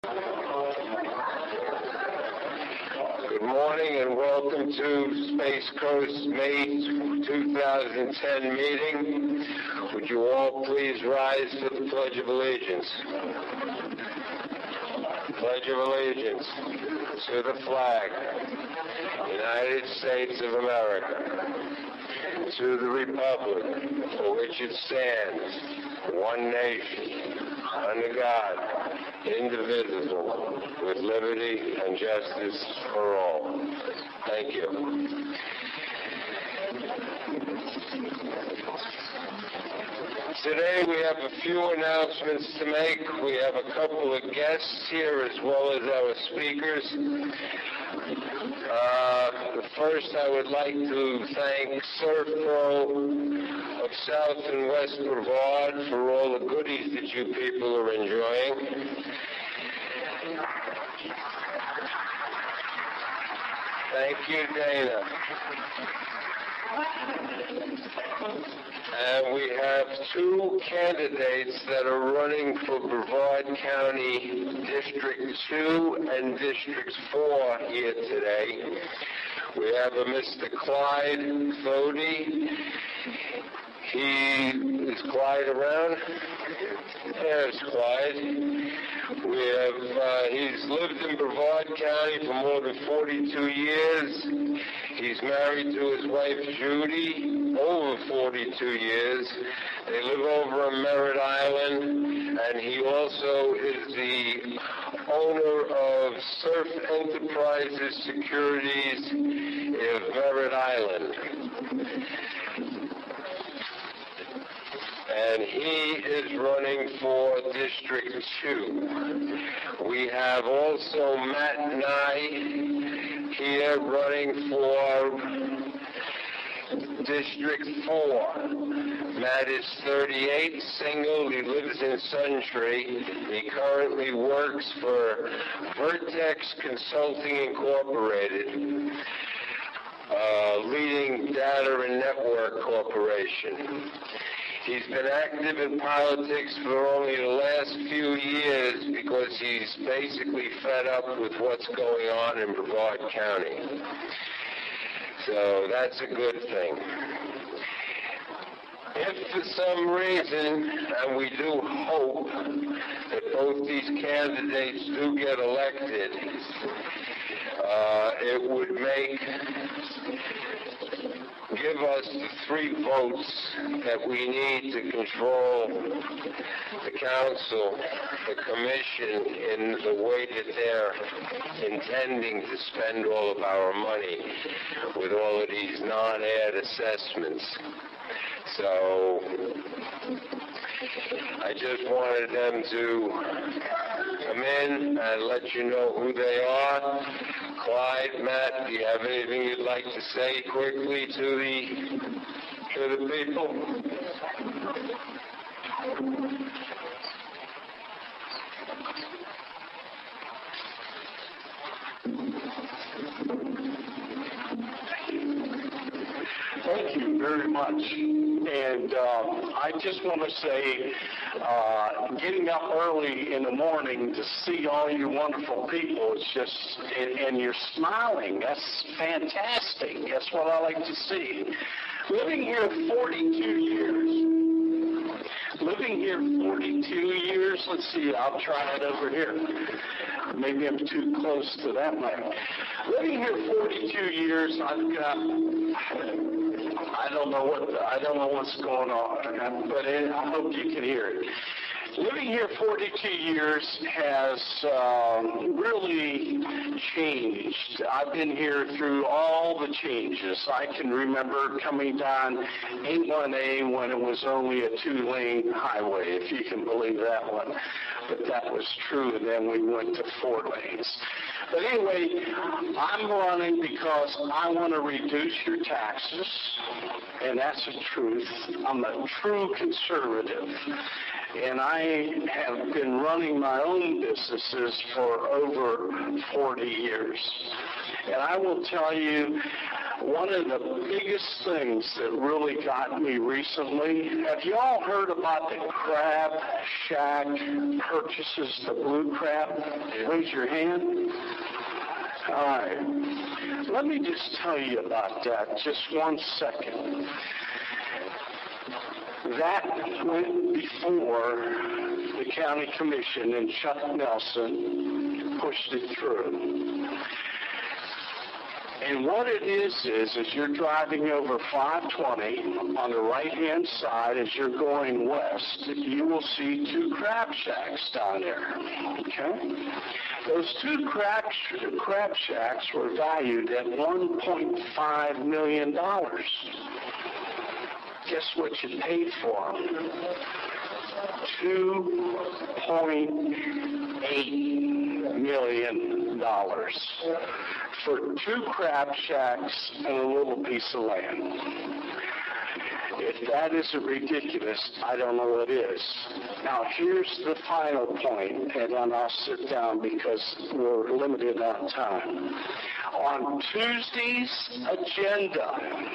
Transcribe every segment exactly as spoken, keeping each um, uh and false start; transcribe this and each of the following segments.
Good morning and welcome to Space Coast May two thousand ten meeting. Would you all please rise to the Pledge of Allegiance? Pledge of Allegiance to the flag, United States of America, to the republic for which it stands, one nation, under God, indivisible, with liberty and justice for all. Thank you. Today we have a few announcements to make. We have a couple of guests here as well as our speakers. Uh, first, I would like to thank Surf Pro of South and West Brevard for all the goodies that you people are enjoying. Thank you, Dana. And we have two candidates that are running for Brevard County District two and District four here today. We have a Mister Clyde Fody. He is Clyde around? There's Clyde. We have, uh, he's lived in Brevard County for more than forty-two years. He's married to his wife Judy, over forty-two years. They live over on Merritt Island, and he also is the owner of Surf Enterprises Securities of Merritt Island. And he is running for District two. We have also Matt Nye here running for District four. Matt is thirty-eight, single. He lives in Suntree. He currently works for Vertex Consulting Incorporated, uh, leading Data and Network Corporation. He's been active in politics for only the last few years because he's basically fed up with what's going on in Brevard County. So that's a good thing. If for some reason, and we do hope that both these candidates do get elected, uh, it would make give us the three votes that we need to control the council, the commission, in the way that they're intending to spend all of our money with all of these non-ad assessments. So I just wanted them to come in and let you know who they are. Clyde, Matt, do you have anything you'd like to say quickly to the to the people? Thank you very much. And uh, I just want to say, uh, getting up early in the morning to see all you wonderful people is just, and, and you're smiling. That's fantastic. That's what I like to see. Living here forty-two years. Living here forty-two years. Let's see, I'll try it over here. Maybe I'm too close to that mic. Living here forty-two years, I've got, I don't know what, I don't know what's going on, but I hope you can hear it. Living here forty-two years has um, really changed. I've been here through all the changes. I can remember coming down eight one A when it was only a two-lane highway, if you can believe that one. But that was true. Then we went to four lanes. But anyway, I'm running because I want to reduce your taxes, and that's the truth. I'm a true conservative. And I have been running my own businesses for over forty years. And I will tell you, One of the biggest things that really got me recently, have you all heard about the Crab Shack purchases, the Blue Crab? Raise your hand. All right. Let me just tell you about that just one second. That went before the county commission, and Chuck Nelson pushed it through. And what it is, is, is you're driving over five twenty on the right-hand side as you're going west, you will see two crab shacks down there, okay? Those two crab, crab shacks were valued at one point five million dollars. Guess what you paid for them? two point eight million dollars for two crab shacks and a little piece of land. If that isn't ridiculous, I don't know what is. Now, here's the final point, and then I'll sit down because we're limited on time. On Tuesday's agenda,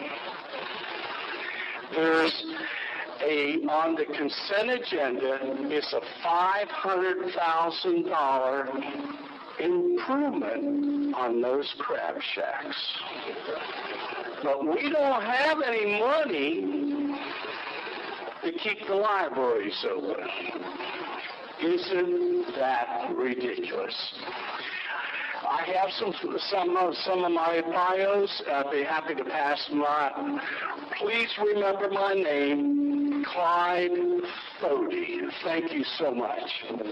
there's a, on the consent agenda is a five hundred thousand dollars improvement on those crab shacks. But we don't have any money to keep the libraries open. Isn't that ridiculous? I have some some of, some of my bios. I'd be happy to pass them on. Please remember my name, Clyde Fody. Thank you so much.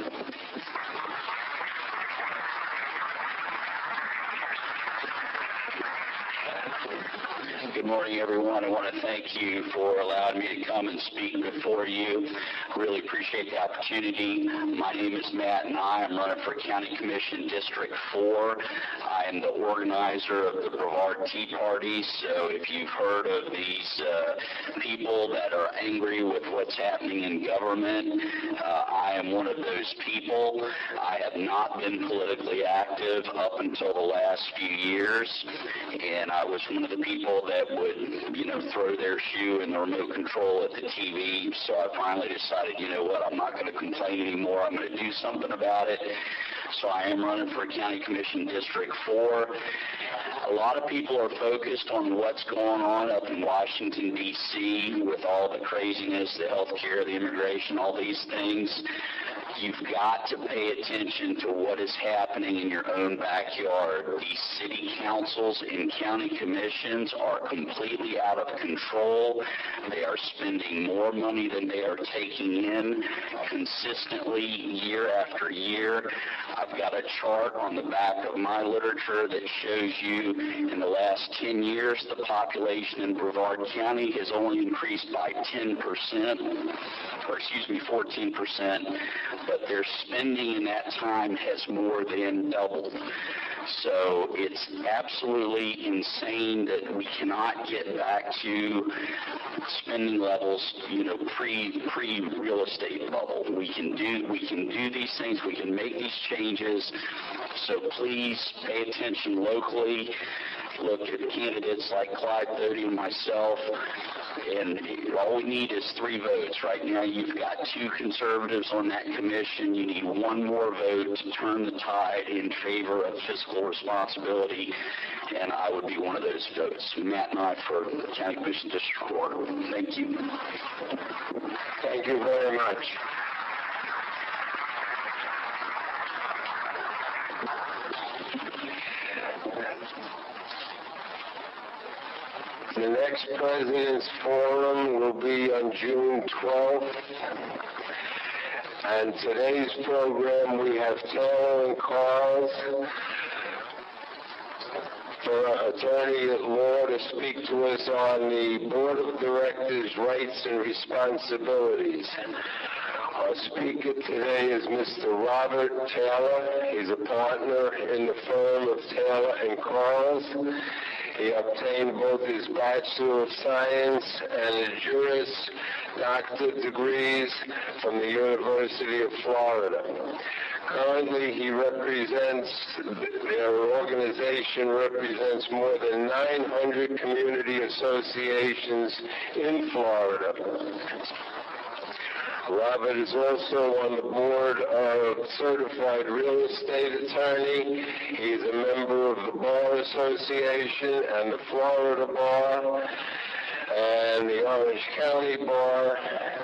Good morning, everyone. I want to thank you for allowing me to come and speak before you. Really appreciate the opportunity. My name is Matt, and I am running for County Commission District four. I am the organizer of the Brevard Tea Party, so if you've heard of these uh, people that are angry with what's happening in government, uh, I am one of those people. I have not been politically active up until the last few years, and I was one of the people that would, you know, throw their shoe in the remote control at the T V. So I finally decided, you know what, I'm not going to complain anymore. I'm going to do something about it. So I am running for County Commission District four. A lot of people are focused on what's going on up in Washington, D C with all the craziness, the health care, the immigration, all these things. You've got to pay attention to what is happening in your own backyard. These city councils and county commissions are completely out of control. They are spending more money than they are taking in consistently year after year. I've got a chart on the back of my literature that shows you in the last ten years the population in Brevard County has only increased by ten percent, or excuse me, fourteen percent, but their spending in that time has more than doubled. So it's absolutely insane that we cannot get back to spending levels, you know, pre pre real estate bubble. We can do we can do these things. We can make these changes. So please pay attention locally. Look at candidates like Clyde Fody and myself, and all we need is three votes. Right now you've got two conservatives on that commission. You need one more vote to turn the tide in favor of fiscal responsibility, and I would be one of those votes. Matt and I for County Commission District four. Thank you. Thank you very much. The next President's Forum will be on June twelfth. And today's program, we have Taylor and Carls for attorney at law to speak to us on the Board of Directors' rights and responsibilities. Our speaker today is Mister Robert Taylor. He's a partner in the firm of Taylor and Carls. He obtained both his Bachelor of Science and his Juris Doctor degrees from the University of Florida. Currently, he represents, their organization represents more than nine hundred community associations in Florida. Robert is also on the board of Certified Real Estate Attorney. He is a member of the Bar Association and the Florida Bar and the Orange County Bar.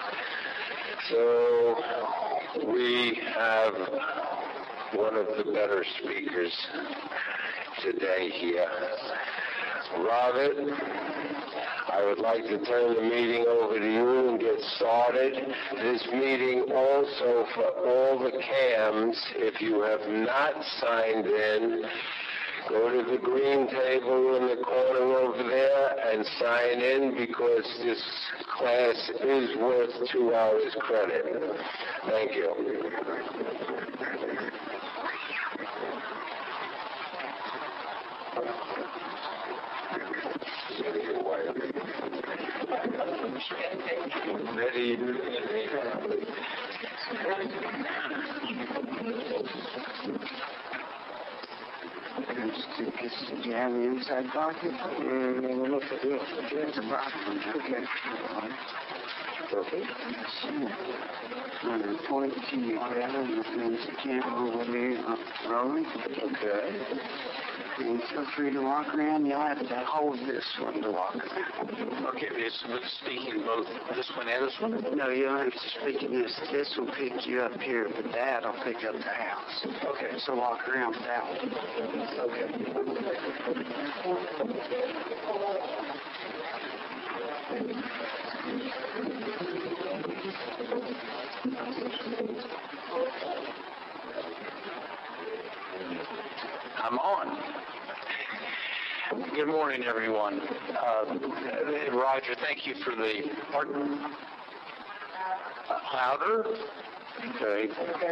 So we have one of the better speakers today here. Robert, I would like to turn the meeting over to you and get started. This meeting also for all the C A Ms, if you have not signed in, go to the green table in the corner over there and sign in, because this class is worth two hours credit. Thank you. Very Do you have the inside pocket? Mm, we'll look at it. It's a bottom. Okay. Okay. one twenty-two. And the camera will be rolling. Okay. And feel free to walk around. You'll have to hold this one to walk around. Okay, it's speaking both this one and this one? No, you'll have to speak in this. This will pick you up here, but that will pick up the house. Okay. So walk around with that one. Okay. I'm on. Good morning, everyone. Uh, Roger, thank you for the... Pardon? Uh, louder? Okay.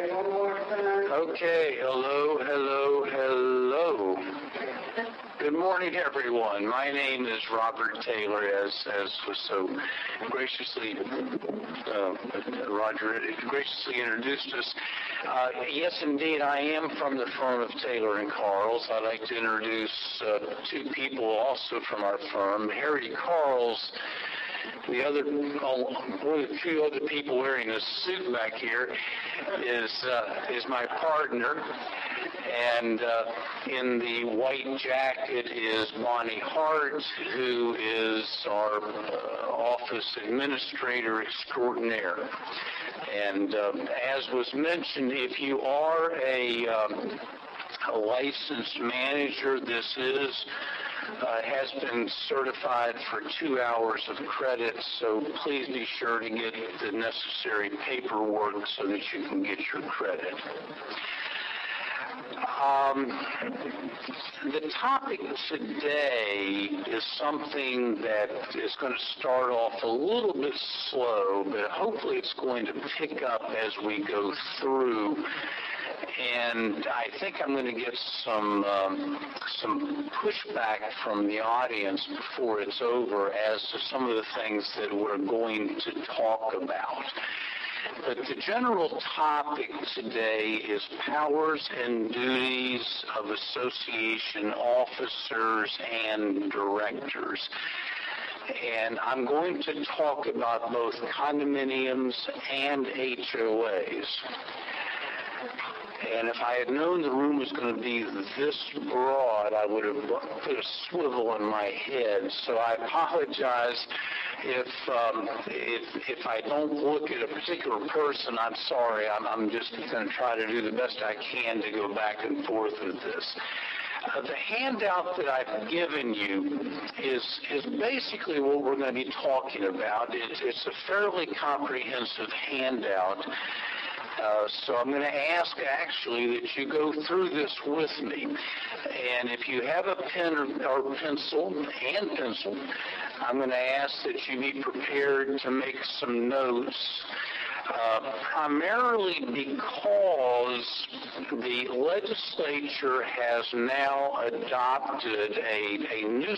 Okay, hello, hello, hello. Good morning, everyone. My name is Robert Taylor, as as was so graciously, uh, Roger graciously introduced us. Uh, yes, indeed, I am from the firm of Taylor and Carls. I'd like to introduce uh, two people also from our firm. Harry Carls, the other, one of the few other people wearing a suit back here, is uh, is my partner. And uh, in the white jacket is Bonnie Hart, who is our uh, office administrator extraordinaire. And uh, as was mentioned, if you are a, um, a licensed manager, this is Uh, has been certified for two hours of credit, so please be sure to get the necessary paperwork so that you can get your credit. Um, the topic today is something that is going to start off a little bit slow, but hopefully it's going to pick up as we go through. And I think I'm going to get some um, some pushback from the audience before it's over as to some of the things that we're going to talk about. But the general topic today is powers and duties of association officers and directors. And I'm going to talk about both condominiums and H O As. And if I had known the room was going to be this broad, I would have put a swivel in my head. So I apologize if um, if if I don't look at a particular person. I'm sorry. I'm, I'm just going to try to do the best I can to go back and forth with this. Uh, the handout that I've given you is is basically what we're going to be talking about. It's, it's a fairly comprehensive handout. Uh, so I'm going to ask, actually, that you go through this with me. And if you have a pen or, or pencil, and pencil, I'm going to ask that you be prepared to make some notes, uh, primarily because the legislature has now adopted a, a new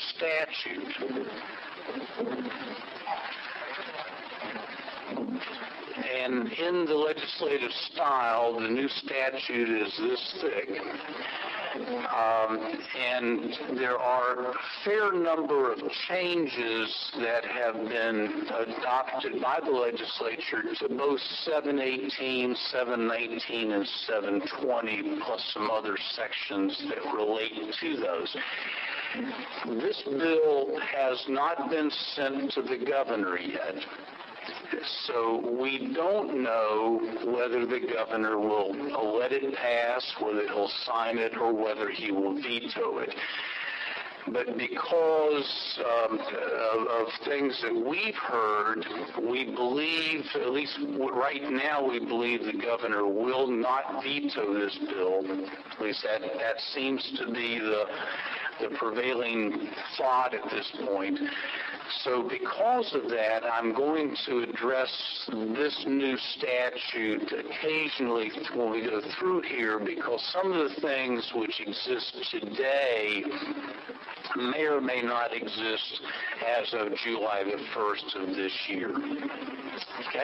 statute. and in the legislative style, the new statute is this thick. Um, and there are a fair number of changes that have been adopted by the legislature to both seven eighteen, seven nineteen, and seven twenty, plus some other sections that relate to those. This bill has not been sent to the governor yet. So we don't know whether the governor will let it pass, whether he'll sign it, or whether he will veto it. But because um, of, of things that we've heard, we believe, at least right now, we believe the governor will not veto this bill. At least that, that seems to be the, the prevailing thought at this point. So because of that, I'm going to address this new statute occasionally when we go through here, because some of the things which exist today may or may not exist as of July the first of this year. Okay?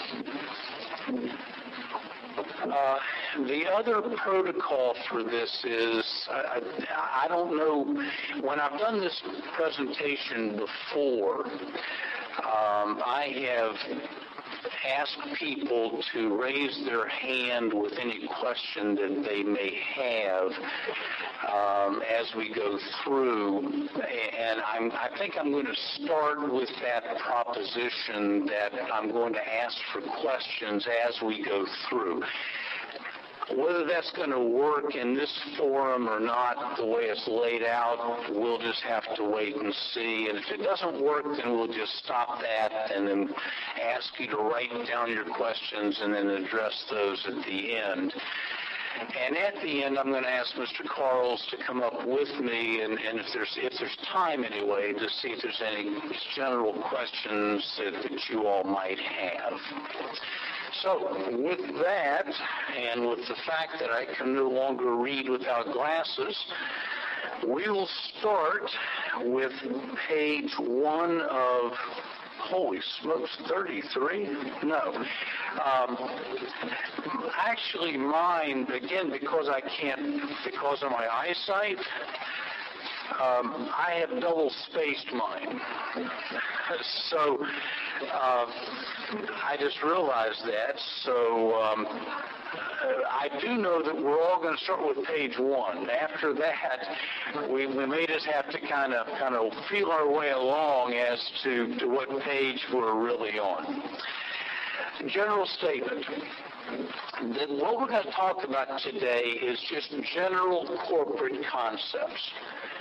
Uh, the other protocol for this is, I, I don't know, when I've done this presentation before, um, I have asked people to raise their hand with any question that they may have um, as we go through. And I'm, I think I'm going to start with that proposition that I'm going to ask for questions as we go through. Whether that's going to work in this forum or not, the way it's laid out, we'll just have to wait and see. And if it doesn't work, then we'll just stop that and then ask you to write down your questions and then address those at the end. And at the end, I'm going to ask Mister Quarles to come up with me, and, and if there's if there's time anyway, to see if there's any general questions that, that you all might have. So with that, and with the fact that I can no longer read without glasses, we will start with page one of, holy smokes, thirty-three? No. Um, actually mine, again, because I can't, because of my eyesight, Um, I have double-spaced mine. So uh, I just realized that. So um, I do know that we're all going to start with page one. After that, we, we may just have to kind of kind of feel our way along as to, to what page we're really on. General statement. That what we're going to talk about today is just general corporate concepts.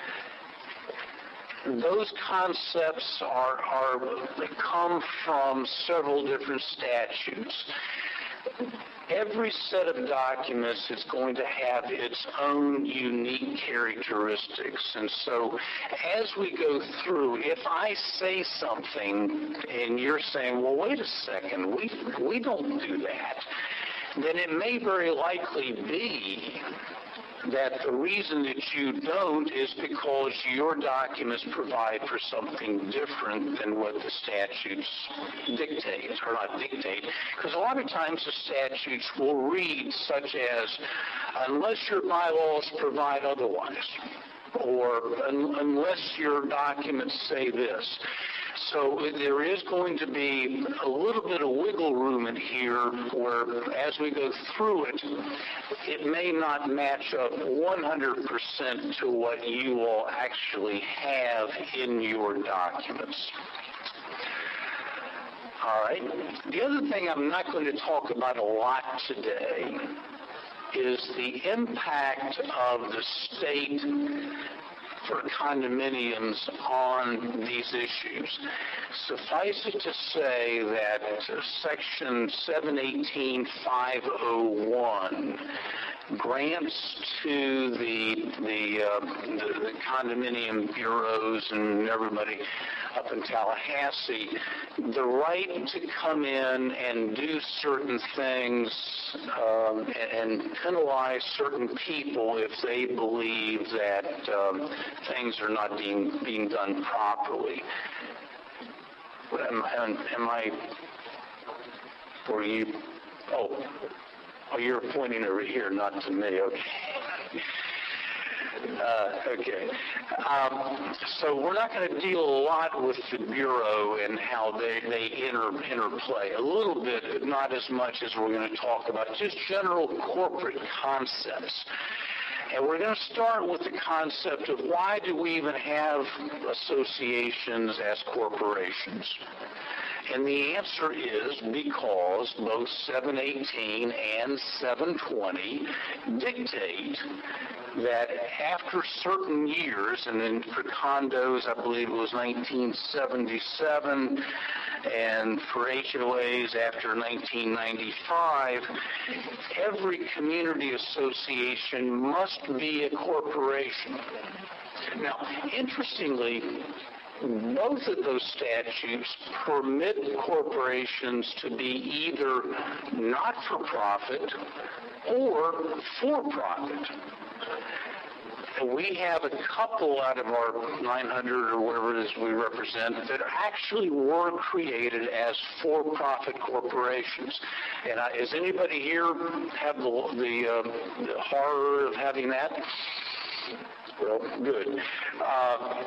Those concepts are, are come from several different statutes. Every set of documents is going to have its own unique characteristics. And so as we go through, if I say something and you're saying, well, wait a second, we, we don't do that, then it may very likely be that the reason that you don't is because your documents provide for something different than what the statutes dictate, or not dictate, because a lot of times the statutes will read such as, unless your bylaws provide otherwise, or un- unless your documents say this. So there is going to be a little bit of wiggle room in here where as we go through it, it may not match up one hundred percent to what you all actually have in your documents. All right. The other thing I'm not going to talk about a lot today is the impact of the state for condominiums on these issues. Suffice it to say that Section seven eighteen dash five oh one grants to the the, uh, the the condominium bureaus and everybody up in Tallahassee the right to come in and do certain things um, and, and penalize certain people if they believe that um, things are not being being done properly. Am, am, am I for you. Oh, oh, you're pointing over here, not to me. Okay. Uh, okay. Um, so we're not going to deal a lot with the Bureau and how they, they inter, interplay. A little bit, but not as much as we're going to talk about, just general corporate concepts. And we're going to start with the concept of why do we even have associations as corporations? And the answer is because both seven eighteen and seven twenty dictate that after certain years, and then for condos, I believe it was nineteen seventy-seven, and for H O As after nineteen ninety-five, every community association must be a corporation. Now, interestingly, both of those statutes permit corporations to be either not-for-profit or for-profit. We have a couple out of our nine hundred or whatever it is we represent that actually were created as for-profit corporations. And uh, does anybody here have the, the, uh, the horror of having that? Well, good. Uh,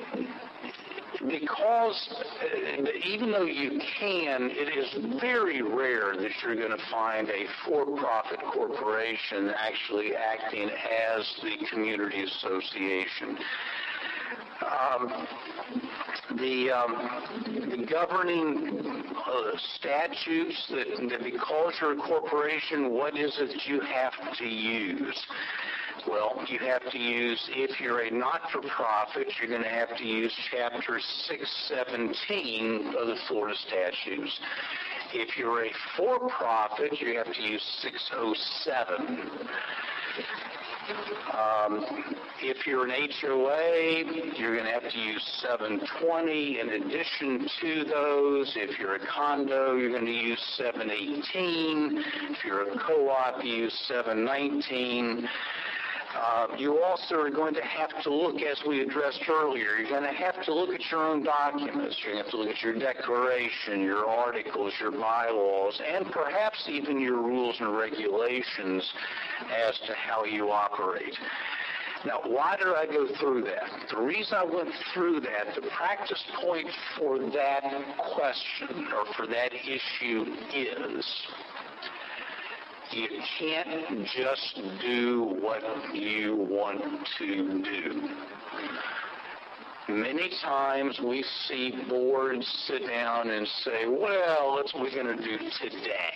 Because uh, even though you can, it is very rare that you're going to find a for-profit corporation actually acting as the community association. Um, the, um, the governing uh, statutes that, that because you're a corporation, what is it that you have to use? Well, you have to use, if you're a not-for-profit, you're going to have to use Chapter six seventeen of the Florida statutes. If you're a for-profit, you have to use six oh seven. Um, if you're an H O A, you're going to have to use seven twenty. In addition to those, if you're a condo, you're going to use seven eighteen. If you're a co-op, you use seven nineteen. Uh, you also are going to have to look, as we addressed earlier, you're going to have to look at your own documents. You're going to have to look at your declaration, your articles, your bylaws, and perhaps even your rules and regulations as to how you operate. Now, why did I go through that? The reason I went through that, the practice point for that question or for that issue is you can't just do what you want to do. Many times we see boards sit down and say, well, that's what we're going to do today.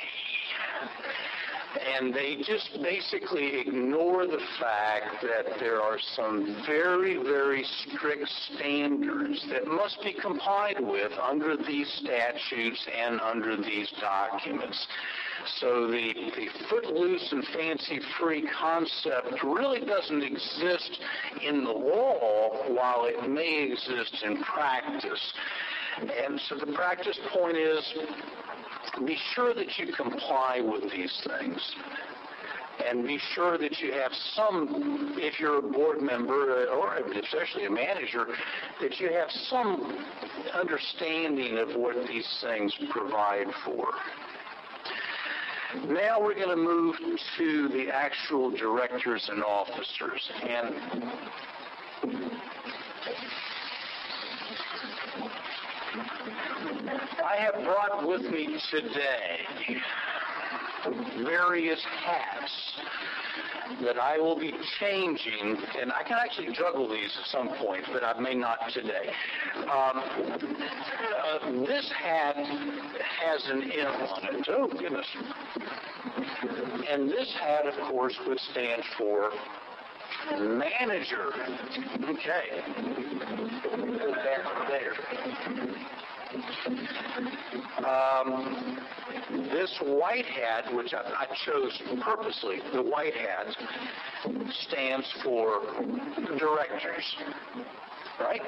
And they just basically ignore the fact that there are some very, very strict standards that must be complied with under these statutes and under these documents. So the, the footloose and fancy-free concept really doesn't exist in the law while it may exist in practice. And so the practice point is be sure that you comply with these things. And be sure that you have some, if you're a board member or especially a manager, that you have some understanding of what these things provide for. Now we're going to move to the actual directors and officers. And I have brought with me today various hats that I will be changing, and I can actually juggle these at some point, but I may not today. Um, uh, this hat has an M on it. Oh, goodness. And this hat, of course, would stand for manager. Okay. Put that there. Um, this white hat, which I, I chose purposely, the white hat, stands for directors, right?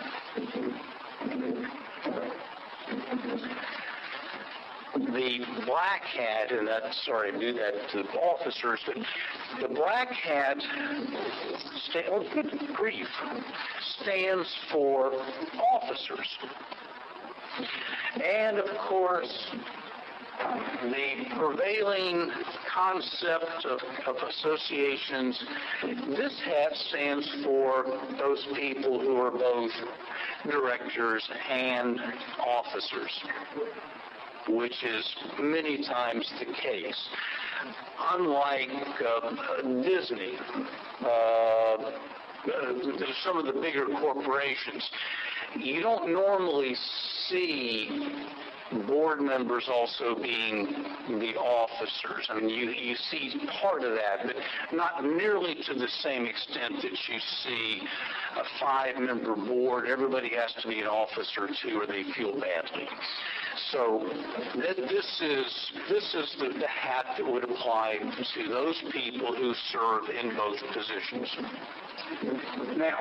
The black hat, and that, sorry, I do that to the officers, but the black hat, sta- oh, good grief, stands for officers. And, of course, the prevailing concept of, of associations, this hat stands for those people who are both directors and officers, which is many times the case. Unlike uh, Disney, uh, some of the bigger corporations, you don't normally see board members also being the officers. I mean, you, you see part of that, but not nearly to the same extent that you see a five-member board. Everybody has to be an officer, too, or they feel badly. So th- this is this is the, the hat that would apply to those people who serve in both positions. Now,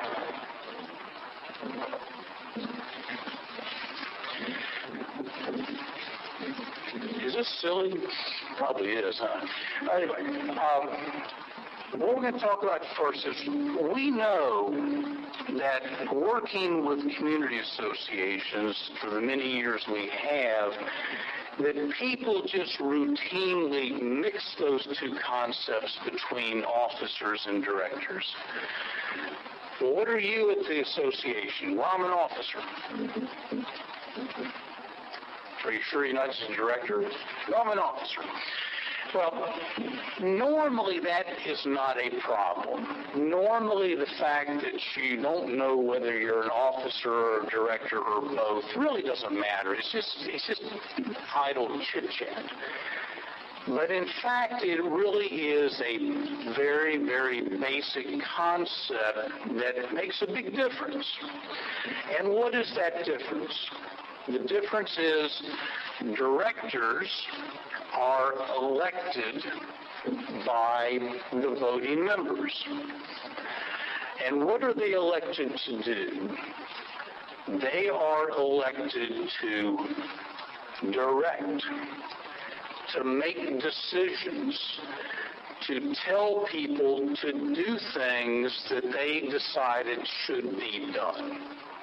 is this silly? Probably is, huh? Anyway, um, what we're going to talk about first is we know that working with community associations for the many years we have, that people just routinely mix those two concepts between officers and directors. Well, what are you at the association? Well, I'm an officer. Are you sure you're not just a director? No, I'm an officer. Well, normally that is not a problem. Normally the fact that you don't know whether you're an officer or a director or both really doesn't matter. It's just, it's just idle chit-chat. But in fact, it really is a very, very basic concept that makes a big difference. And what is that difference? The difference is directors are elected by the voting members. And what are they elected to do? They are elected to direct, to make decisions, to tell people to do things that they decided should be done.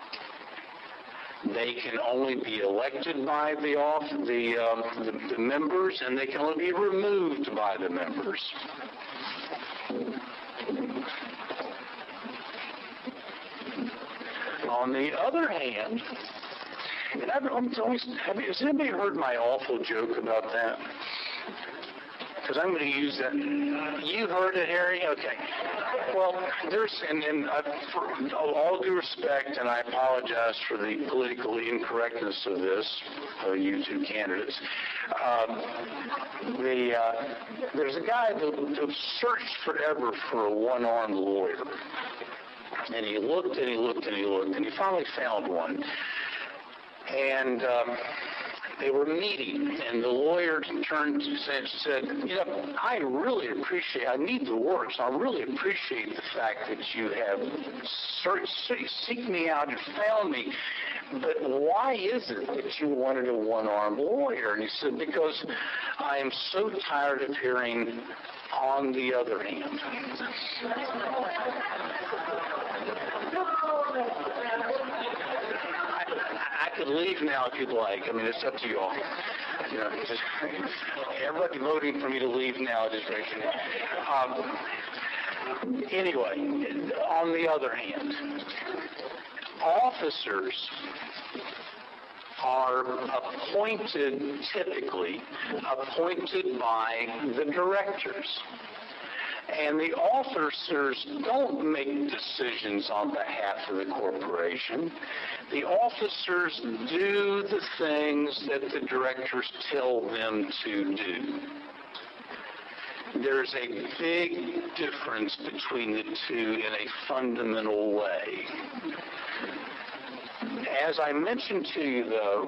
They can only be elected by the, off, the, um, the, the members, and they can only be removed by the members. On the other hand, and I've, I'm always, have, has anybody heard my awful joke about that? Because I'm going to use that. You heard it, Harry? Okay. Well, there's, and, and uh, for all due respect, and I apologize for the political incorrectness of this, uh, you two candidates. Um, the uh, there's a guy that, that searched forever for a one-armed lawyer, and he looked and he looked and he looked, and he finally found one. And um, they were meeting, and the lawyer turned and said, you know, I really appreciate, I need the work, so I really appreciate the fact that you have searched, seeked me out and found me, but why is it that you wanted a one-armed lawyer? And he said, because I am so tired of hearing, on the other hand. I could leave now if you'd like. I mean, it's up to you all. You know, just, everybody voting for me to leave now, just raise your hand. Um, anyway, on the other hand, officers are appointed, typically, appointed by the directors. And the officers don't make decisions on behalf of the corporation. The officers do the things that the directors tell them to do. There's a big difference between the two in a fundamental way. As I mentioned to you, though,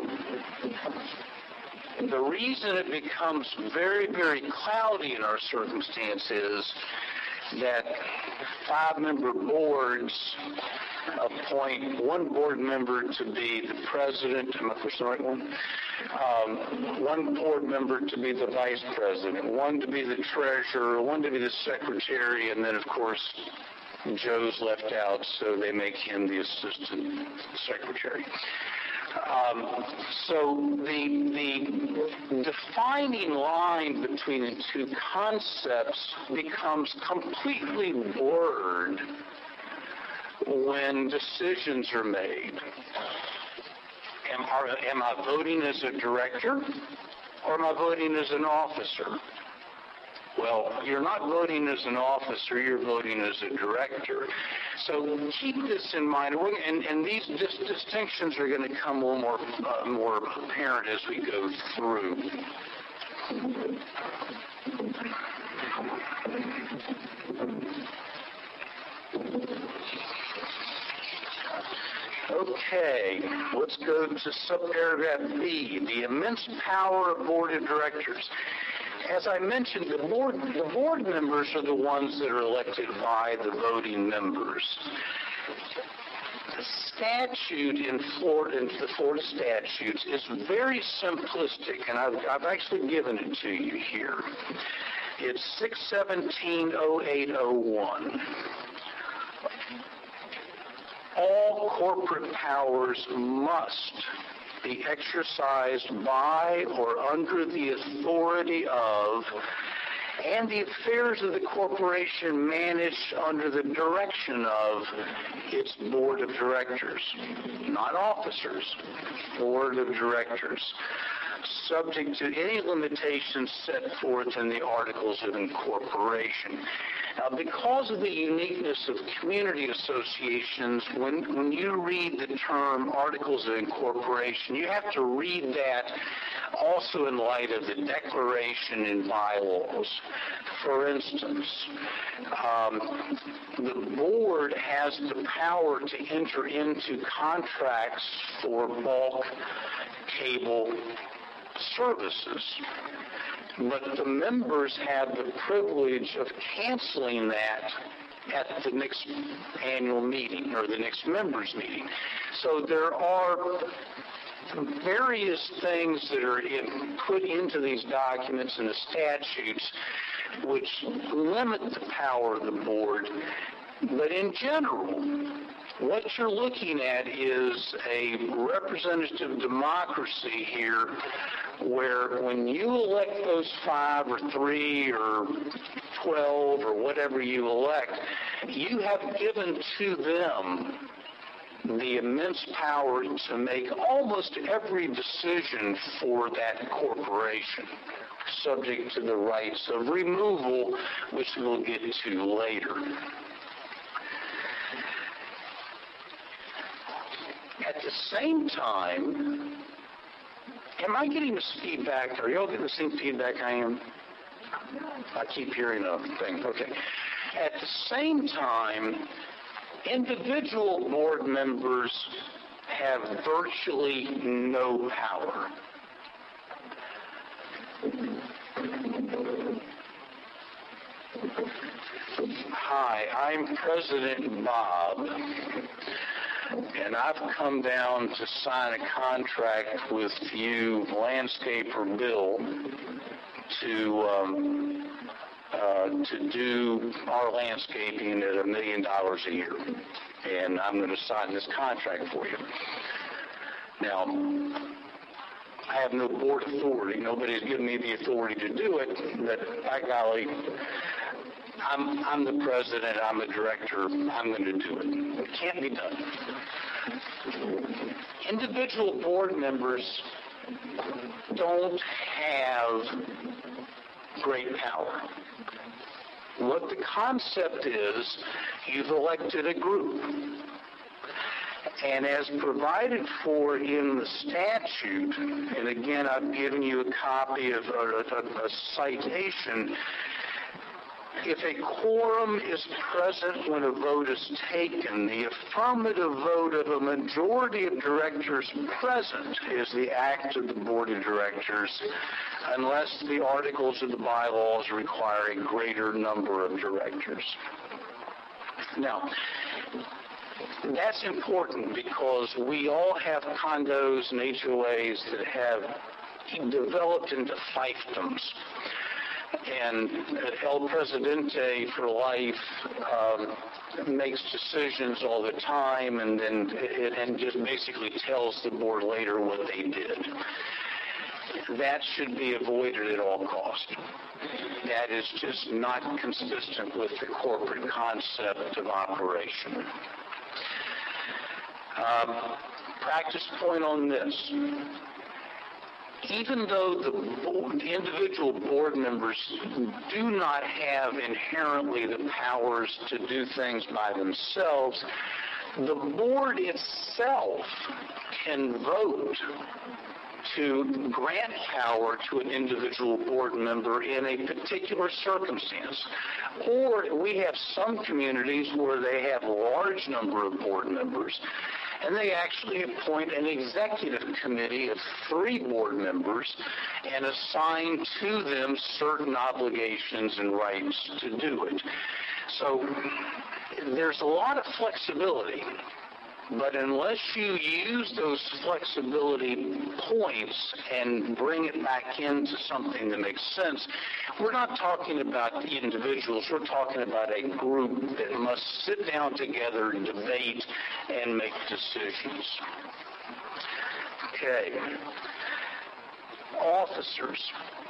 the reason it becomes very, very cloudy in our circumstance is that five-member boards appoint one board member to be the president, am I pushing the right one? Um, one board member to be the vice president, one to be the treasurer, one to be the secretary, and then, of course, Joe's left out, so they make him the assistant secretary. Um, so the, the defining line between the two concepts becomes completely blurred when decisions are made. Am, are, am I voting as a director, or am I voting as an officer? Well, you're not voting as an officer, you're voting as a director. So keep this in mind, and, and these dis- distinctions are going to come a little more, uh, more apparent as we go through. Okay, let's go to subparagraph B, the immense power of board of directors. As I mentioned, the board, the board members are the ones that are elected by the voting members. The statute in Florida, in the Florida statutes, is very simplistic, and I've, I've actually given it to you here. It's six seventeen oh eight oh one. All corporate powers must be exercised by or under the authority of, and the affairs of the corporation managed under the direction of its board of directors, not officers, board of directors, subject to any limitations set forth in the Articles of Incorporation. Now, because of the uniqueness of community associations, when, when you read the term Articles of Incorporation, you have to read that also in light of the Declaration and bylaws. For instance, um, the board has the power to enter into contracts for bulk cable services, but the members have the privilege of canceling that at the next annual meeting or the next members meeting. So there are various things that are in, put into these documents and the statutes which limit the power of the board. But in general, what you're looking at is a representative democracy here where when you elect those five or three or twelve or whatever you elect, you have given to them the immense power to make almost every decision for that corporation, subject to the rights of removal, which we'll get to later. At the same time, am I getting this feedback? Are you all getting the same feedback I am? I keep hearing a thing. Okay. At the same time, individual board members have virtually no power. Hi, I'm President Bob, and I've come down to sign a contract with you, Landscaper Bill, to um, uh, to do our landscaping at a million dollars a year, and I'm going to sign this contract for you. Now, I have no board authority. Nobody's given me the authority to do it, but by golly, I'm, I'm the president, I'm a director, I'm going to do it. It can't be done. Individual board members don't have great power. What the concept is, you've elected a group. And as provided for in the statute, and again, I've given you a copy of a, a, a citation, if a quorum is present when a vote is taken, the affirmative vote of a majority of directors present is the act of the board of directors, unless the articles of the bylaws require a greater number of directors. Now, that's important because we all have condos and H O As that have developed into fiefdoms. and El Presidente for life um, makes decisions all the time, and then it, and just basically tells the board later what they did. That should be avoided at all costs. That is just not consistent with the corporate concept of operation. Um, practice point on this. Even though the, board, the individual board members do not have inherently the powers to do things by themselves, the board itself can vote to grant power to an individual board member in a particular circumstance. Or we have some communities where they have a large number of board members, and they actually appoint an executive committee of three board members and assign to them certain obligations and rights to do it. So there's a lot of flexibility. But unless you use those flexibility points and bring it back into something that makes sense, we're not talking about the individuals. We're talking about a group that must sit down together, debate, and make decisions. Okay. Officers.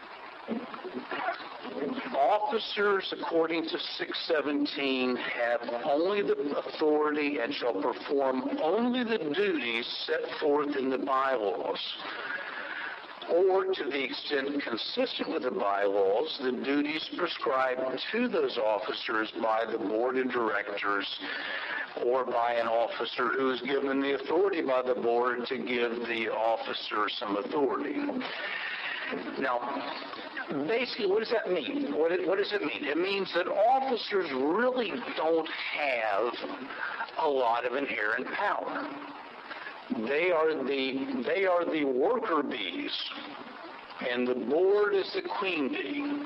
Officers, according to six seventeen, have only the authority and shall perform only the duties set forth in the bylaws, or to the extent consistent with the bylaws, the duties prescribed to those officers by the board of directors or by an officer who is given the authority by the board to give the officer some authority. Now, basically, what does that mean? What, it, what does it mean? It means that officers really don't have a lot of inherent power. They are the they are the worker bees, and the board is the queen bee.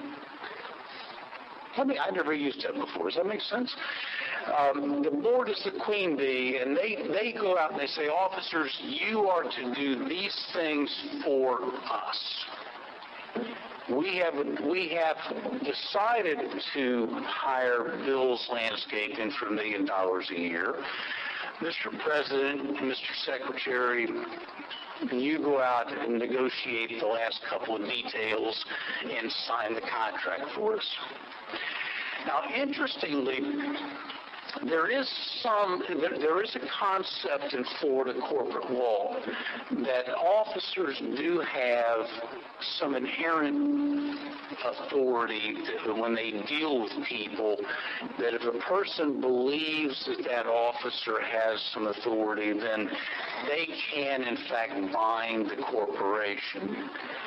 I mean, I never used that before. Does that make sense? Um, the board is the queen bee, and they, they go out and they say, officers, you are to do these things for us. We have we have decided to hire Bill's Landscaping for a million dollars a year. Mister President, Mister Secretary, you go out and negotiate the last couple of details and sign the contract for us. Now, interestingly, there is some, there, there is a concept in Florida corporate law that officers do have some inherent authority to, when they deal with people, that if a person believes that that officer has some authority, then they can, in fact, bind the corporation.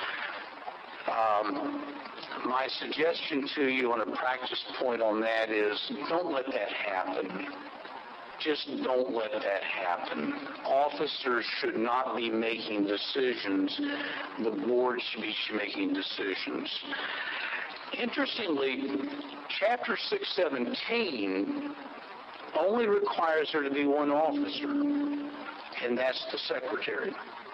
Um, My suggestion to you on a practice point on that is don't let that happen. Just don't let that happen. Officers should not be making decisions. The board should be making decisions. Interestingly, Chapter six seventeen only requires there to be one officer, and that's the secretary.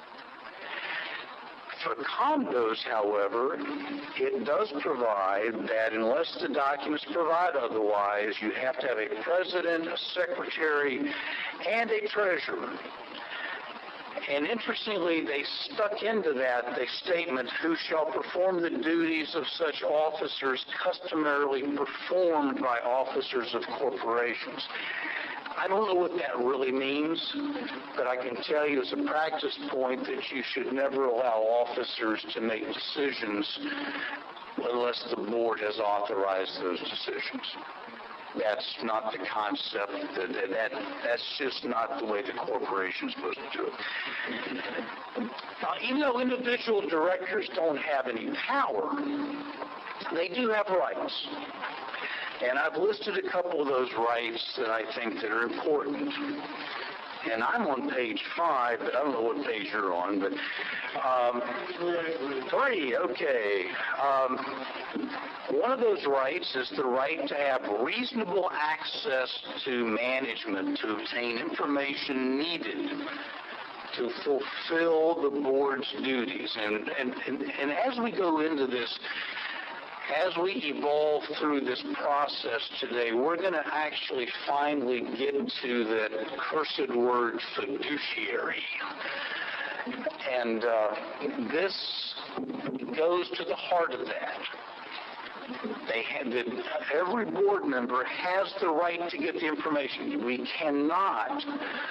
For condos, however, it does provide that unless the documents provide otherwise, you have to have a president, a secretary, and a treasurer. And interestingly, they stuck into that the statement, who shall perform the duties of such officers customarily performed by officers of corporations. I don't know what that really means, but I can tell you as a practice point that you should never allow officers to make decisions unless the board has authorized those decisions. That's not the concept. That, that, that's just not the way the corporation is supposed to do it. Now, even though individual directors don't have any power, they do have rights. And I've listed a couple of those rights that I think that are important. And I'm on page five, but I don't know what page you're on, but um, three, okay. Um, one of those rights is the right to have reasonable access to management to obtain information needed to fulfill the board's duties. And, and, and, and as we go into this, as we evolve through this process today, we're going to actually finally get to that cursed word fiduciary. And uh, this goes to the heart of that. They have that every board member has the right to get the information. We cannot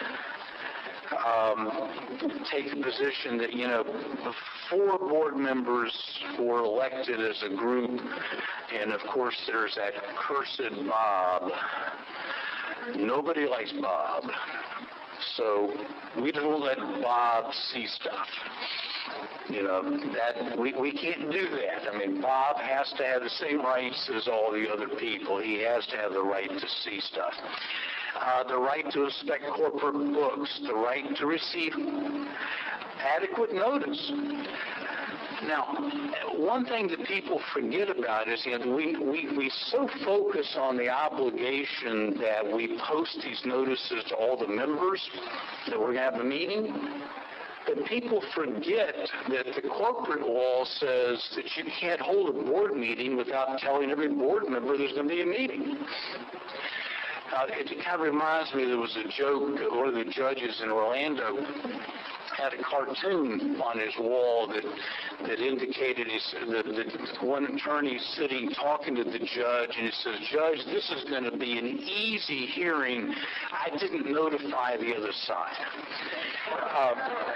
um, take the position that, you know, four board members were elected as a group, and of course there's that cursed Bob. Nobody likes Bob. So we don't let Bob see stuff. You know, that we, we can't do that. I mean, Bob has to have the same rights as all the other people. He has to have the right to see stuff. Uh, the right to inspect corporate books, the right to receive adequate notice. Now, one thing that people forget about is, you know, we, we, we so focus on the obligation that we post these notices to all the members that we're going to have a meeting, but people forget that the corporate law says that you can't hold a board meeting without telling every board member there's going to be a meeting. Uh, it kind of reminds me, there was a joke, one of the judges in Orlando had a cartoon on his wall that that indicated his, the, the one attorney sitting talking to the judge, and he says, "Judge, this is going to be an easy hearing. I didn't notify the other side." Um,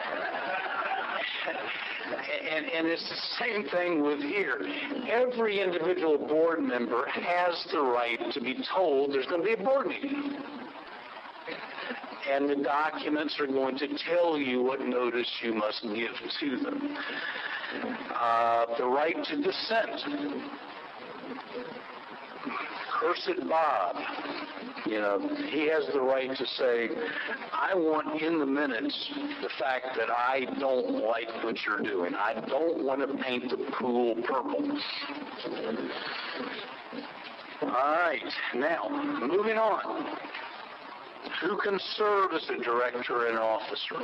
and, and it's the same thing with here. Every individual board member has the right to be told there's going to be a board meeting. And the documents are going to tell you what notice you must give to them. Uh, the right to dissent. Cursed Bob, you know, he has the right to say, I want in the minutes the fact that I don't like what you're doing. I don't want to paint the pool purple. All right, now, moving on. Who can serve as a director and officer?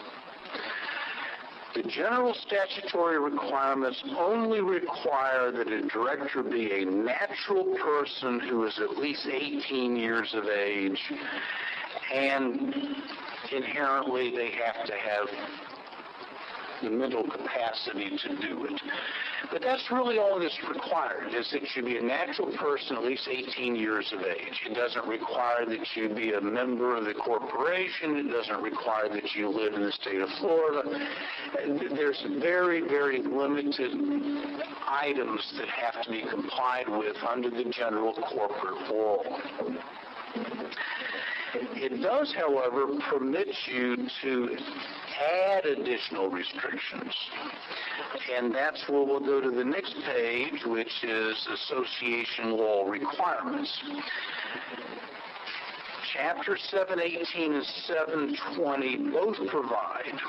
The general statutory requirements only require that a director be a natural person who is at least eighteen years of age, and inherently they have to have the mental capacity to do it. But that's really all that's required, is that you be a natural person at least eighteen years of age. It doesn't require that you be a member of the corporation. It doesn't require that you live in the state of Florida. There's very, very limited items that have to be complied with under the general corporate law. It does, however, permit you to add additional restrictions. And that's where we'll go to the next page, which is association law requirements. Chapter seven eighteen and seven twenty both provide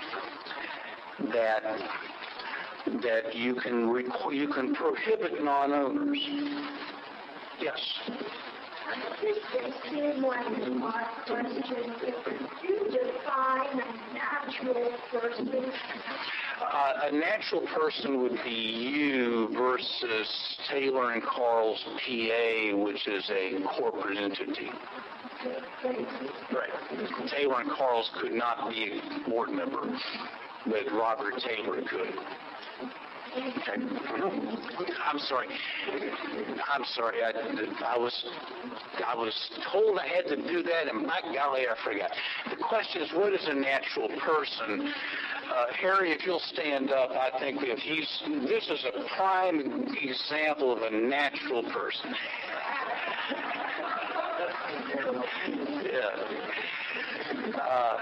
that that you can requ- you can prohibit non-owners. Yes. Uh, a natural person would be you versus Taylor and Carl's P A, which is a corporate entity. Right. Taylor and Carl's could not be a board member, but Robert Taylor could. Okay. I'm sorry. I'm sorry. I, I was I was told I had to do that, and by golly, I forgot. The question is, what is a natural person? Uh, Harry, if you'll stand up, I think if he's this is a prime example of a natural person. Yeah. Uh,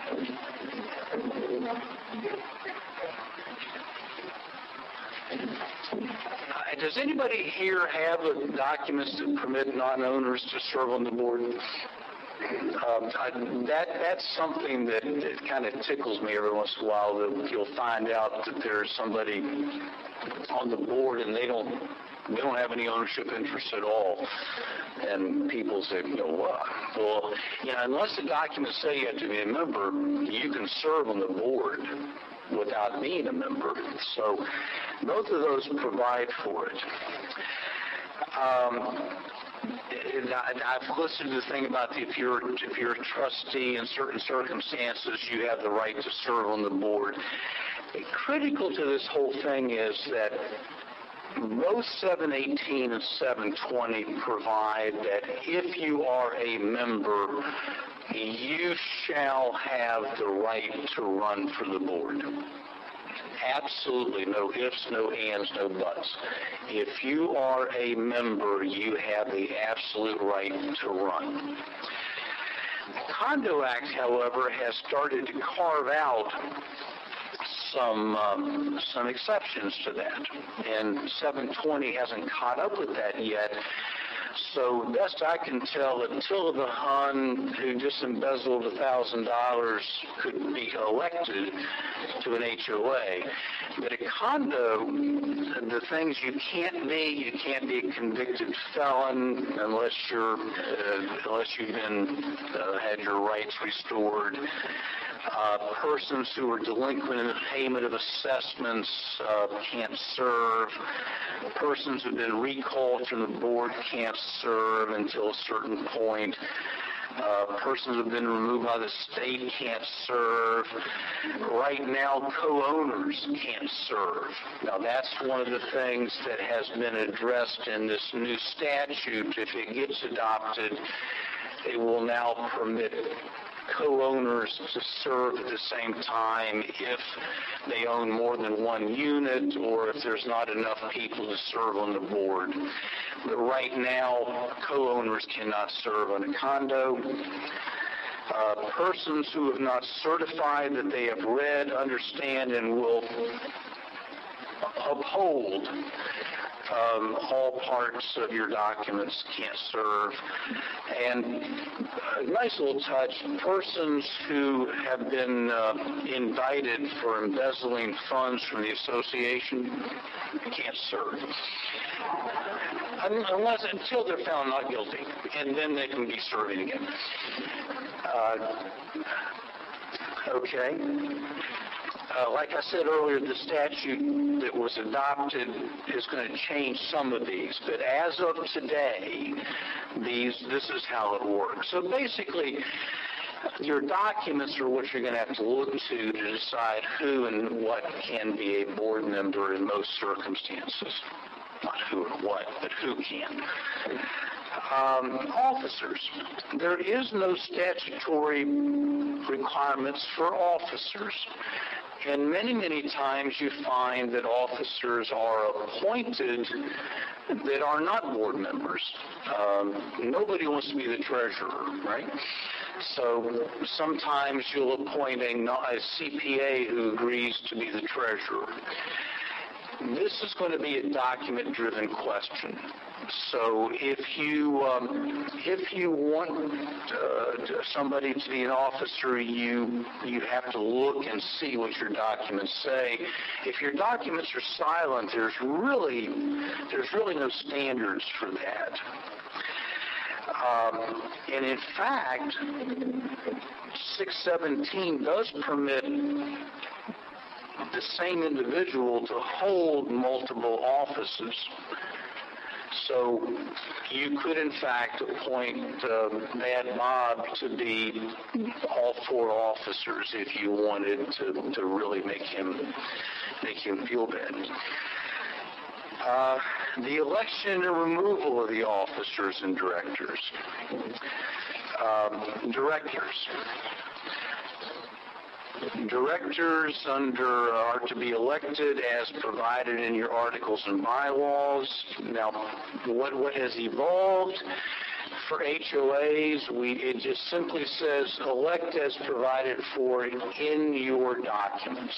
Does anybody here have a documents that permit non-owners to serve on the board? Um, I, that that's something that, that kind of tickles me every once in a while. That you'll find out that there's somebody on the board and they don't they don't have any ownership interest at all. And people say, you know, what? Well, you know, unless the documents say you have to be a member, you can serve on the board. without being a member. So both of those provide for it. Um, I've listened to the thing about the, if you're if you're a trustee in certain circumstances, you have the right to serve on the board. Critical to this whole thing is that both seven eighteen and seven twenty provide that if you are a member, you shall have the right to run for the board. Absolutely, no ifs, no ands, no buts. If you are a member, you have the absolute right to run. The Condo Act, however, has started to carve out some um, some exceptions to that, and seven twenty hasn't caught up with that yet. So best I can tell, Attila the Hun, who just embezzled a thousand dollars, could be elected to an H O A. But a condo, the things you can't be, you can't be a convicted felon unless you're uh, unless you've been uh, had your rights restored. Uh, persons who are delinquent in the payment of assessments uh, can't serve. Persons who have been recalled from the board can't serve until a certain point. Uh, persons who have been removed by the state can't serve. Right now, co-owners can't serve. Now, that's one of the things that has been addressed in this new statute. If it gets adopted, it will now permit co-owners to serve at the same time if they own more than one unit or if there's not enough people to serve on the board. But right now, co-owners cannot serve on a condo. Uh, persons who have not certified that they have read, understand, and will uphold Um, all parts of your documents can't serve. And a nice little touch, persons who have been uh, indicted for embezzling funds from the association can't serve. Unless, until they're found not guilty, and then they can be serving again. Uh, okay. Uh, like I said earlier, the statute that was adopted is going to change some of these, but as of today, these this is how it works. So basically, your documents are what you're going to have to look to to decide who and what can be a board member in most circumstances. Not who or what, but who can. Um, officers. There is no statutory requirements for officers. And many, many times you find that officers are appointed that are not board members. Um, nobody wants to be the treasurer, right? So sometimes you'll appoint a, a C P A who agrees to be the treasurer. This is going to be a document-driven question. So if you um, if you want uh, somebody to be an officer, you you have to look and see what your documents say. If your documents are silent, there's really there's really no standards for that. Um, and in fact, six seventeen does permit the same individual to hold multiple offices. So you could, in fact, appoint uh, Bad Bob to be all four officers if you wanted to, to really make him make him feel bad. Uh, the election and removal of the officers and directors. Um, directors. Directors under uh, are to be elected as provided in your articles and bylaws. Now, what what has evolved for H O As? We it just simply says elect as provided for in your documents.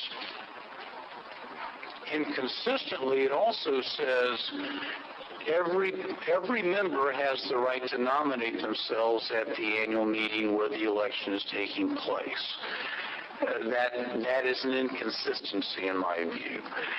Inconsistently, it also says every every member has the right to nominate themselves at the annual meeting where the election is taking place. Uh, that that is an inconsistency in my view.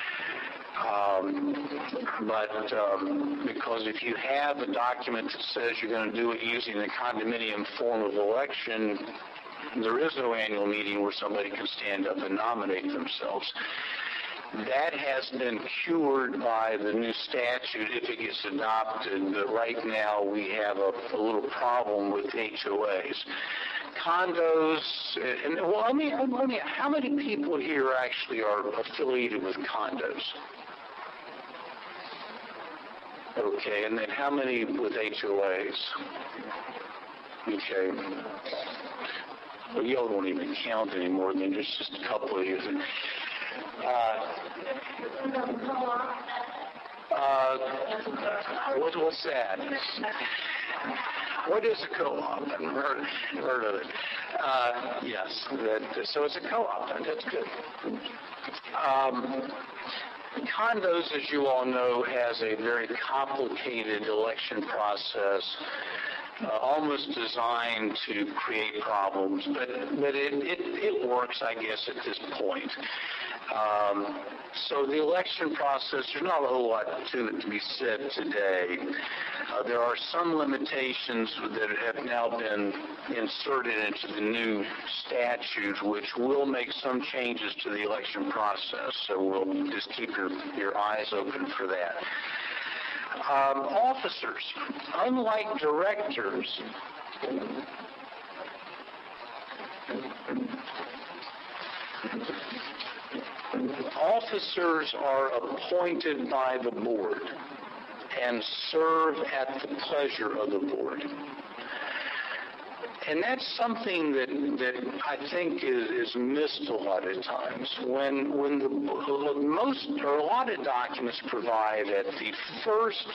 Um, but um, because if you have a document that says you're going to do it using the condominium form of election, there is no annual meeting where somebody can stand up and nominate themselves. That has been cured by the new statute if it gets adopted, but right now we have a, a little problem with H O As. Condos, and well, I mean, I mean, how many people here actually are affiliated with condos? Okay, and then how many with H O As? Okay. Well, y'all don't even count anymore, then there's just a couple of you. Uh, uh, what, what's that? What is a co-op? I've never heard, heard of it. Uh, yes, that, so it's a co-op. That's good. Um, condos, as you all know, has a very complicated election process, uh, almost designed to create problems, but, but it, it, it works, I guess, at this point. Um, so the election process, there's not a whole lot to it to be said today. Uh, there are some limitations that have now been inserted into the new statute, which will make some changes to the election process. So we'll just keep your, your eyes open for that. Um, officers, unlike directors, officers are appointed by the board and serve at the pleasure of the board. And that's something that, that I think is, is missed a lot of times. When, when the most or a lot of documents provide that the first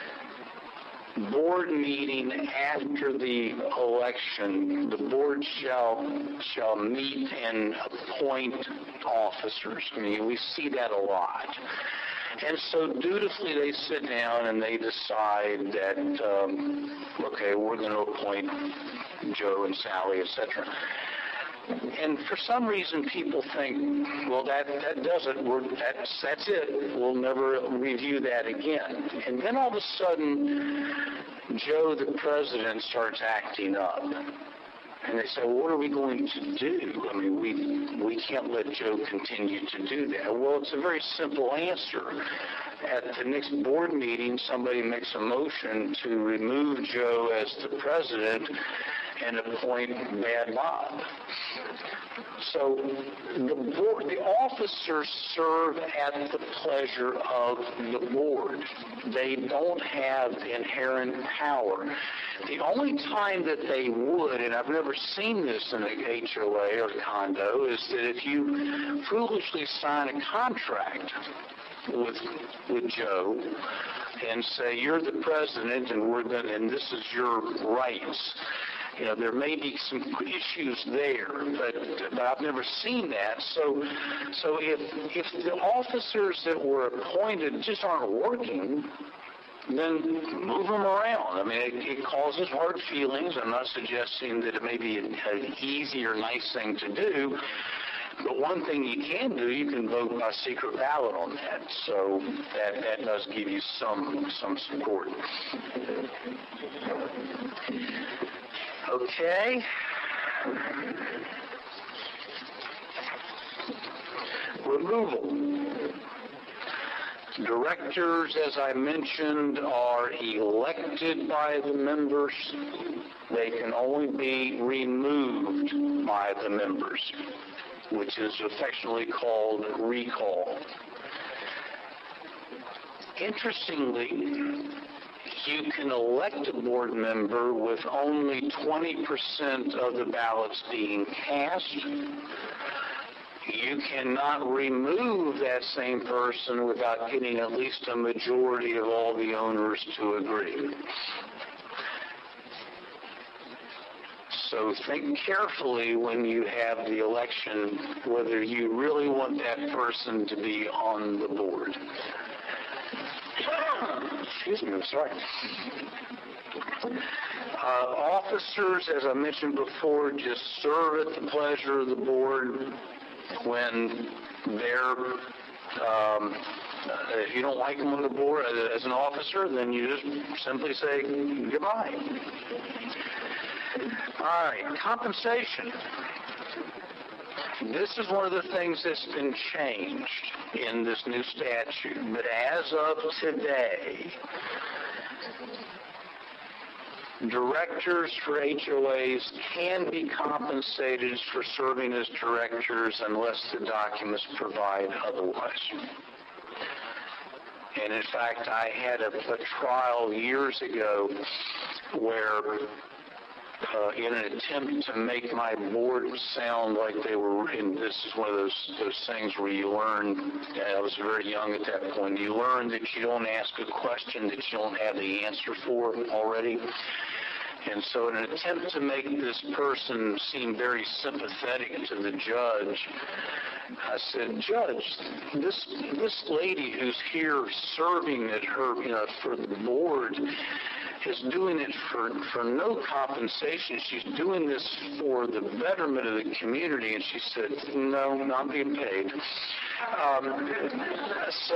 board meeting after the election, the board shall shall meet and appoint officers. I mean, we see that a lot. And so dutifully they sit down and they decide that, um, okay, we're going to appoint Joe and Sally, et cetera. And for some reason people think, well, that, that does it. We're, that's, that's it. We'll never review that again. And then all of a sudden, Joe, the president, starts acting up. And they say, well, what are we going to do? I mean, we we can't let Joe continue to do that. Well, it's a very simple answer. At the next board meeting, somebody makes a motion to remove Joe as the president and appoint Bad Bob. So the board, the officers serve at the pleasure of the board. They don't have inherent power. The only time that they would, and I've never seen this in a H O A or condo, is that if you foolishly sign a contract with with Joe and say you're the president and we're going and this is your rights. You know, there may be some issues there, but, but I've never seen that. So, so if if the officers that were appointed just aren't working, then move them around. I mean, it, it causes hard feelings. I'm not suggesting that it may be an easy or nice thing to do. But one thing you can do, you can vote by secret ballot on that. So that, that does give you some some support. Okay. Removal. Directors, as I mentioned, are elected by the members. They can only be removed by the members, which is affectionately called recall. Interestingly, you can elect a board member with only twenty percent of the ballots being cast. You cannot remove that same person without getting at least a majority of all the owners to agree. So think carefully when you have the election whether you really want that person to be on the board. Excuse me, I'm sorry. Uh, officers, as I mentioned before, just serve at the pleasure of the board. When they're, um, if you don't like them on the board as an officer, then you just simply say goodbye. All right, compensation. This is one of the things that's been changed in this new statute. But as of today, directors for H O As can be compensated for serving as directors unless the documents provide otherwise. And in fact, I had a, a trial years ago where Uh, in an attempt to make my board sound like they were, and this is one of those those things where you learn, I was very young at that point, you learn that you don't ask a question that you don't have the answer for already. And so in an attempt to make this person seem very sympathetic to the judge, I said, Judge, this this lady who's here serving at her, you know, for the board is doing it for, for no compensation. She's doing this for the betterment of the community. And she said, no, not being paid. Um, so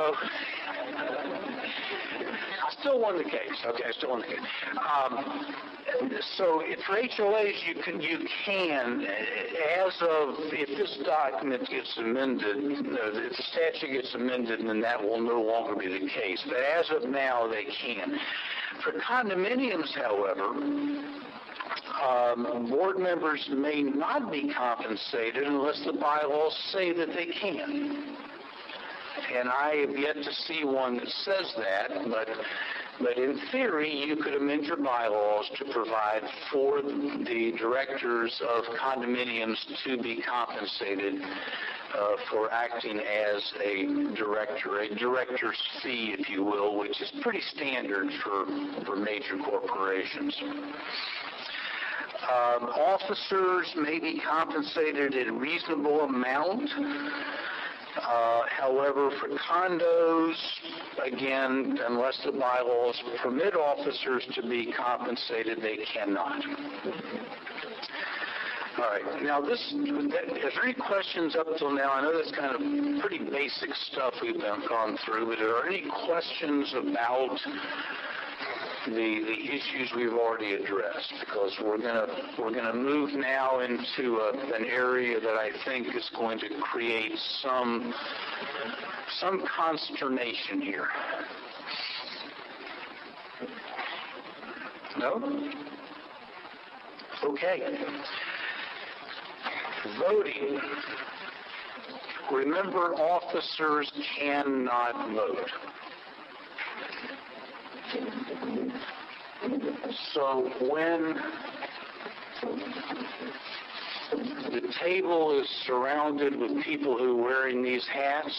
I still won the case. Okay, I still won the case. Um, so for H O As, you can, you can, as of, if this document gets amended, if the statute gets amended, then that will no longer be the case. But as of now, they can. For condominiums, however, um, board members may not be compensated unless the bylaws say that they can. And I have yet to see one that says that, but but in theory, you could amend your bylaws to provide for the directors of condominiums to be compensated Uh, for acting as a director, a director's fee, if you will, which is pretty standard for, for major corporations. Um, officers may be compensated at a reasonable amount. Uh, however, for condos, again, unless the bylaws permit officers to be compensated, they cannot. All right. Now, this, is there any questions up till now? I know that's kind of pretty basic stuff we've been gone through, but are there any questions about the the issues we've already addressed? Because we're gonna we're gonna move now into a, an area that I think is going to create some some consternation here. No? Okay. Voting. Remember, officers cannot vote. So when the table is surrounded with people who are wearing these hats,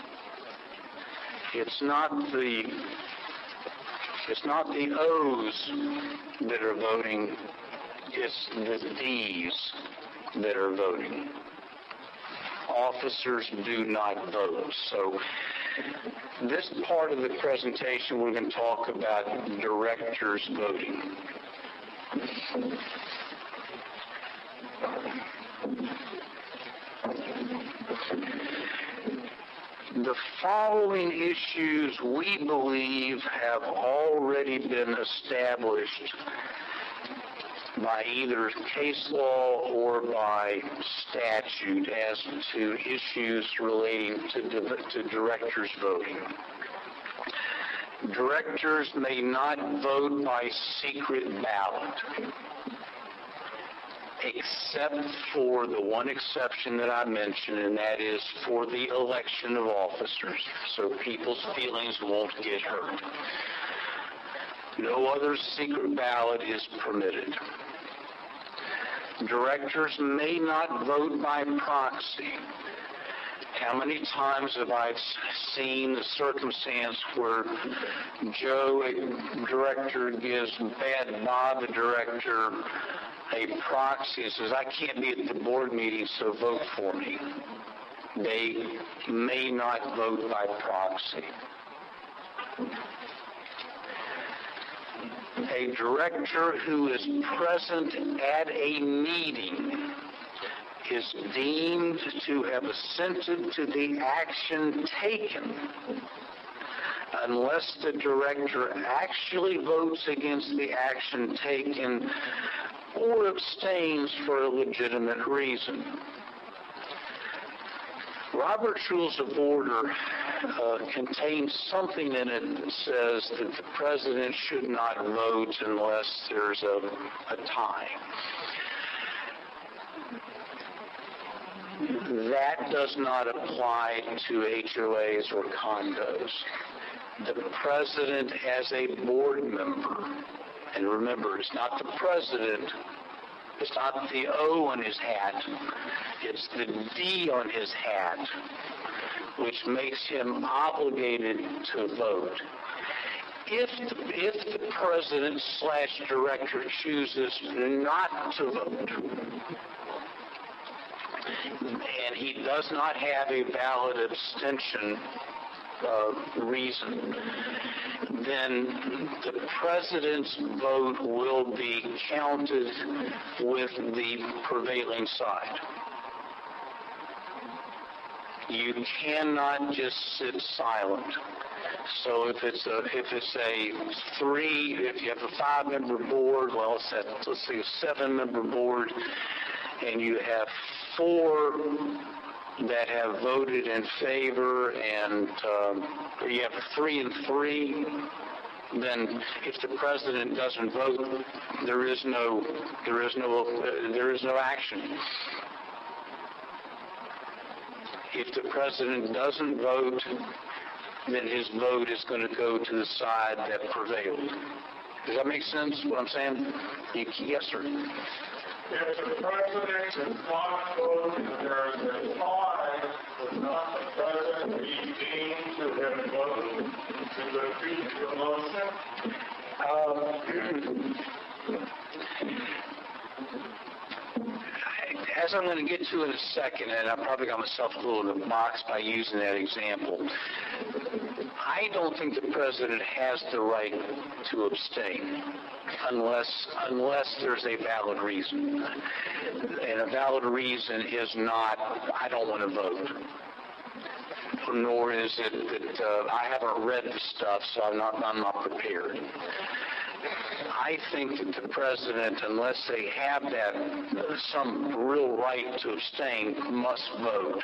it's not the it's not the O's that are voting, it's the D's that are voting. Officers do not vote. So this part of the presentation, we're going to talk about directors voting. The following issues we believe have already been established by either case law or by statute as to issues relating to, to directors voting. Directors may not vote by secret ballot, except for the one exception that I mentioned, and that is for the election of officers, so people's feelings won't get hurt. No other secret ballot is permitted. Directors may not vote by proxy. How many times have I seen the circumstance where Joe, a director, gives Bad Bob, a director, a proxy and says, I can't be at the board meeting, so vote for me. They may not vote by proxy. A director who is present at a meeting is deemed to have assented to the action taken unless the director actually votes against the action taken or abstains for a legitimate reason. Robert's Rules of Order uh, contains something in it that says that the president should not vote unless there's a, a tie. That does not apply to H O As or condos. The president as a board member, and remember, it's not the president, it's not the O on his hat, it's the D on his hat, which makes him obligated to vote. If the, if the president slash director chooses not to vote, and he does not have a valid abstention uh, reason, then the president's vote will be counted with the prevailing side. You cannot just sit silent. So if it's a if it's a three, if you have a five-member board, well, it's a, let's say a seven-member board, and you have four that have voted in favor, and um, or you have three and three, then if the president doesn't vote, there is no there is no uh, there is no action. If the president doesn't vote, then his vote is going to go to the side that prevailed. Does that make sense, what I'm saying? You, yes, sir. If the president does not vote and there is a tie, does not the president be deemed to have voted to defeat the motion? Um, as I'm going to get to in a second, and I probably got myself a little in the box by using that example, I don't think the president has the right to abstain unless unless there's a valid reason. And a valid reason is not, I don't want to vote. Nor is it that uh, I haven't read the stuff, so I'm not, I'm not prepared. I think that the president, unless they have that, some real right to abstain, must vote.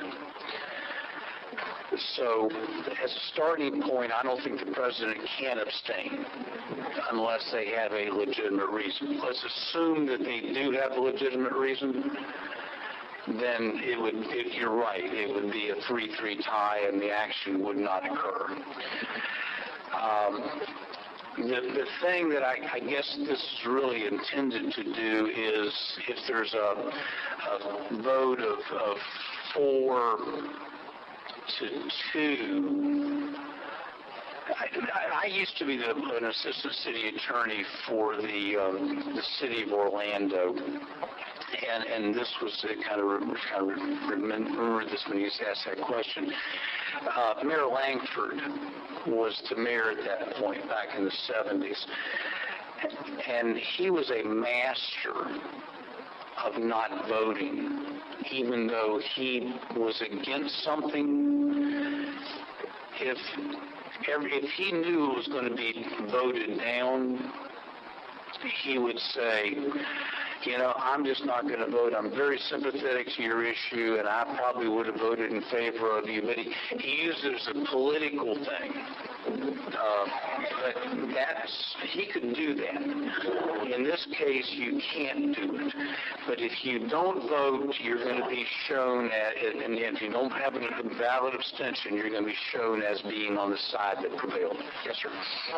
So, as a starting point, I don't think the president can abstain unless they have a legitimate reason. Let's assume that they do have a legitimate reason, then it would, if you're right, it would be a three three tie and the action would not occur. Um, the, the thing that I, I guess this is really intended to do is if there's a, a vote of, of four to two. I, I used to be the, an assistant city attorney for the um, the city of Orlando, and and this was a kind of kind of remember this when you asked that question. Uh, Mayor Langford was the mayor at that point back in the seventies, and he was a master of not voting, even though he was against something. If every, if he knew it was going to be voted down, he would say, you know, I'm just not going to vote. I'm very sympathetic to your issue, and I probably would have voted in favor of you. But he, he used it as a political thing. Uh, but that's, he could do that. In this case, you can't do it. But if you don't vote, you're going to be shown, at, and if you don't have a valid abstention, you're going to be shown as being on the side that prevailed. Yes, sir.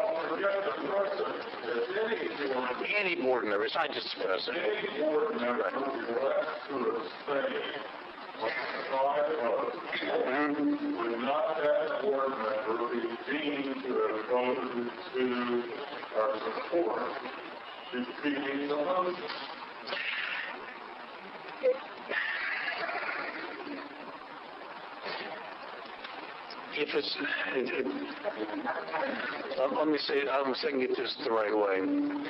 Any board member. It's not just the president. Any board member who has to abstain would not that board member be deemed to have voted to or support defeating the motion? If it's, it, it, uh, let me say, I'm saying it this the right way.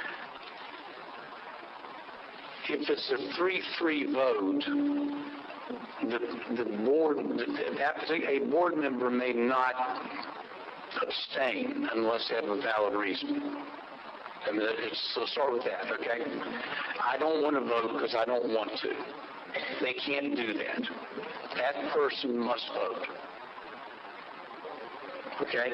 If it's a three three vote, the the board, that a board member may not abstain unless they have a valid reason. I mean, it's, so start with that, okay? I don't want to vote because I don't want to. They can't do that. That person must vote. Okay?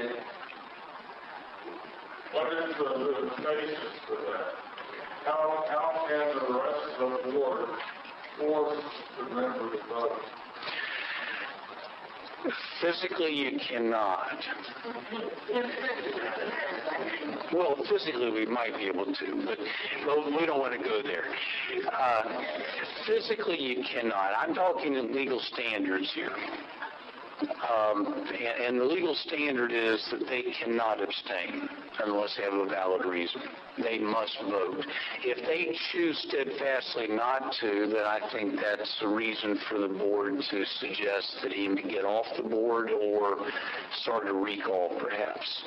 What is the, the basis for that? How, how can the rest of the board force the member to vote? Physically, you cannot. Well, physically, we might be able to, but, but we don't want to go there. Uh, physically, you cannot. I'm talking in legal standards here. Um, and, and the legal standard is that they cannot abstain unless they have a valid reason. They must vote. If they choose steadfastly not to, then I think that's a reason for the board to suggest that he may get off the board or start a recall, perhaps.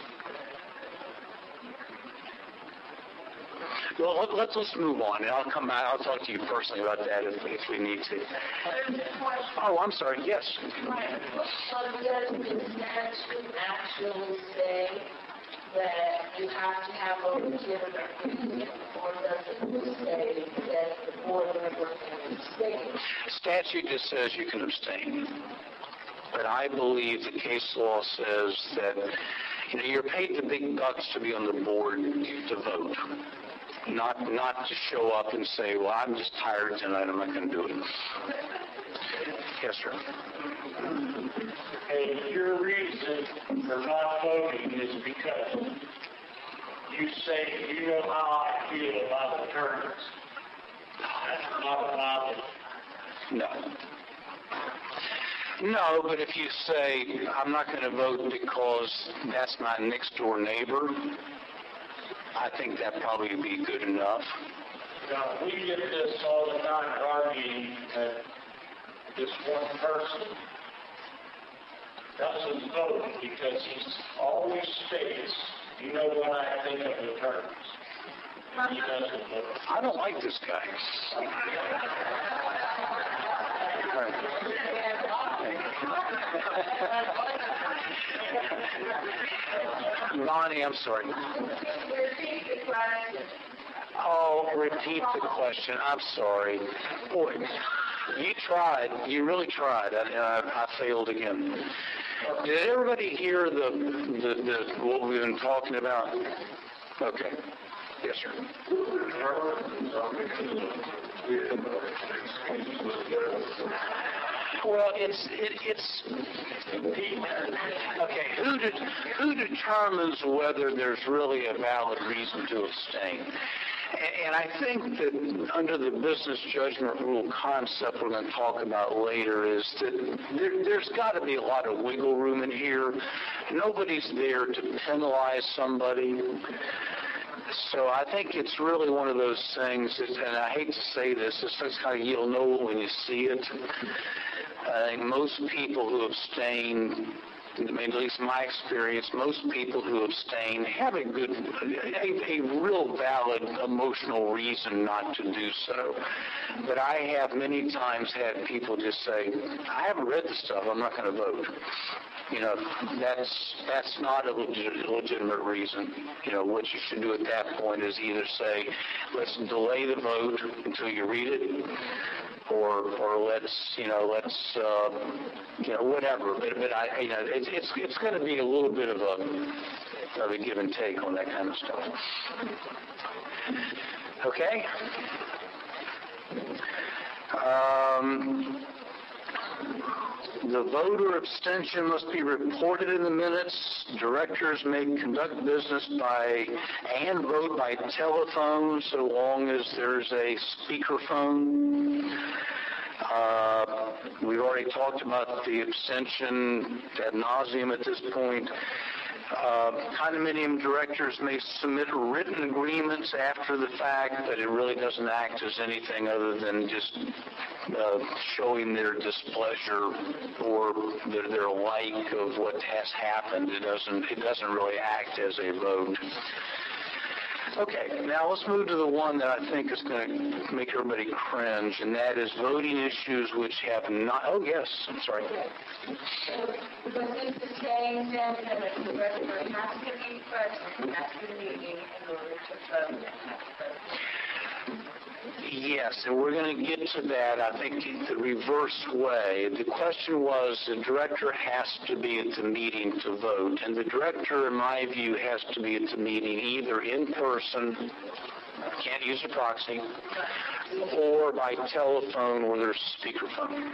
Well, let, let's let's move on, and I'll come back. I'll talk to you personally about that if, if we need to. Oh, I'm sorry. Yes. Right. So does the statute actually say that you have to have a legitimate reason, or does it say that the board member can abstain? Statute just says you can abstain. But I believe the case law says that, you know, you're paid the big bucks to be on the board to vote. Not not to show up and say, well, I'm just tired tonight, I'm not going to do it. Yes, sir. And your reason for not voting is because you say you know how I feel about attorneys. That's not an option. No. No, but if you say, I'm not going to vote because that's my next door neighbor, I think that probably would be good enough. Now, we get this all the time at our meeting that this one person doesn't vote because he always states, you know what I think of attorneys. He doesn't vote. I don't like this guy. Lonnie, I'm sorry. Oh, repeat the question. I'm sorry. Boy, you tried. You really tried, and I, I failed again. Did everybody hear the, the, the what we've been talking about? Okay. Yes, sir. Well, it's it, it's okay. Who de, who determines whether there's really a valid reason to abstain? And I think that under the business judgment rule concept we're going to talk about later is that there, there's got to be a lot of wiggle room in here. Nobody's there to penalize somebody. So I think it's really one of those things, and I hate to say this, it's just kind of you'll know when you see it. I think most people who abstain, I mean, at least my experience, most people who abstain have a good, a, a real valid emotional reason not to do so. But I have many times had people just say, I haven't read the stuff, I'm not going to vote. You know, that's that's not a legit, legitimate reason. You know, what you should do at that point is either say, let's delay the vote until you read it, or or let's you know let's uh, you know whatever. But but I you know it's it's it's going to be a little bit of a of a give and take on that kind of stuff. Okay. Um. The vote or abstention must be reported in the minutes. Directors may conduct business by and vote by telephone so long as there's a speakerphone. Uh, we've already talked about the abstention ad nauseum at this point. Uh, condominium directors may submit written agreements after the fact, but it really doesn't act as anything other than just uh, showing their displeasure or their, their like of what has happened. It doesn't. It doesn't really act as a vote. Okay, now let's move to the one that I think is going to make everybody cringe, and that is voting issues which have not, oh yes, I'm sorry. But this is saying then that the director has to be present at the meeting in order to vote. Yes, and we're going to get to that, I think, the reverse way. The question was the director has to be at the meeting to vote, and the director, in my view, has to be at the meeting either in person, can't use a proxy, or by telephone where there's a speakerphone.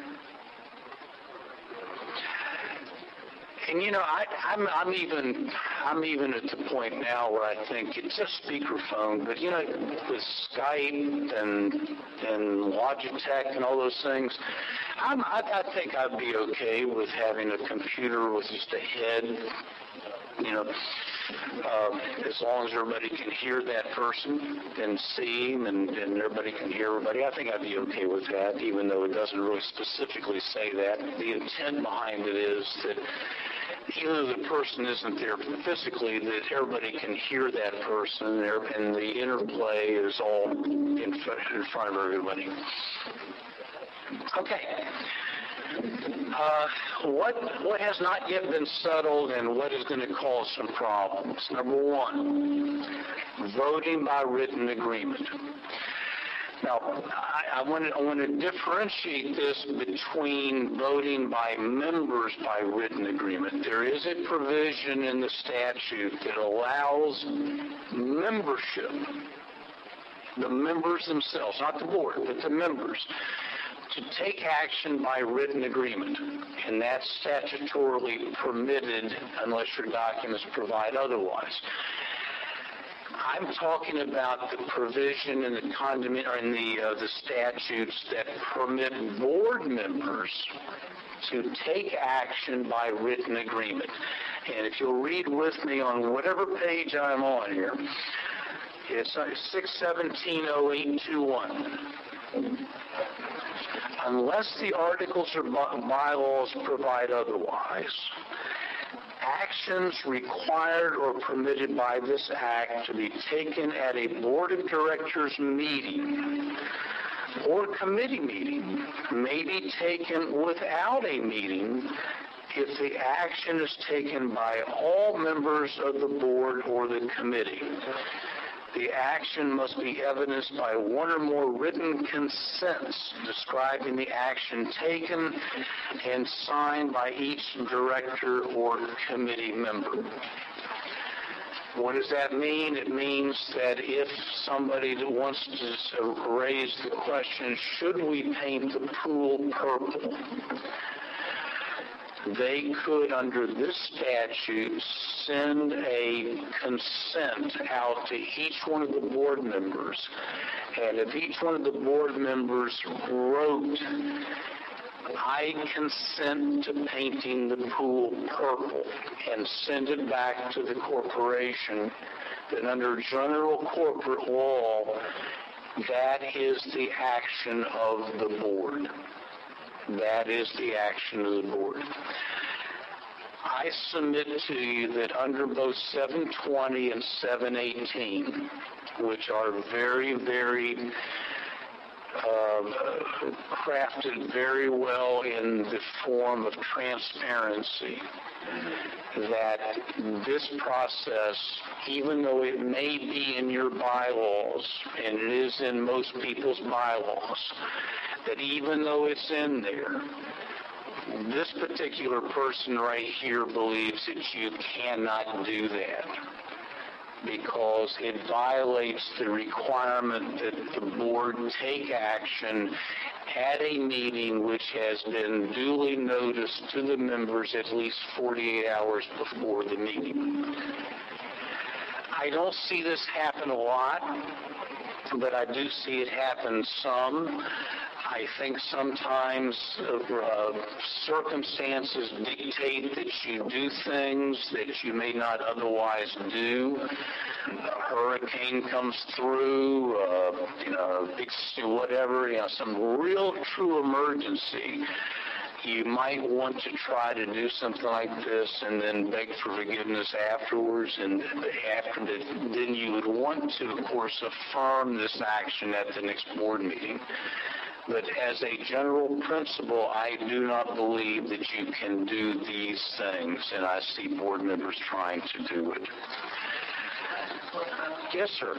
And you know, I, I'm, I'm even, I'm even at the point now where I think it's a speakerphone. But you know, with Skype and and Logitech and all those things, I'm, I, I think I'd be okay with having a computer with just a head. You know, uh, as long as everybody can hear that person and see him, and, and everybody can hear everybody, I think I'd be okay with that. Even though it doesn't really specifically say that, the intent behind it is that even though the person isn't there physically, that everybody can hear that person, and the interplay is all in front of everybody. Okay. Uh, what what has not yet been settled and what is going to cause some problems? Number one, voting by written agreement. Now, I, I, want to, I want to differentiate this between voting by members by written agreement. There is a provision in the statute that allows membership, the members themselves, not the board, but the members, to take action by written agreement, and that's statutorily permitted unless your documents provide otherwise. I'm talking about the provision in the condiment or in the uh, the statutes that permit board members to take action by written agreement. And if you'll read with me on whatever page I'm on here, it's six seventeen oh eight twenty-one. Unless the articles or bylaws provide otherwise, actions required or permitted by this act to be taken at a board of directors meeting or committee meeting may be taken without a meeting if the action is taken by all members of the board or the committee. The action must be evidenced by one or more written consents describing the action taken and signed by each director or committee member. What does that mean? It means that if somebody wants to raise the question, should we paint the pool purple? They could, under this statute, send a consent out to each one of the board members. And if each one of the board members wrote, I consent to painting the pool purple, and send it back to the corporation, then under general corporate law, that is the action of the board. That is the action of the board. I submit to you that under both seven twenty and seven eighteen, which are very, very uh, crafted very well in the form of transparency, that this process, even though it may be in your bylaws, and it is in most people's bylaws, that even though it's in there, this particular person right here believes that you cannot do that because it violates the requirement that the board take action at a meeting which has been duly noticed to the members at least forty-eight hours before the meeting. I don't see this happen a lot, but I do see it happen some. I think sometimes uh, circumstances dictate that you do things that you may not otherwise do. A hurricane comes through, uh, you know, big whatever, you know, some real true emergency. you might want to try to do something like this and then beg for forgiveness afterwards, and after that, then you would want to, of course, affirm this action at the next board meeting. But as a general principle, I do not believe that you can do these things, and I see board members trying to do it. Yes, sir.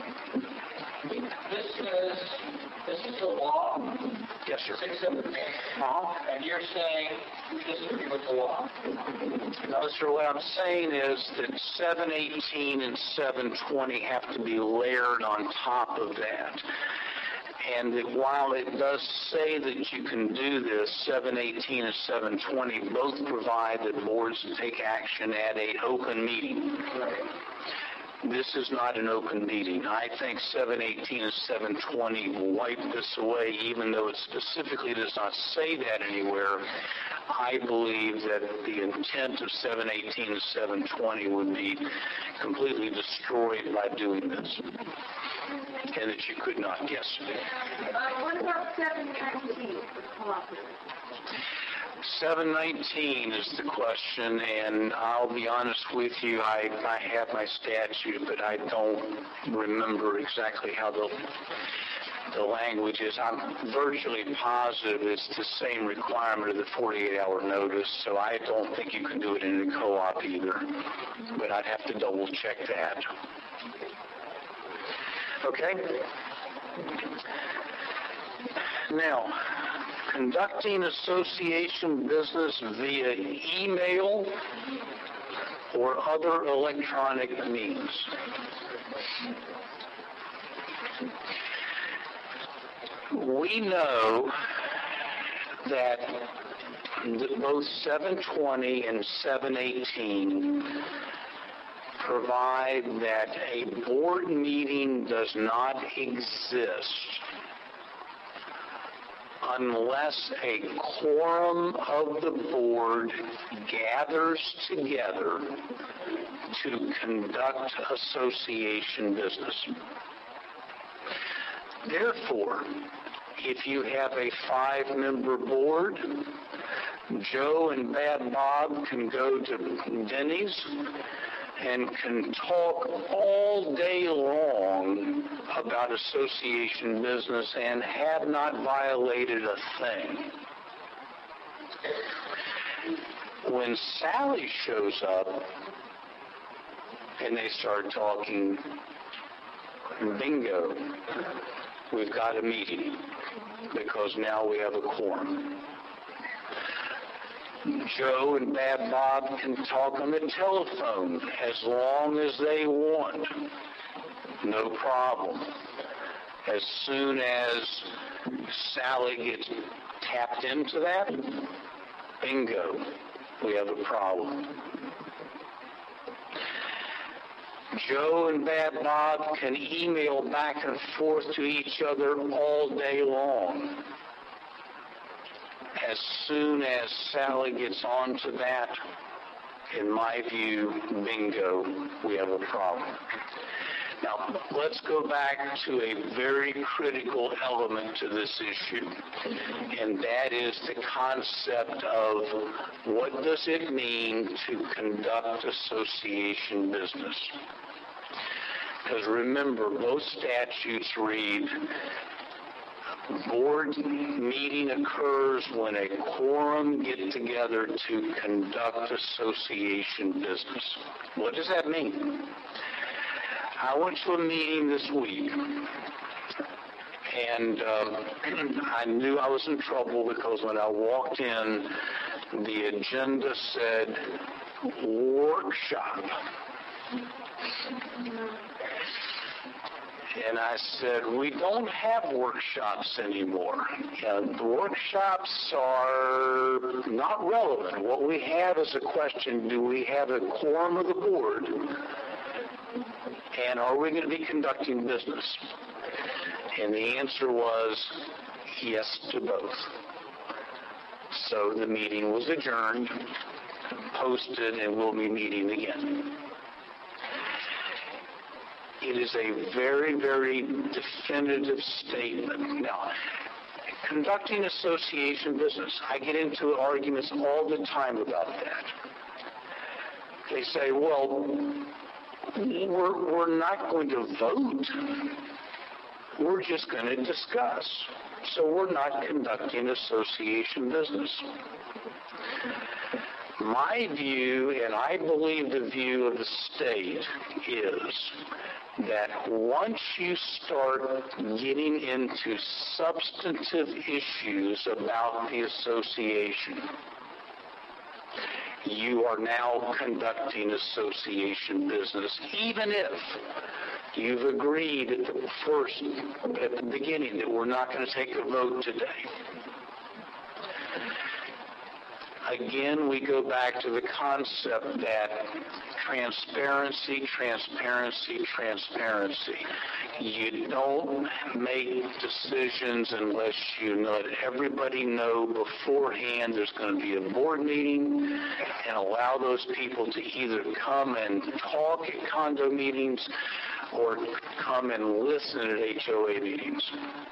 This is, this is a law. Yes, sir. six seventeen. Uh-huh. And you're saying you disagree with the law. No, sir, what I'm saying is that seven eighteen and seven twenty have to be layered on top of that. And that while it does say that you can do this, seven eighteen and seven twenty both provide that boards take action at an open meeting. This is not an open meeting. I think seven eighteen and seven twenty will wipe this away, even though it specifically does not say that anywhere. I believe that the intent of seven eighteen and seven twenty would be completely destroyed by doing this, and that you could not. Yes. Uh, what about seven nineteen? seven nineteen is the question, and I'll be honest with you, I, I have my statute, but I don't remember exactly how the the language is. I'm virtually positive it's the same requirement of the forty-eight hour notice, so I don't think you can do it in a co-op either, but I'd have to double check that. Okay? Now, conducting association business via email or other electronic means. We know that both seven twenty and seven eighteen provide that a board meeting does not exist unless a quorum of the board gathers together to conduct association business. Therefore, if you have a five-member board, Joe and Bad Bob can go to Denny's and can talk all day long about association business and have not violated a thing. When Sally shows up and they start talking, bingo, we've got a meeting because now we have a quorum. Joe and Bad Bob can talk on the telephone as long as they want. No problem. As soon as Sally gets tapped into that, bingo, we have a problem. Joe and Bad Bob can email back and forth to each other all day long. As soon as Sally gets onto that, in my view, bingo, we have a problem. Now, let's go back to a very critical element to this issue, and that is the concept of what does it mean to conduct association business? Because remember, both statutes read, board meeting occurs when a quorum get together to conduct association business. What does that mean? I went to a meeting this week, and um, I knew I was in trouble because when I walked in, the agenda said workshop. And I said, we don't have workshops anymore. And the workshops are not relevant. What we have is a question, do we have a quorum of the board? And are we going to be conducting business? And the answer was yes to both. So the meeting was adjourned, posted, and we'll be meeting again. It is a very, very definitive statement. Now, conducting association business. I get into arguments all the time about that. They say, well, we're, we're not going to vote. We're just going to discuss. So we're not conducting association business. My view, and I believe the view of the state, is that once you start getting into substantive issues about the association, you are now conducting association business, even if you've agreed at the first, at the beginning, that we're not going to take a vote today. Again, we go back to the concept that transparency, transparency, transparency. You don't make decisions unless you let everybody know beforehand there's going to be a board meeting, and allow those people to either come and talk at condo meetings or come and listen at H O A meetings.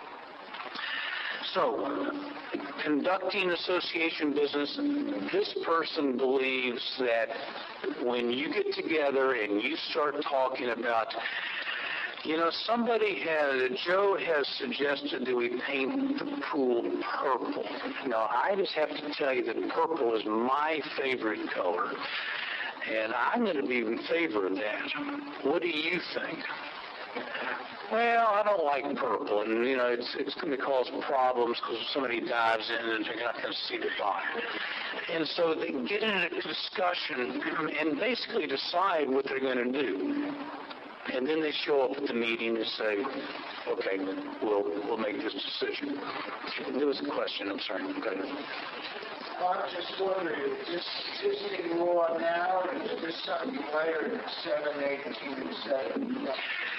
So, conducting association business, this person believes that when you get together and you start talking about, you know, somebody has, Joe has suggested that we paint the pool purple. Now, I just have to tell you that purple is my favorite color, and I'm going to be in favor of that. What do you think? Well, I don't like purple, and, you know, it's it's going to cause problems because if somebody dives in and they're not going to see the body. And so they get in a discussion and basically decide what they're going to do. And then they show up at the meeting and say, okay, we'll we'll make this decision. There was a question, I'm sorry. Okay. I'm just wondering, is this existing law now, or is this something later than seven eighteen seven?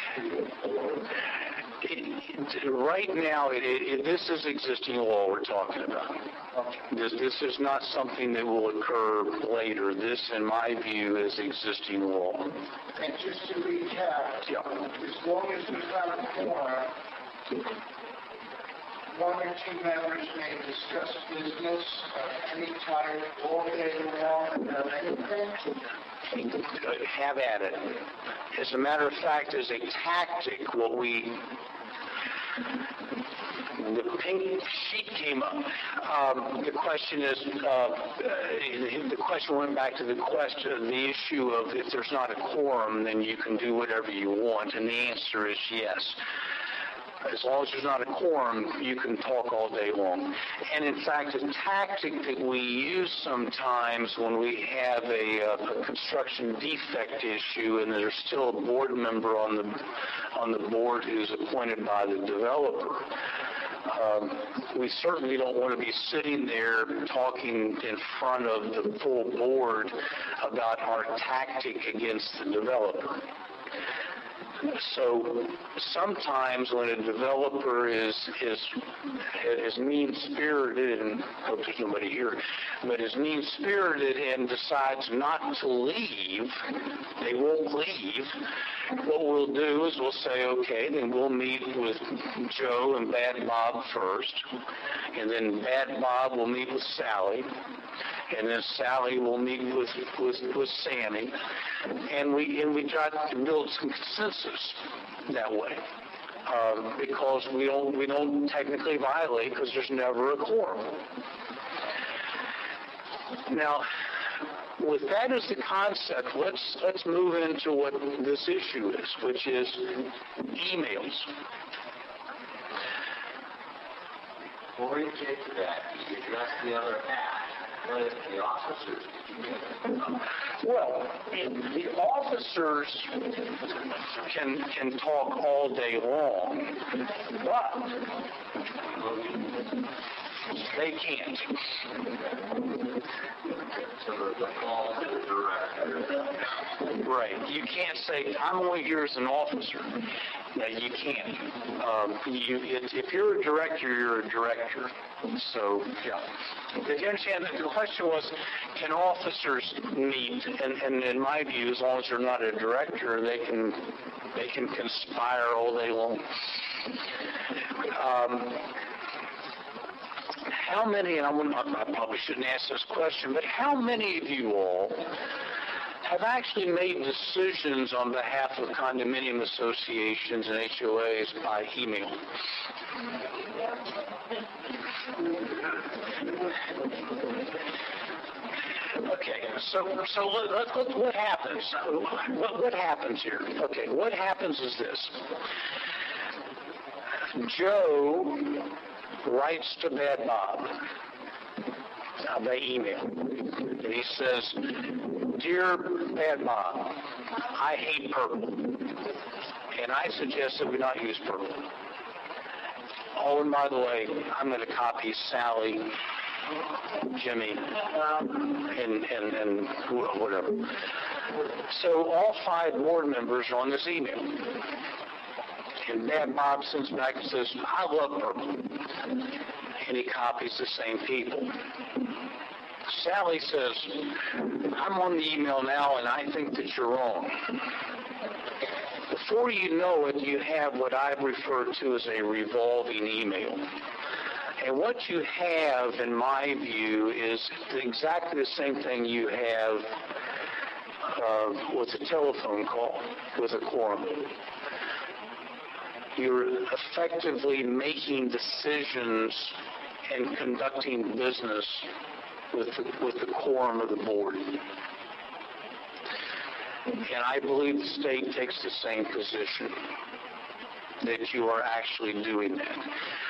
It, it, right now, it, it, this is existing law we're talking about. This, this is not something that will occur later. This, in my view, is existing law. And just to recap, yeah. as long as we have a quorum, one or two members may discuss business at any time, all day long, without anything. Have at it. As a matter of fact, as a tactic, what we, the pink sheet came up. Um, the question is, uh, the question went back to the question, the issue of if there's not a quorum, then you can do whatever you want, and the answer is yes. As long as there's not a quorum, you can talk all day long. And in fact, a tactic that we use sometimes when we have a, a construction defect issue and there's still a board member on the on the board who's appointed by the developer, um, we certainly don't want to be sitting there talking in front of the full board about our tactic against the developer. So sometimes when a developer is is is mean-spirited, and I hope there's nobody here, but is mean-spirited and decides not to leave, they won't leave. What we'll do is we'll say, okay, then we'll meet with Joe and Bad Bob first, and then Bad Bob will meet with Sally, and then Sally will meet with with, with Sammy, and we and we try to build some consensus that way, um, because we don't we don't technically violate because there's never a quorum. Now, with that as the concept, let's let's move into what this issue is, which is emails. Before you get to that, you address the other half. What if the officers? Well, the officers can can talk all day long, but they can't. Right. You can't say, I'm only here as an officer. No, you can't. Um, you, it, if you're a director, you're a director. So, yeah. Did you understand that the question was, can officers meet? And, and in my view, as long as they're not a director, they can they can conspire all day long. Um, how many, and I, wouldn't, I probably shouldn't ask this question, but how many of you all have actually made decisions on behalf of condominium associations and H O As by email? Okay, so so let, let, let, what happens? What, what happens here? Okay, what happens is this. Joe writes to Bad Bob uh, by email, and he says, "Dear Bad Bob, I hate purple, and I suggest that we not use purple. Oh, and by the way, I'm going to copy Sally, Jimmy, and, and, and whatever." So all five board members are on this email. And Bad Bob sends back and says, "I love purple." And he copies the same people. Sally says, "I'm on the email now, and I think that you're wrong." Before you know it, you have what I refer to as a revolving email. And what you have, in my view, is exactly the same thing you have uh, with a telephone call, with a quorum. You're effectively making decisions and conducting business with the, with the quorum of the board. And I believe the state takes the same position, that you are actually doing that.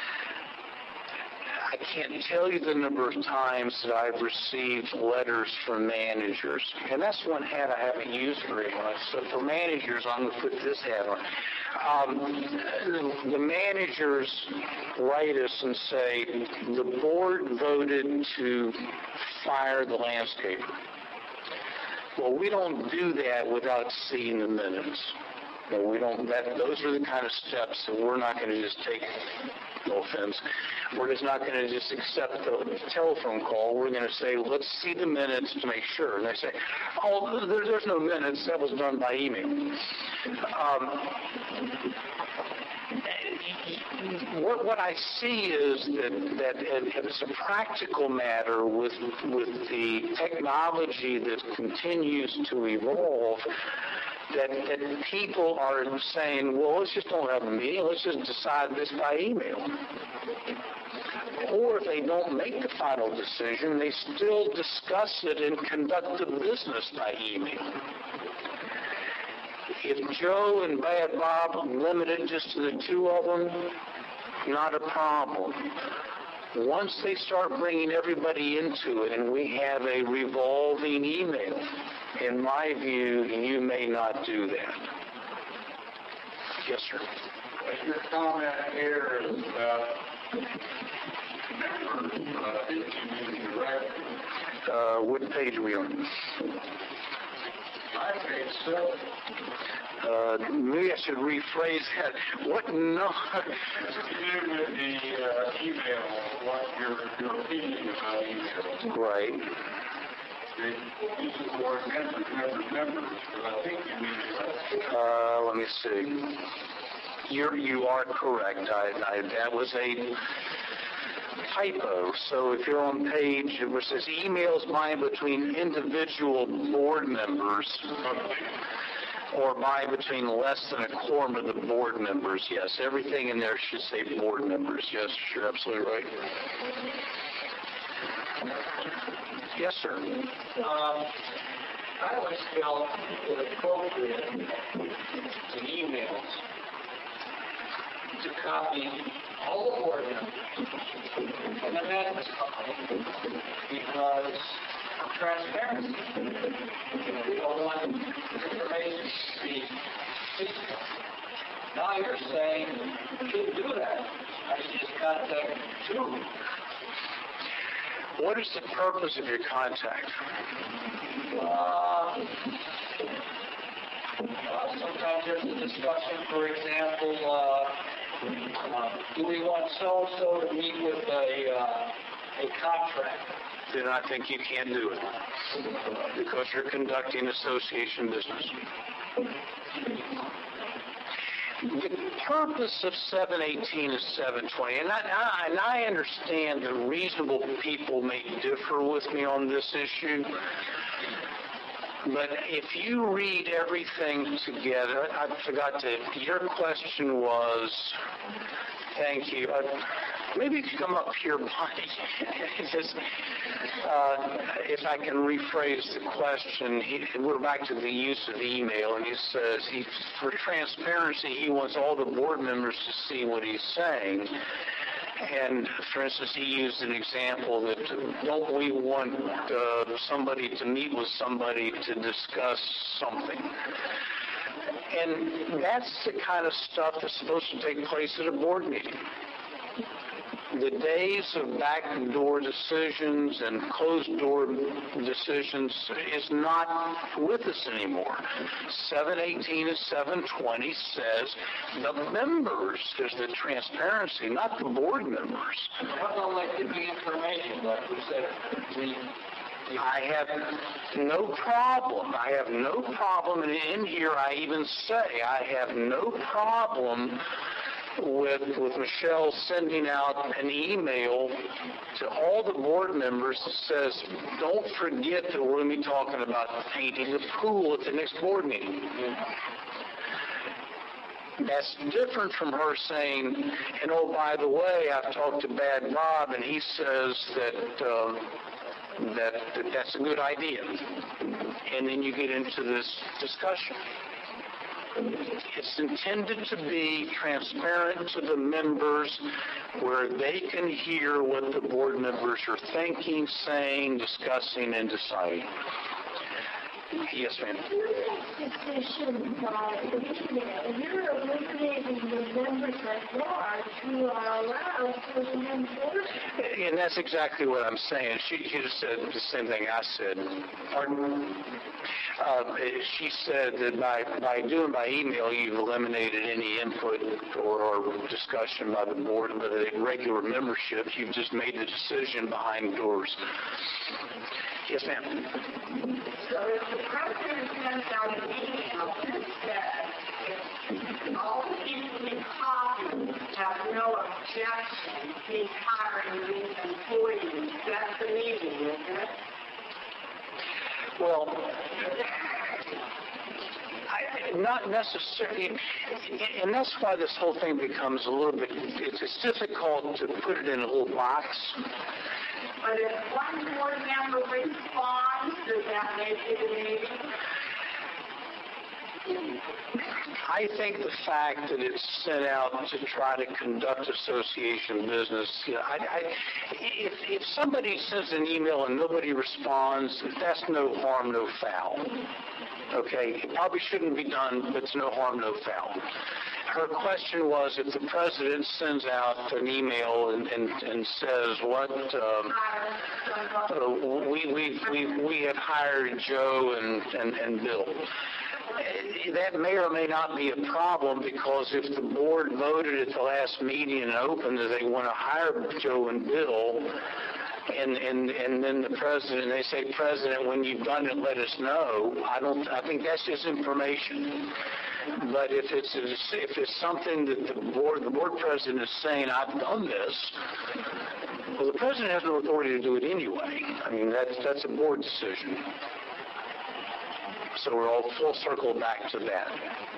I can't tell you the number of times that I've received letters from managers, and that's one hat I haven't used very much. So for managers, I'm going to put this hat on. Um, the managers write us and say, "The board voted to fire the landscaper." Well, we don't do that without seeing the minutes. You know, we don't. That, those are the kind of steps that we're not going to just take. No offense. We're just not going to just accept the telephone call. We're going to say, "Let's see the minutes to make sure." And they say, "Oh, there, there's no minutes. That was done by email." Um, what, what I see is that, that it's a practical matter with, with the technology that continues to evolve, that, that people are saying, "Well, let's just don't have a meeting. Let's just decide this by email." Or if they don't make the final decision, they still discuss it and conduct the business by email. If Joe and Bad Bob limited just to the two of them, not a problem. Once they start bringing everybody into it and we have a revolving email, in my view, you may not do that. Yes, sir. Your comment here is about members, uh, issuing direct. Uh, what page are we on? I think so. Uh, maybe I should rephrase that. What no? Give me the uh, email, what your, your opinion about email. Right. Use the word members, members, members, but I think you mean direct. Uh, let me see. You're, you are correct. I, I, that was a typo. So if you're on page where it says emails by between individual board members, or by between less than a quorum of the board members, yes. Everything in there should say board members. Yes, you're absolutely right. Yes, sir. Um, I always felt it appropriate in emails to copy all the board members and the management company because of transparency. You know, we don't want information to be secret. Now you're saying you shouldn't do that. I should just contact you. What is the purpose of your contact? Uh, uh, sometimes there's a discussion, for example, uh, uh, do we want so-and-so to meet with a, uh, a contract? Then I think you can't do it because you're conducting association business. the purpose of seven eighteen is seven twenty, and I, I, and I understand that reasonable people may differ with me on this issue, but if you read everything together, I forgot to, your question was, thank you, I, maybe you could come up here, Bonnie. Just, uh, if I can rephrase the question, he, we're back to the use of email, and he says, he, for transparency, he wants all the board members to see what he's saying. And, for instance, he used an example that don't we want uh, somebody to meet with somebody to discuss something? And that's the kind of stuff that's supposed to take place at a board meeting. The days of backdoor decisions and closed-door decisions is not with us anymore. seven eighteen and seven twenty says the members, there's the transparency, not the board members. How about like giving information, like we said? I have no problem. I have no problem, and in here I even say I have no problem with with Michelle sending out an email to all the board members that says, don't forget that we're going to be talking about painting the pool at the next board meeting. That's different from her saying, and oh, by the way, I've talked to Bad Bob, and he says that, uh, that, that that's a good idea. And then you get into this discussion. It's intended to be transparent to the members where they can hear what the board members are thinking, saying, discussing, and deciding. Yes, ma'am. Decision by email. You're eliminating the members at large who are allowed to amend board. And that's exactly what I'm saying. She, she just said the same thing I said. Pardon? Uh, she said that by, by doing by email, you've eliminated any input or, or discussion by the board, but a regular membership, you've just made the decision behind doors. Yes, ma'am. So if the president sends out an email that says all the people in common have no objection in hiring these employees, that's the meeting, isn't it? Well, I, not necessarily, and that's why this whole thing becomes a little bit, it's, it's difficult to put it in a little box. But if one board member responds, does that make it a meeting? I think the fact that it's sent out to try to conduct association business, you know, I, I, if, if somebody sends an email and nobody responds, that's no harm, no foul. Okay? It probably shouldn't be done, but it's no harm, no foul. Her question was if the president sends out an email and, and, and says what um, uh, we, we, we, we have hired Joe and, and, and Bill. That may or may not be a problem because if the board voted at the last meeting and opened that they want to hire Joe and Bill, and and and then the president, they say, President, when you've done it, let us know. I don't. I think that's just information. But if it's a, if it's something that the board the board president is saying, I've done this, well, the president has no authority to do it anyway. I mean, that's that's a board decision. So we're all full circle back to that.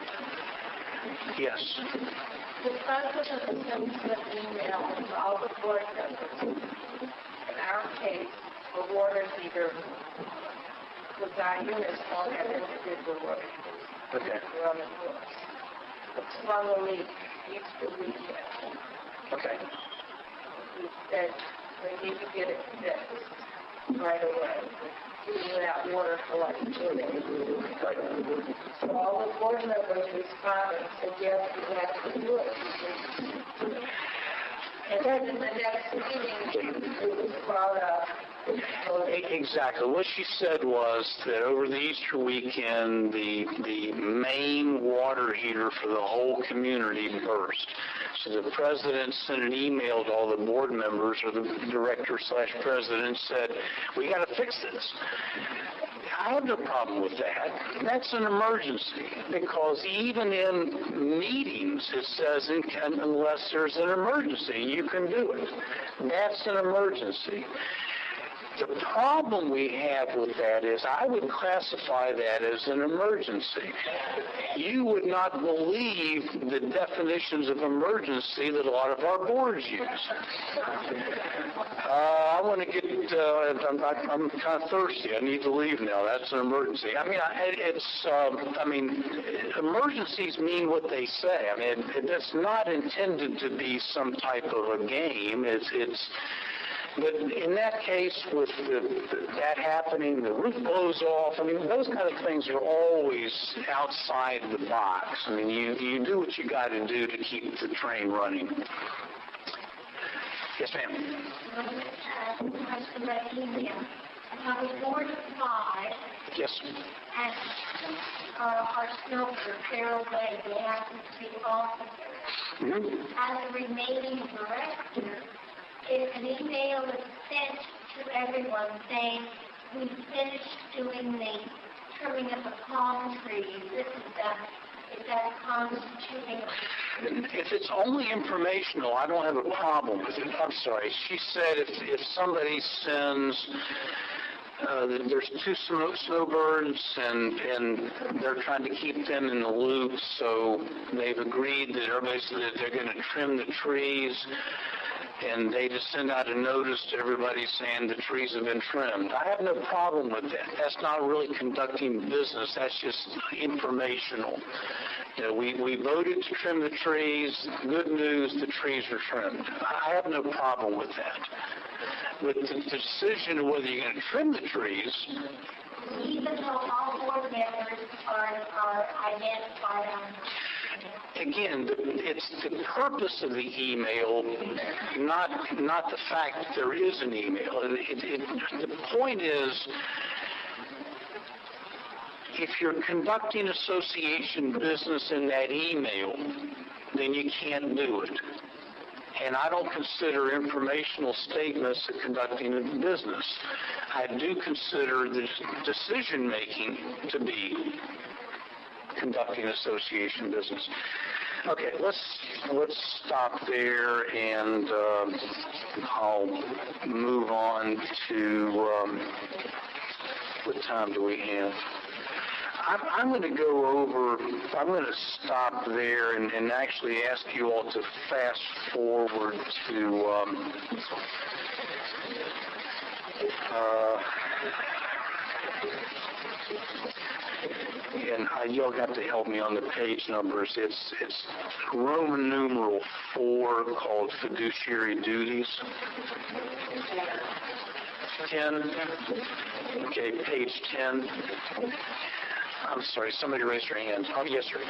Yes. The president sends an email to all the board members. In our case, the water heater, because our units don't have individual water heaters. Okay. They're on the floor. It's one of the Easter weekend. Okay. We said we need to get it fixed right away. Without water for like two days. So all the board members responded and said, yes, we have to do it. And then in the next meeting, it was brought up. Exactly. What she said was that over the Easter weekend, the the main water heater for the whole community burst. So the president sent an email to all the board members, or the director slash president said, we got to fix this. I have no problem with that. That's an emergency, because even in meetings it says in, unless there's an emergency, you can do it. That's an emergency. The problem we have with that is I would classify that as an emergency. You would not believe the definitions of emergency that a lot of our boards use. Uh, I want to get, uh, I'm, I'm kind of thirsty. I need to leave now. That's an emergency. I mean, I, it's, um, I mean, emergencies mean what they say. I mean, it, it's not intended to be some type of a game. It's, it's, But in that case, with the, that happening, the roof blows off, I mean, those kind of things are always outside the box. I mean, you, you do what you got to do to keep the train running. Yes, ma'am. Now, before the five, Yes. and uh, our snow repair away, they have to be officers. Mm-hmm. As a remaining director, if an email is sent to everyone saying, we finished doing the trimming of the palm trees, this is done, is that constituting? If it's only informational, I don't have a problem with it. I'm sorry. She said if, if somebody sends, uh, there's two snow, snowbirds and, and they're trying to keep them in the loop, so they've agreed that everybody said that they're going to trim the trees, and they just send out a notice to everybody saying the trees have been trimmed. I have no problem with that. That's not really conducting business. That's just informational. You know, we, we voted to trim the trees. Good news, the trees are trimmed. I have no problem with that. But the, the decision of whether you're going to trim the trees, Even though all board members are, are identified on again, it's the purpose of the email, not not the fact that there is an email. It, it, the point is, if you're conducting association business in that email, then you can't do it. And I don't consider informational statements of conducting a business. I do consider the decision-making to be conducting association business. Okay, let's let's stop there, and um, I'll move on to um, what time do we have? I'm, I'm going to go over. I'm going to stop there and, and actually ask you all to fast forward to. Um, uh, And uh, you'll have to help me on the page numbers. It's it's Roman numeral four, called fiduciary duties. Ten. Okay, page ten. I'm sorry, somebody raised your hand. Oh, yes, sir.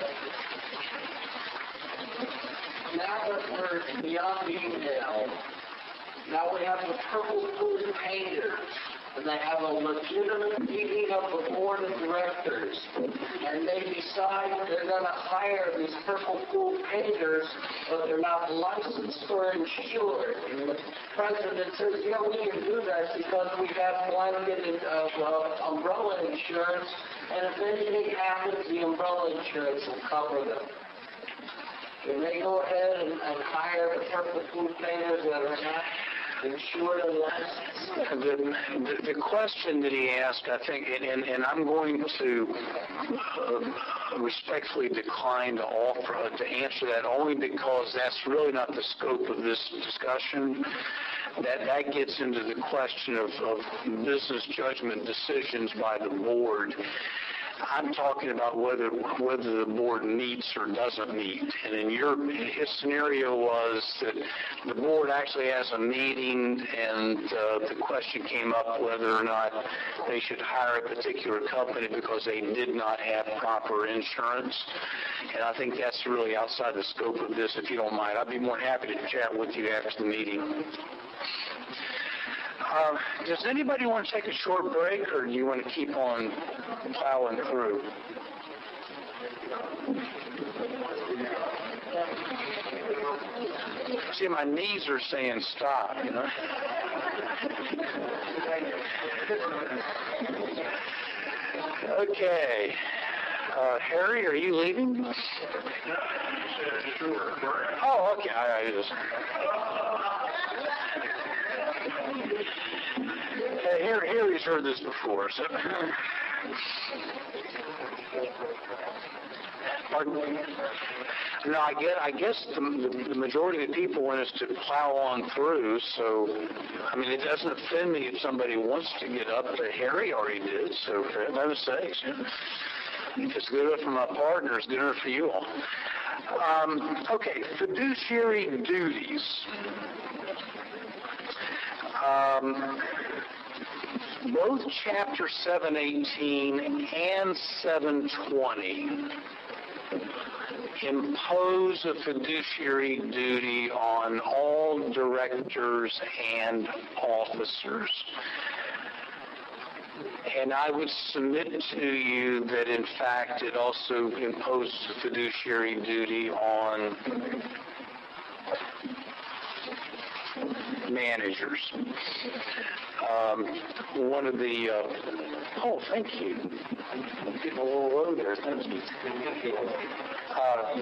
Now that we're beyond email, now we have the purple food painters. And they have a legitimate meeting of the board of directors, and they decide they're going to hire these purple pool painters, but they're not licensed or insured. And the president says, yeah, we can do that because we have blanket of uh, umbrella insurance, and if anything happens, the umbrella insurance will cover them. Can they go ahead and, and hire the purple pool painters that are not insured and licensed? The, the, the question that he asked, I think, and, and, and I'm going to uh, respectfully decline to offer uh, to answer that, only because that's really not the scope of this discussion. That that gets into the question of, of business judgment decisions by the board. I'm talking about whether whether the board meets or doesn't meet. And in your his scenario was that the board actually has a meeting, and uh, the question came up whether or not they should hire a particular company because they did not have proper insurance. And I think that's really outside the scope of this. If you don't mind, I'd be more than happy to chat with you after the meeting. Uh, does anybody want to take a short break, or do you want to keep on plowing through? See, my knees are saying stop, you know. Okay. Uh, Harry, are you leaving? Oh, okay. I, I just... Uh, Harry, Harry's heard this before, so... Pardon? No, I guess, I guess the, the majority of the people want us to plow on through, so, I mean, it doesn't offend me if somebody wants to get up. Harry already did, so for no mistakes. If it's good enough for my partner, it's good enough for you all. Um, okay, fiduciary duties. Um, both Chapter seven eighteen and seven twenty impose a fiduciary duty on all directors and officers. And I would submit to you that, in fact, it also imposes a fiduciary duty on managers. Um, one of the, uh, oh, thank you. I'm getting a little low there. Thank you. Uh,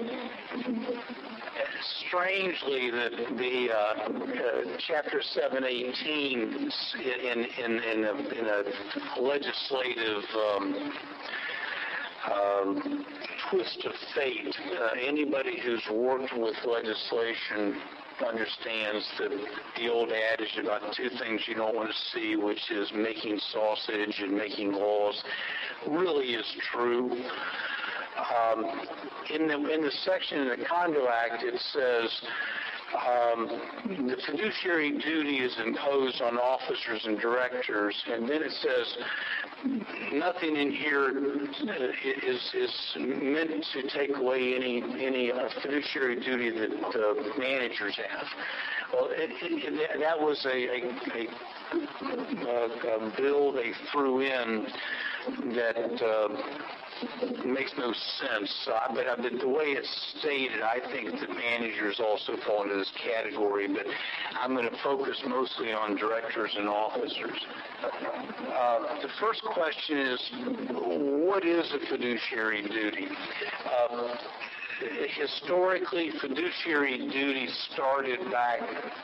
strangely, the, the uh, uh, Chapter seven eighteen in in in a, in a legislative um, um, twist of fate. Uh, anybody who's worked with legislation understands that the old adage about two things you don't want to see, which is making sausage and making laws, really is true. Um, in the in the section in the Condo Act, it says um, the fiduciary duty is imposed on officers and directors, and then it says nothing in here is is meant to take away any any uh, fiduciary duty that uh, managers have. Well, it, it, that was a, a, a, a bill they threw in that uh, makes no sense. Uh, but, uh, but the way it's stated, I think that managers also fall into this category. But I'm going to focus mostly on directors and officers. Uh, the first question is, what is a fiduciary duty? Uh, historically, fiduciary duty started back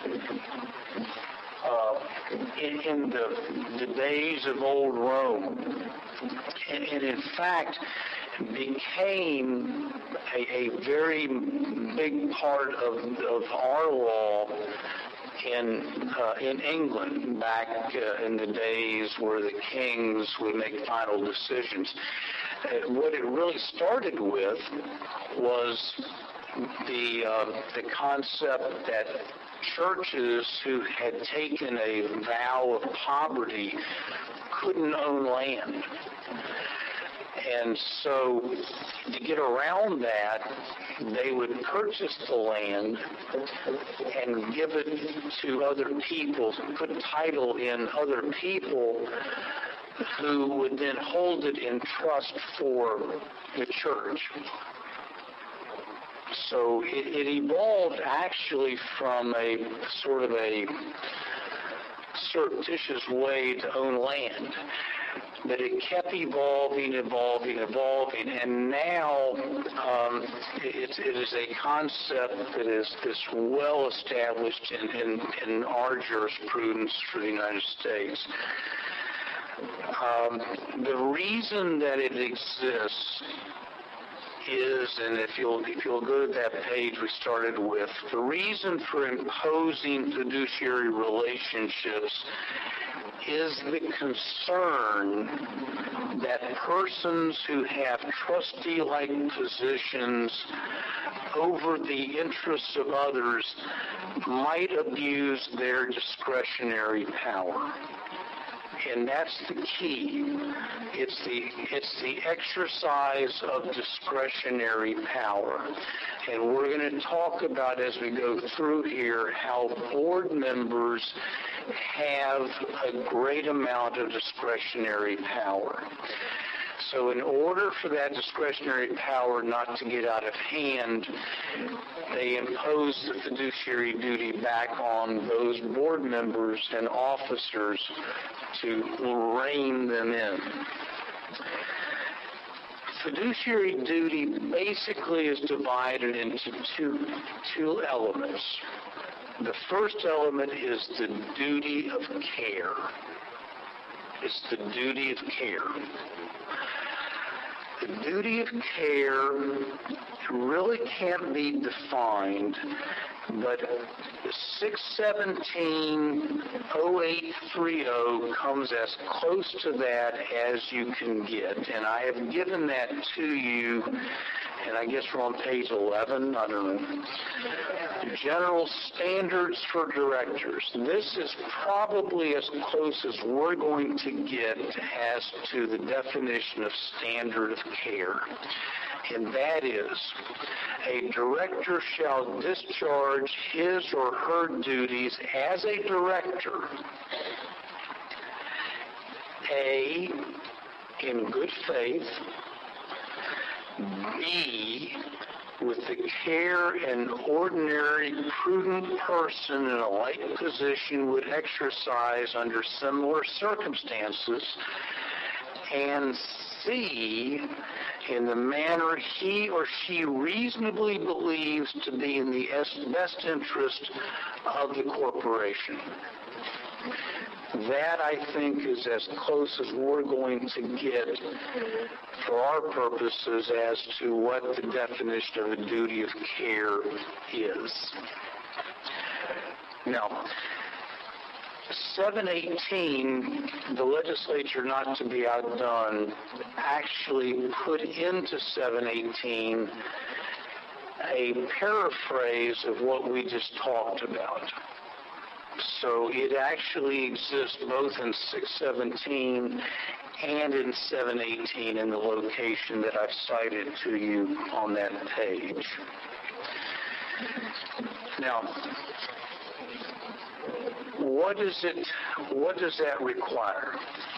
uh, in, in the, the days of old Rome. And, and in fact, became a, a very big part of, of our law in uh, in England back uh, in the days where the kings would make final decisions. Uh, what it really started with was the uh, the concept that churches who had taken a vow of poverty couldn't own land. And so to get around that, they would purchase the land and give it to other people, put title in other people who would then hold it in trust for the church. So it, it evolved actually from a sort of a surreptitious way to own land. But it kept evolving, evolving, evolving, and now um, it, it is a concept that is, is well established in, in, in our jurisprudence for the United States. Um, the reason that it exists is, and if you'll if you'll go to that page we started with, the reason for imposing fiduciary relationships is the concern that persons who have trustee-like positions over the interests of others might abuse their discretionary power. And that's the key. It's the it's the exercise of discretionary power. And we're going to talk about, as we go through here, how board members have a great amount of discretionary power. So in order for that discretionary power not to get out of hand, they impose the fiduciary duty back on those board members and officers to rein them in. Fiduciary duty basically is divided into two, two elements. The first element is the duty of care. It's the duty of care. The duty of care really can't be defined, but six seventeen oh eight thirty comes as close to that as you can get, and I have given that to you, and I guess we're on page eleven, I don't know. General standards for directors. This is probably as close as we're going to get as to the definition of standard of care. And that is, a director shall discharge his or her duties as a director, A, in good faith, B, with the care an ordinary prudent person in a like position would exercise under similar circumstances, and C, in the manner he or she reasonably believes to be in the best interest of the corporation. That, I think, is as close as we're going to get for our purposes as to what the definition of a duty of care is. Now, seven eighteen, the legislature, not to be outdone, actually put into seven eighteen a paraphrase of what we just talked about. So it actually exists both in six seventeen and in seven eighteen in the location that I've cited to you on that page. Now, what is it, what does that require?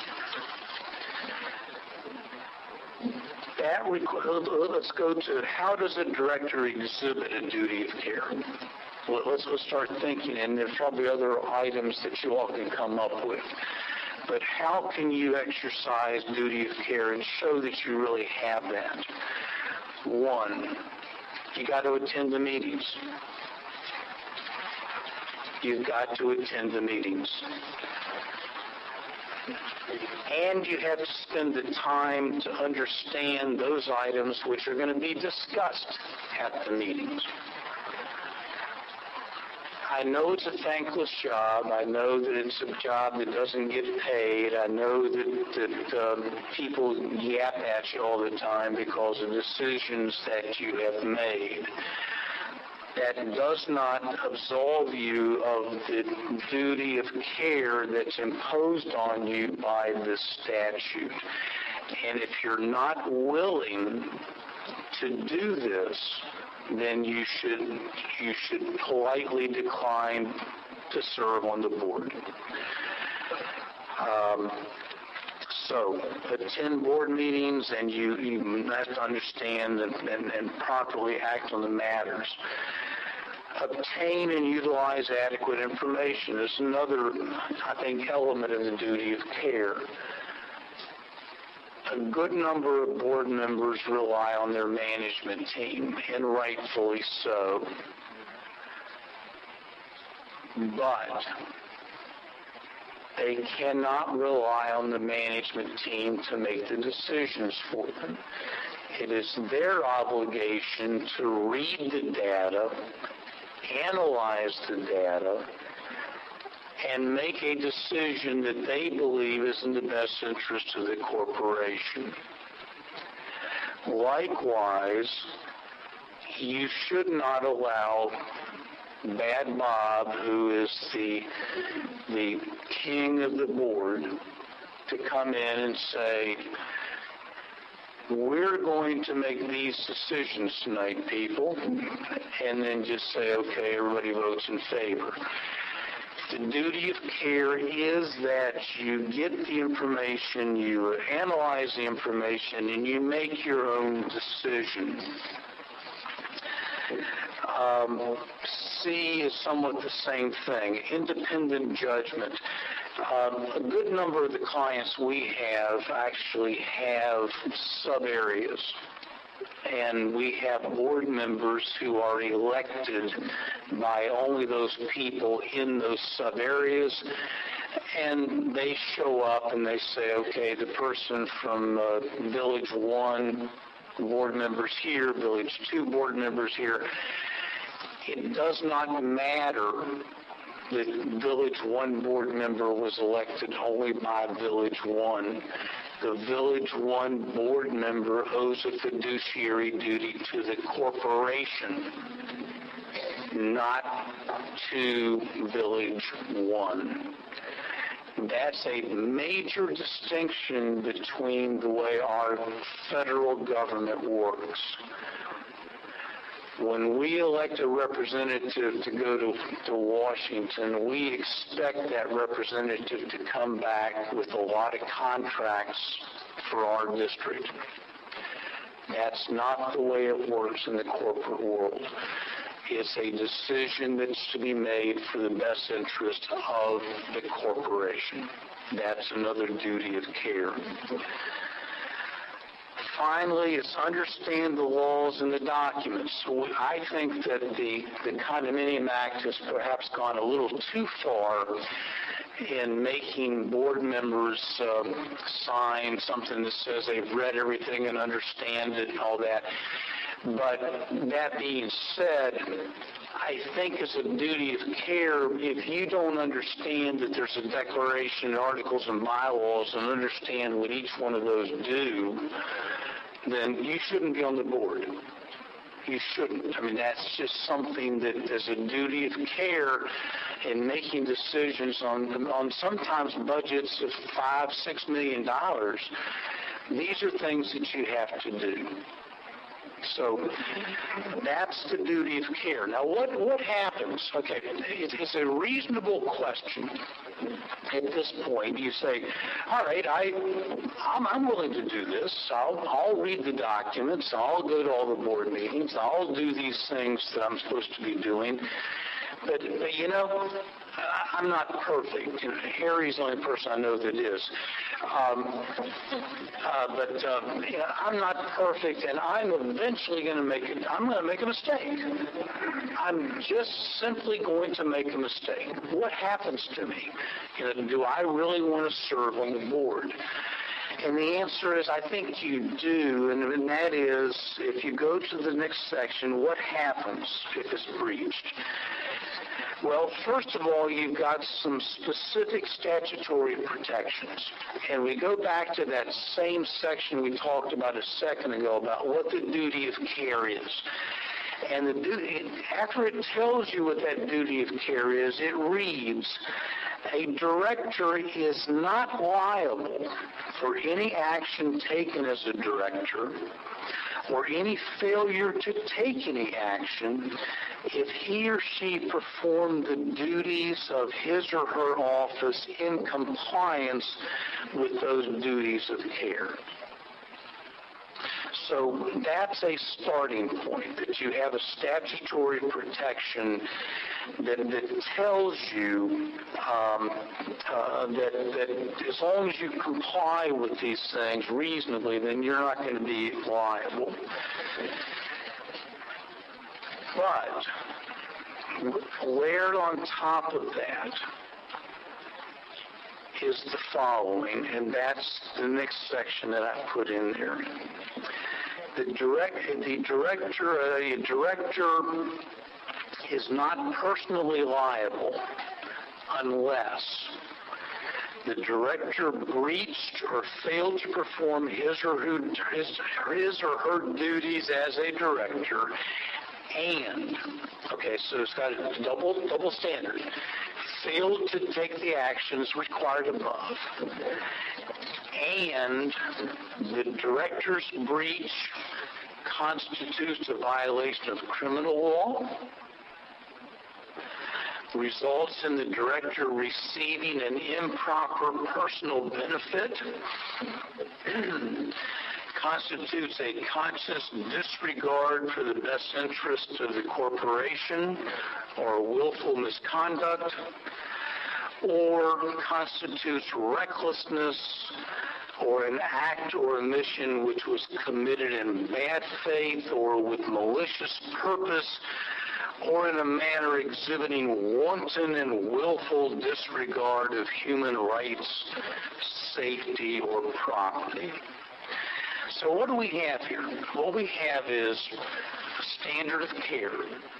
That requ- let's go to, how does a director exhibit a duty of care? Let's, let's start thinking, and there's probably other items that you all can come up with. But how can you exercise duty of care and show that you really have that? One, you got to attend the meetings. You've got to attend the meetings. And you have to spend the time to understand those items which are going to be discussed at the meetings. I know it's a thankless job. I know that it's a job that doesn't get paid. I know that, that um, people yap at you all the time because of decisions that you have made. That does not absolve you of the duty of care that's imposed on you by this statute. And if you're not willing to do this, then you should you should politely decline to serve on the board. Um, so attend board meetings, and you, you have to understand and, and, and properly act on the matters. Obtain and utilize adequate information is another, I think, element of the duty of care. A good number of board members rely on their management team, and rightfully so. But they cannot rely on the management team to make the decisions for them. It is their obligation to read the data, analyze the data, and make a decision that they believe is in the best interest of the corporation. Likewise, you should not allow Bad Bob, who is the, the king of the board, to come in and say, we're going to make these decisions tonight, people, and then just say, okay, everybody votes in favor. The duty of care is that you get the information, you analyze the information, and you make your own decision. Um, C is somewhat the same thing, independent judgment. Um, a good number of the clients we have actually have sub-areas, and we have board members who are elected by only those people in those sub-areas, and they show up and they say, okay, the person from uh, Village one, board members here, Village two, board members here. It does not matter that Village one board member was elected only by Village one. The Village one board member owes a fiduciary duty to the corporation, not to Village one. That's a major distinction between the way our federal government works. When we elect a representative to go to, to Washington, we expect that representative to come back with a lot of contracts for our district. That's not the way it works in the corporate world. It's a decision that's to be made for the best interest of the corporation. That's another duty of care. Finally, is understand the laws and the documents. So I think that the, the Condominium Act has perhaps gone a little too far in making board members um, sign something that says they've read everything and understand it and all that. But that being said, I think it's a duty of care if you don't understand that there's a declaration, articles, and bylaws and understand what each one of those do, then you shouldn't be on the board. You shouldn't. I mean, that's just something that is a duty of care in making decisions on, on sometimes budgets of five, six million dollars. These are things that you have to do. So that's the duty of care. Now, what, what happens? Okay, it, it's a reasonable question. At this point, you say, all right, I, I'm, I'm willing to do this. I'll, I'll read the documents. I'll go to all the board meetings. I'll do these things that I'm supposed to be doing. But, but you know, I'm not perfect. You know, Harry's the only person I know that is. Um, uh, but um, you know, I'm not perfect, and I'm eventually going to make it. I'm going to make a mistake. I'm just simply going to make a mistake. What happens to me? You know, do I really want to serve on the board? And the answer is, I think you do, and, and that is, if you go to the next section, what happens if it's breached? Well, first of all, you've got some specific statutory protections. And we go back to that same section we talked about a second ago about what the duty of care is. And the duty, after it tells you what that duty of care is, it reads, a director is not liable for any action taken as a director or any failure to take any action if he or she performed the duties of his or her office in compliance with those duties of care. So that's a starting point, that you have a statutory protection that, that tells you um, uh, that, that as long as you comply with these things reasonably, then you're not going to be liable. But layered on top of that is the following, and that's the next section that I put in there. The direct, the director, a director is not personally liable unless the director breached or failed to perform his or, who, his, his or her duties as a director, and, okay, so it's got a double, double standard, failed to take the actions required above, and the director's breach constitutes a violation of criminal law, results in the director receiving an improper personal benefit, constitutes a conscious disregard for the best interest of the corporation or willful misconduct, or constitutes recklessness or an act or omission which was committed in bad faith or with malicious purpose or in a manner exhibiting wanton and willful disregard of human rights, safety, or property. So what do we have here? What we have is a standard of care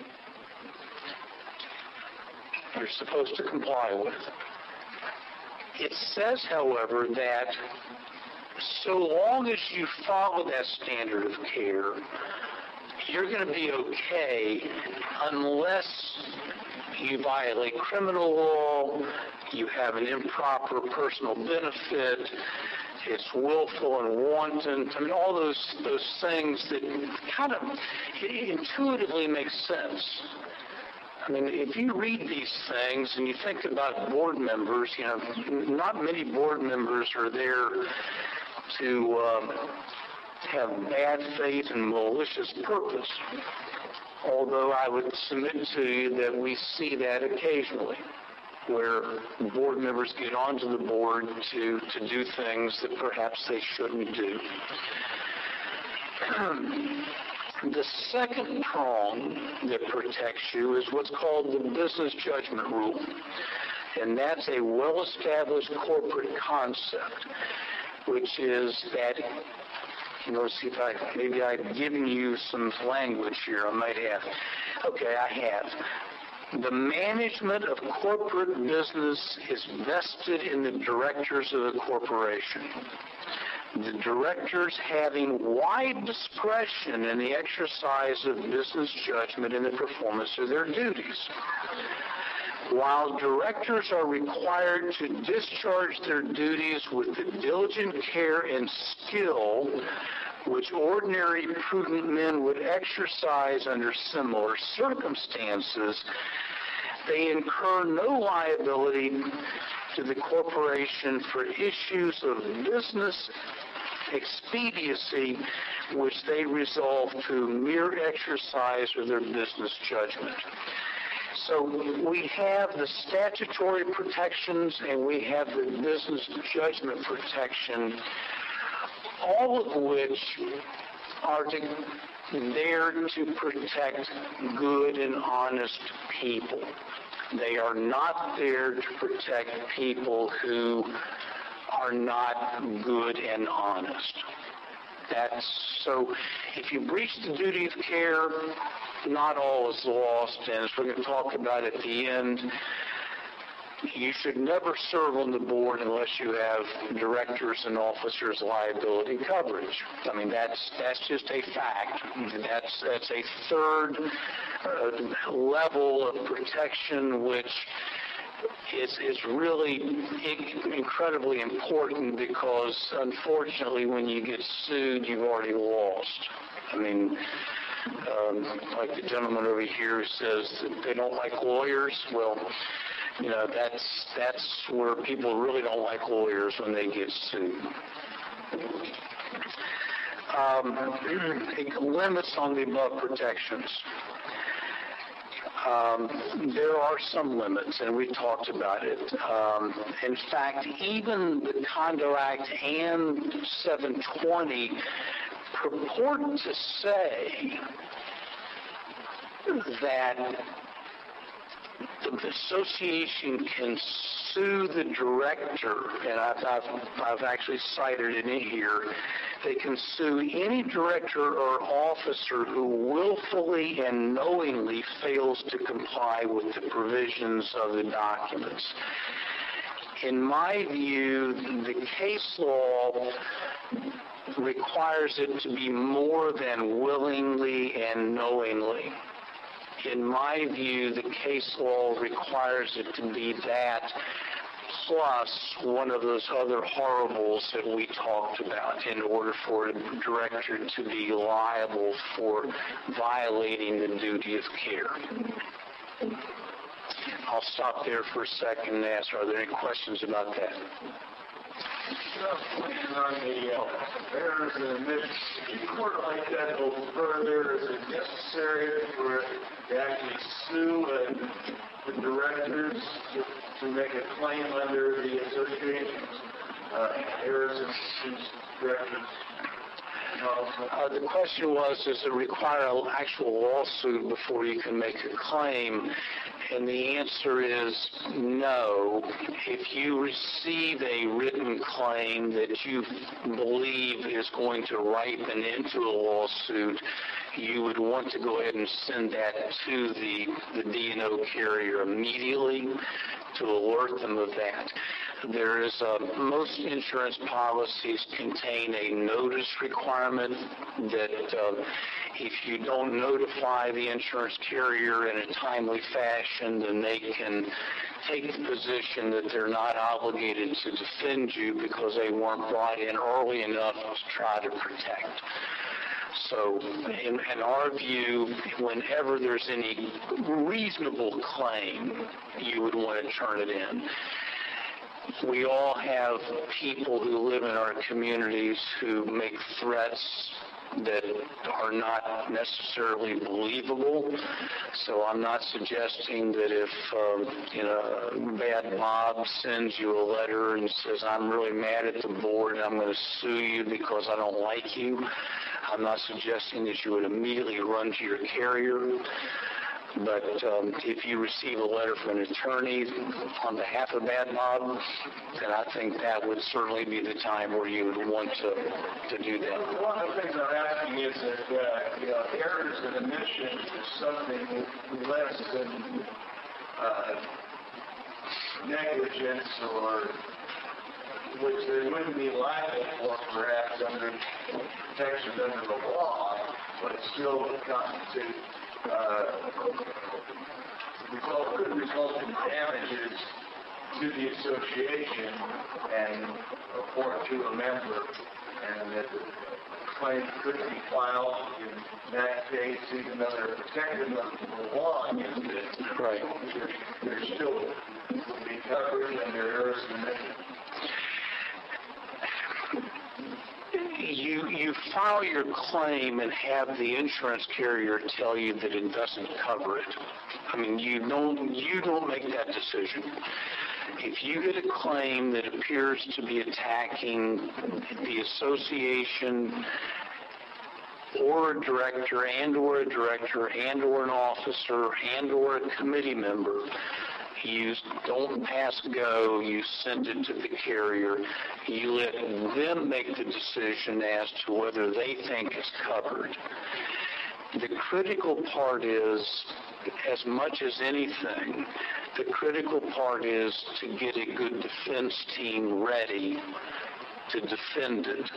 you're supposed to comply with. It says, however, that so long as you follow that standard of care, you're going to be okay unless you violate criminal law, you have an improper personal benefit, it's willful and wanton. I mean, all those those things that kind of intuitively make sense. I mean, if you read these things and you think about board members, you know, not many board members are there to um, have bad faith and malicious purpose, although I would submit to you that we see that occasionally, where board members get onto the board to, to do things that perhaps they shouldn't do. The second prong that protects you is what's called the business judgment rule, and that's a well-established corporate concept, which is that, you know, see if I, maybe I've given you some language here, I might have. Okay, I have. The management of corporate business is vested in the directors of the corporation. The directors having wide discretion in the exercise of business judgment in the performance of their duties. While directors are required to discharge their duties with the diligent care and skill which ordinary prudent men would exercise under similar circumstances, they incur no liability to the corporation for issues of business expediency which they resolve through mere exercise of their business judgment. So we have the statutory protections and we have the business judgment protection, all of which are to, there to protect good and honest people. They are not there to protect people who are not good and honest. That's so. If you breach the duty of care, not all is lost, and as we're going to talk about at the end, you should never serve on the board unless you have directors and officers liability coverage. I mean, that's that's just a fact. That's that's a third uh, level of protection, which is is really incredibly important because, unfortunately, when you get sued, you've already lost. I mean, um, like the gentleman over here who says that they don't like lawyers. Well, you know, that's that's where people really don't like lawyers, when they get sued. Um, limits on the above protections. Um, there are some limits, and we talked about it. Um, in fact, even the Condo Act and seven twenty purport to say that the association can sue the director, and I've, I've, I've actually cited it in here. They can sue any director or officer who willfully and knowingly fails to comply with the provisions of the documents. In my view, the case law requires it to be more than willingly and knowingly. In my view, the case law requires it to be that plus one of those other horribles that we talked about in order for a director to be liable for violating the duty of care. I'll stop there for a second and ask, are there any questions about that? On the uh, errors and omissions, if a court like that go further, is it necessary for it to actually sue uh, the directors to make a claim under the association's uh, errors and directors? Uh, the question was, does it require an actual lawsuit before you can make a claim? And the answer is no. If you receive a written claim that you believe is going to ripen into a lawsuit, you would want to go ahead and send that to the, the D and O carrier immediately to alert them of that. There is a, most insurance policies contain a notice requirement that uh, if you don't notify the insurance carrier in a timely fashion, then they can take the position that they're not obligated to defend you because they weren't brought in early enough to try to protect. So in, in our view, whenever there's any reasonable claim, you would want to turn it in. We all have people who live in our communities who make threats that are not necessarily believable. So I'm not suggesting that if um, you know, Bad Bob sends you a letter and says, I'm really mad at the board and I'm going to sue you because I don't like you, I'm not suggesting that you would immediately run to your carrier. But um, if you receive a letter from an attorney on behalf of Bad Bob, then I think that would certainly be the time where you would want to, to do that. One of the things I'm asking is that uh, you know, errors and omissions is something less than uh, negligence, or which they wouldn't be liable for perhaps under protection under the law, but it still would constitute Uh, result, could result in damages to the association and or to a member, and that the claim could be filed in that case, even though they're protected under the law. Right. They're still be covered under errors and omissions. You you file your claim and have the insurance carrier tell you that it doesn't cover it. I mean, you don't you don't make that decision. If you get a claim that appears to be attacking the association or a director and or a director and or an officer and or a committee member, you don't pass go, you send it to the carrier, you let them make the decision as to whether they think it's covered. The critical part is, as much as anything, the critical part is to get a good defense team ready to defend it.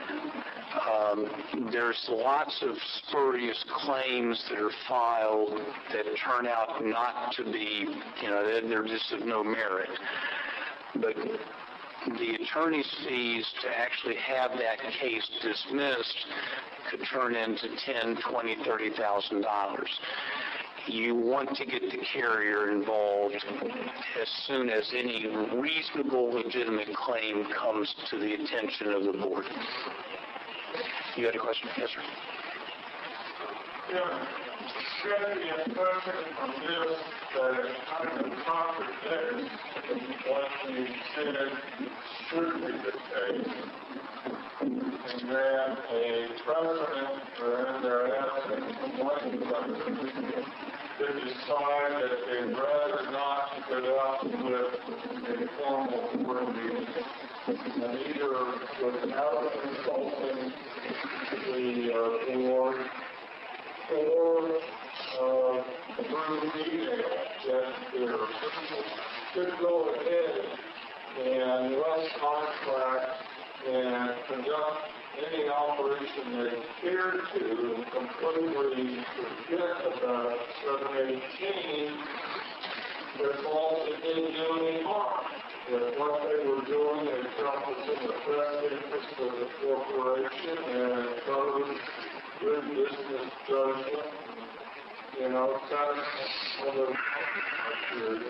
Um, there's lots of spurious claims that are filed that turn out not to be, you know, they're, they're just of no merit. But the attorney's fees to actually have that case dismissed could turn into ten, twenty, thirty thousand dollars. You want to get the carrier involved as soon as any reasonable, legitimate claim comes to the attention of the board. You had a question? Yes, sir. Yeah. Should be a person from this that is kind of contradicts what you said should be the case. And then a president, or in their absence, complains to decide that they'd rather not put up with a formal board meeting, and either without consulting the uh, board or uh, through email, that there should go ahead and run contracts and conduct any operation they care to, and completely forget about seven eighteen, that all it didn't do any harm. That what they were doing, they felt was in the best interest of the corporation and it covered good business judgment. You know, kind of one of the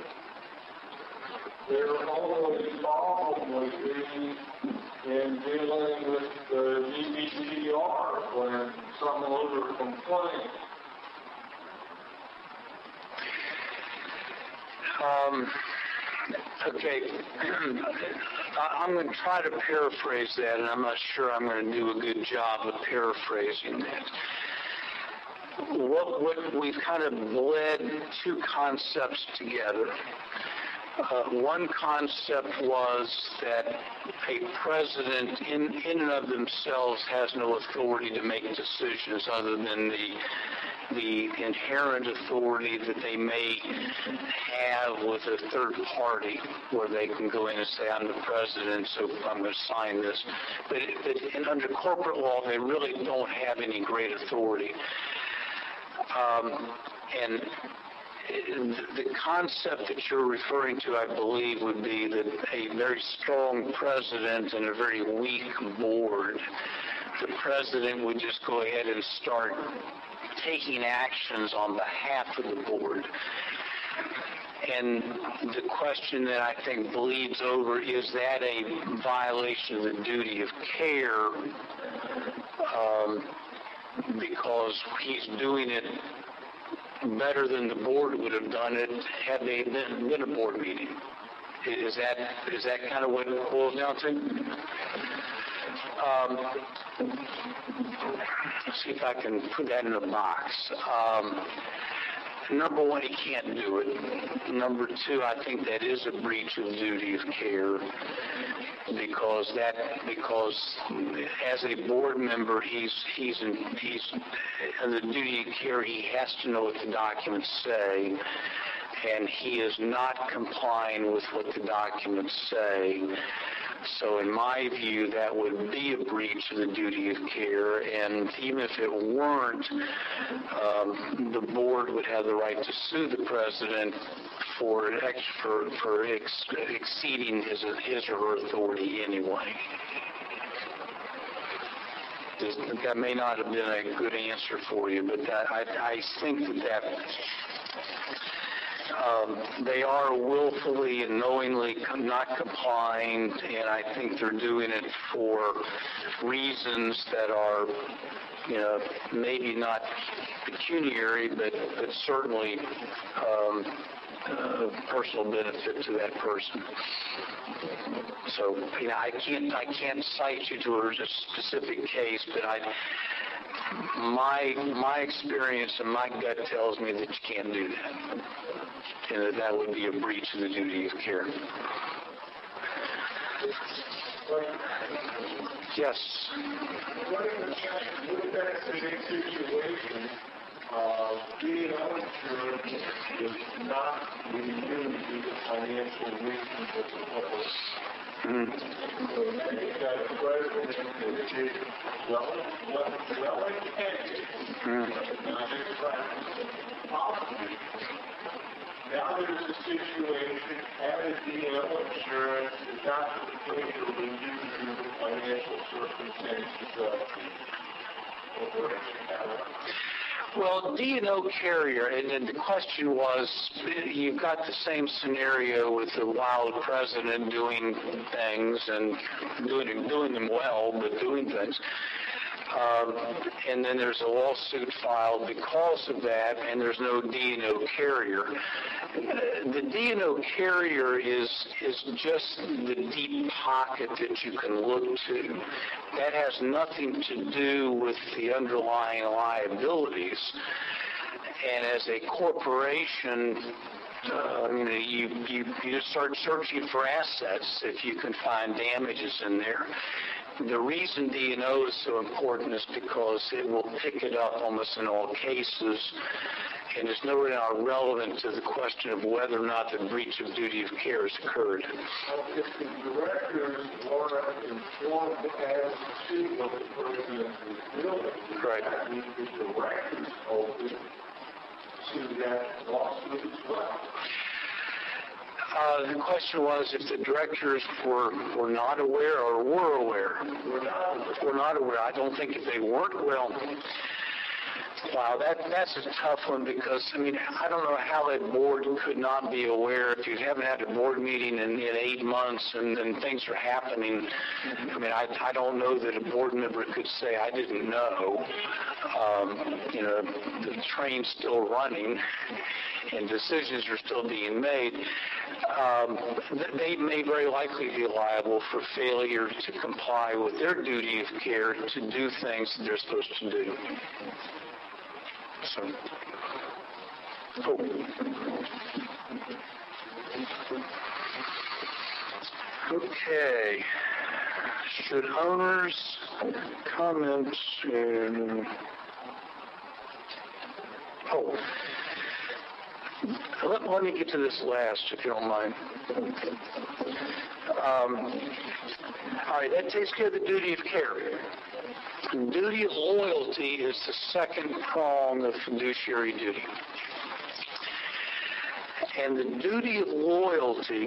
There always probably be in dealing with the D B C R when some owner complains. Um, Okay, I'm going to try to paraphrase that, and I'm not sure I'm going to do a good job of paraphrasing that. What, what we've kind of bled two concepts together. Uh, one concept was that a president in, in and of themselves has no authority to make decisions other than the the inherent authority that they may have with a third party, where they can go in and say, I'm the president, so I'm going to sign this. But, but in, under corporate law, they really don't have any great authority. Um, and the concept that you're referring to, I believe, would be that a very strong president and a very weak board, the president would just go ahead and start taking actions on behalf of the board. And the question that I think bleeds over, is that a violation of the duty of care, um, because he's doing it better than the board would have done it had they been, been a board meeting. Is that is that kind of what it boils down to? Um, let's see if I can put that in a box. Um, number one, he can't do it. Number two, I think that is a breach of duty of care, because that because as a board member, he's he's in, he's in the duty of care. He has to know what the documents say, and he is not complying with what the documents say. So in my view, that would be a breach of the duty of care, and even if it weren't, um, the board would have the right to sue the president for ex, for, for ex, exceeding his, his or her authority anyway. That may not have been a good answer for you, but that, I, I think that that Um, they are willfully and knowingly not complying, and I think they're doing it for reasons that are, you know, maybe not pecuniary, but, but certainly um, uh, personal benefit to that person. So, you know, I can't I can't cite you to a specific case, but I. My my experience and my gut tells me that you can't do that, and that that would be a breach of the duty of care. Yes. What if that's a situation of being uninsured is not renewed due to financial reasons of the public? Mm-hmm. So you've got a president that is well, well, well educated, not exactly, possibly. Now there's a situation, having D N O insurance is not completely renewed due to financial circumstances of the corporation. Well, D and O carrier, and, and the question was, you've got the same scenario with the wild president doing things and doing doing them well, but doing things. Um, and then there's a lawsuit filed because of that, and there's no D and O carrier. The D and O carrier is is just the deep pocket that you can look to. That has nothing to do with the underlying liabilities. And as a corporation, uh, you know, you, you you just start searching for assets if you can find damages in there. The reason D and O is so important is because it will pick it up almost in all cases, and it's nowhere now relevant to the question of whether or not the breach of duty of care has occurred. If the directors weren't informed as to what the president was doing, Right. that means the directors open to that lawsuit as well. Uh, the question was if the directors were, were not aware or were aware. We're not Were not aware. I don't think if they weren't, well, Wow, that that's a tough one because, I mean, I don't know how that board could not be aware if you haven't had a board meeting in, in eight months and, and things are happening. I mean, I, I don't know that a board member could say, I didn't know. Um, you know, the train's still running and decisions are still being made. Um, they may very likely be liable for failure to comply with their duty of care to do things that they're supposed to do. So, oh. Okay. Should owners comment in... Oh. Let, let me get to this last, if you don't mind. Um, all right, that takes care of the duty of care. Duty of loyalty is the second prong of fiduciary duty. And the duty of loyalty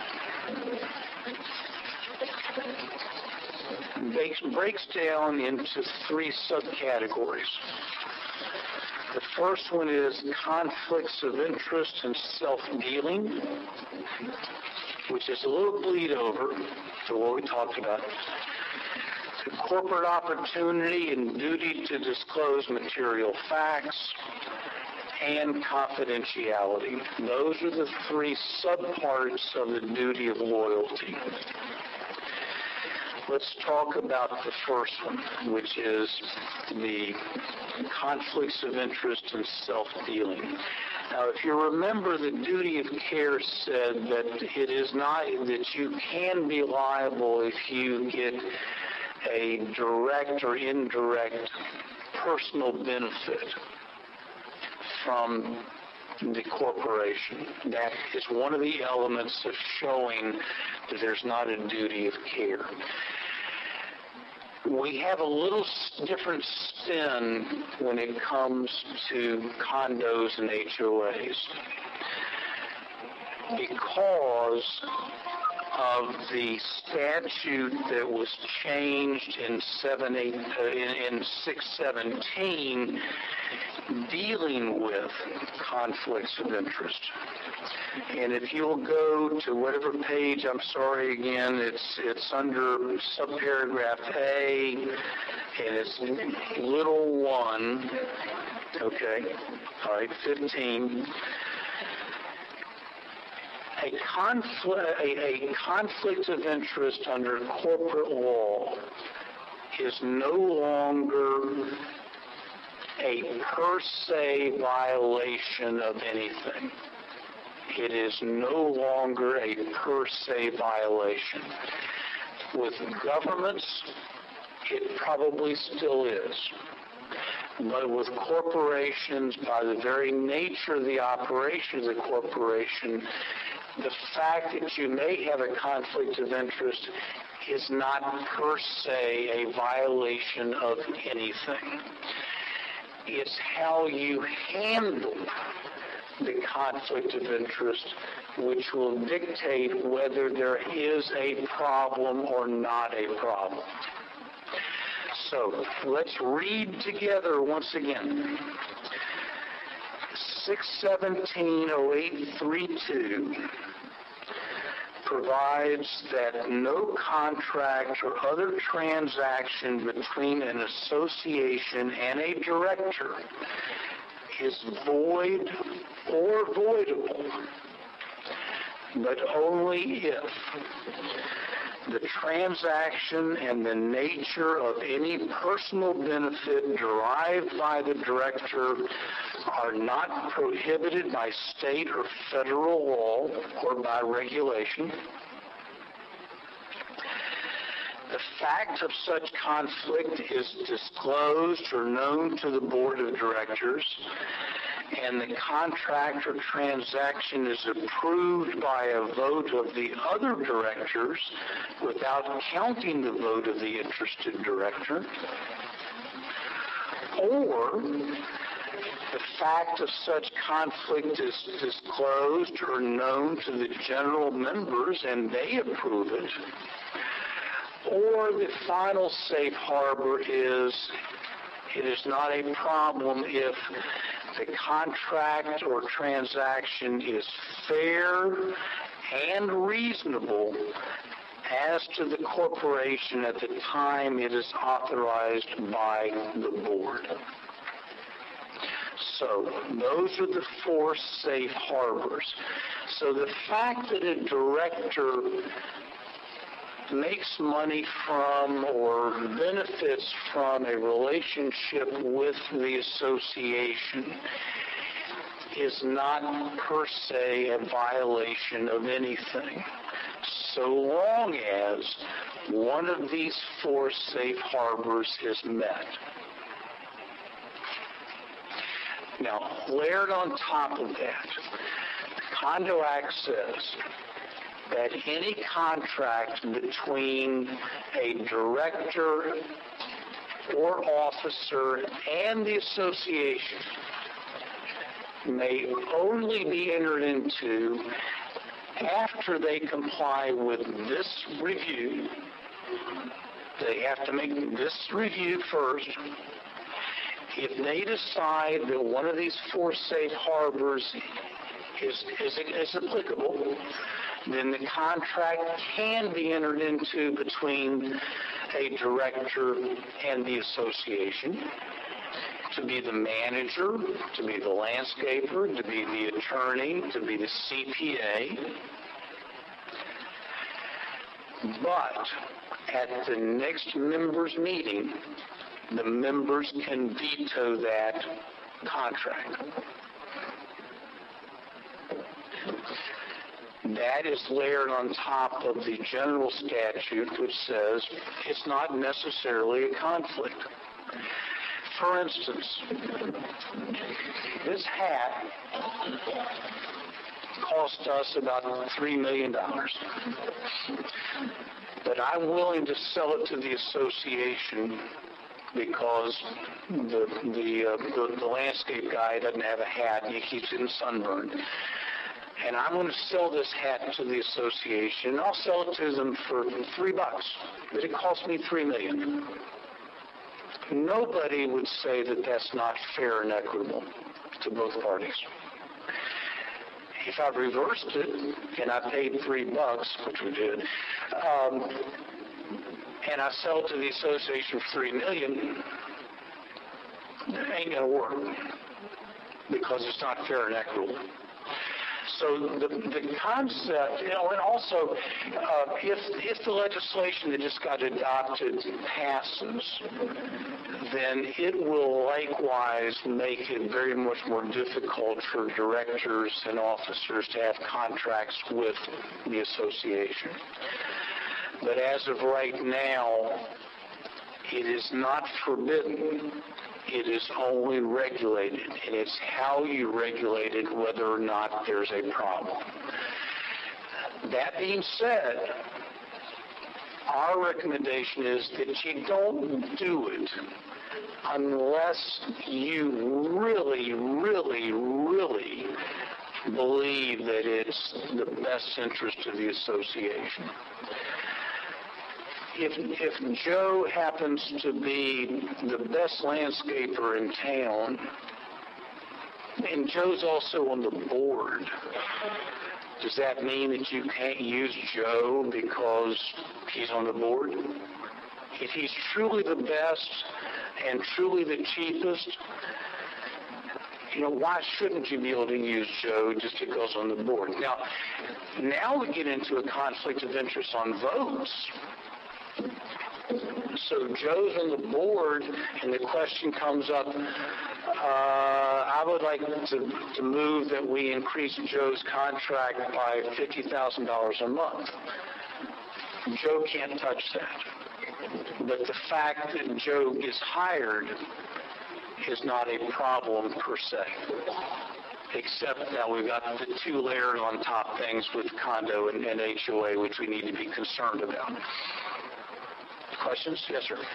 breaks, breaks down into three subcategories. The first one is conflicts of interest and self-dealing, which is a little bleed over to what we talked about. The corporate opportunity and duty to disclose material facts, and confidentiality. Those are the three subparts of the duty of loyalty. Let's talk about the first one, which is the conflicts of interest and self-dealing. Now, if you remember, the duty of care said that it is not, that you can be liable if you get a direct or indirect personal benefit from the corporation. That is one of the elements of showing that there's not a duty of care. We have a little different spin when it comes to condos and H O As because of the statute that was changed in seven eight uh, in, in six seventeen dealing with conflicts of interest. And if you'll go to whatever page, I'm sorry again, it's it's under subparagraph A, and it's little one, okay, all right, fifteen. A conflict, a, a conflict of interest under corporate law is no longer a per se violation of anything. It is no longer a per se violation. With governments, it probably still is. But with corporations, by the very nature of the operation of the corporation, the fact that you may have a conflict of interest is not per se a violation of anything. It's how you handle the conflict of interest which will dictate whether there is a problem or not a problem. So let's read together once again. six seventeen oh eight thirty-two provides that no contract or other transaction between an association and a director is void or voidable, but only if the transaction and the nature of any personal benefit derived by the director are not prohibited by state or federal law or by regulation. The fact of such conflict is disclosed or known to the board of directors, and the contract or transaction is approved by a vote of the other directors without counting the vote of the interested director, or the fact of such conflict is disclosed or known to the general members and they approve it, or the final safe harbor is It is not a problem if the contract or transaction is fair and reasonable as to the corporation at the time it is authorized by the board. So those are the four safe harbors. So the fact that a director makes money from or benefits from a relationship with the association is not per se a violation of anything, so long as one of these four safe harbors is met. Now, layered on top of that, the Condo Act says that any contract between a director or officer and the association may only be entered into after they comply with this review. They have to make this review first. If they decide that one of these four safe harbors is, is, is applicable, then the contract can be entered into between a director and the association to be the manager, to be the landscaper, to be the attorney, to be the C P A. But at the next members' meeting, the members can veto that contract. That is layered on top of the general statute, which says it's not necessarily a conflict. For instance, this hat cost us about three million dollars. But I'm willing to sell it to the association because the the, uh, the the landscape guy doesn't have a hat and he keeps getting sunburned. And I'm going to sell this hat to the association. I'll sell it to them for three bucks, but it cost me three million. Nobody would say that that's not fair and equitable to both parties. If I reversed it and I paid three bucks, which we did, um, and I sell it to the association for three million, it ain't gonna work because it's not fair and equitable. So the, the concept, you know, and also uh, if if the legislation that just got adopted passes, then it will likewise make it very much more difficult for directors and officers to have contracts with the association. But as of right now, it is not forbidden. It is only regulated, and it's how you regulate it, whether or not there's a problem. That being said, our recommendation is that you don't do it unless you really, really, really believe that it's the best interest of the association. If, if Joe happens to be the best landscaper in town, and Joe's also on the board, does that mean that you can't use Joe because he's on the board? If he's truly the best and truly the cheapest, you know, why shouldn't you be able to use Joe just because on the board? Now, now we get into a conflict of interest on votes. So Joe's on the board, and the question comes up, uh, I would like to, to move that we increase Joe's contract by fifty thousand dollars a month. Joe can't touch that. But the fact that Joe is hired is not a problem per se, except that we've got the two layered on top things with condo and, and H O A, which we need to be concerned about. Questions? Yes, sir.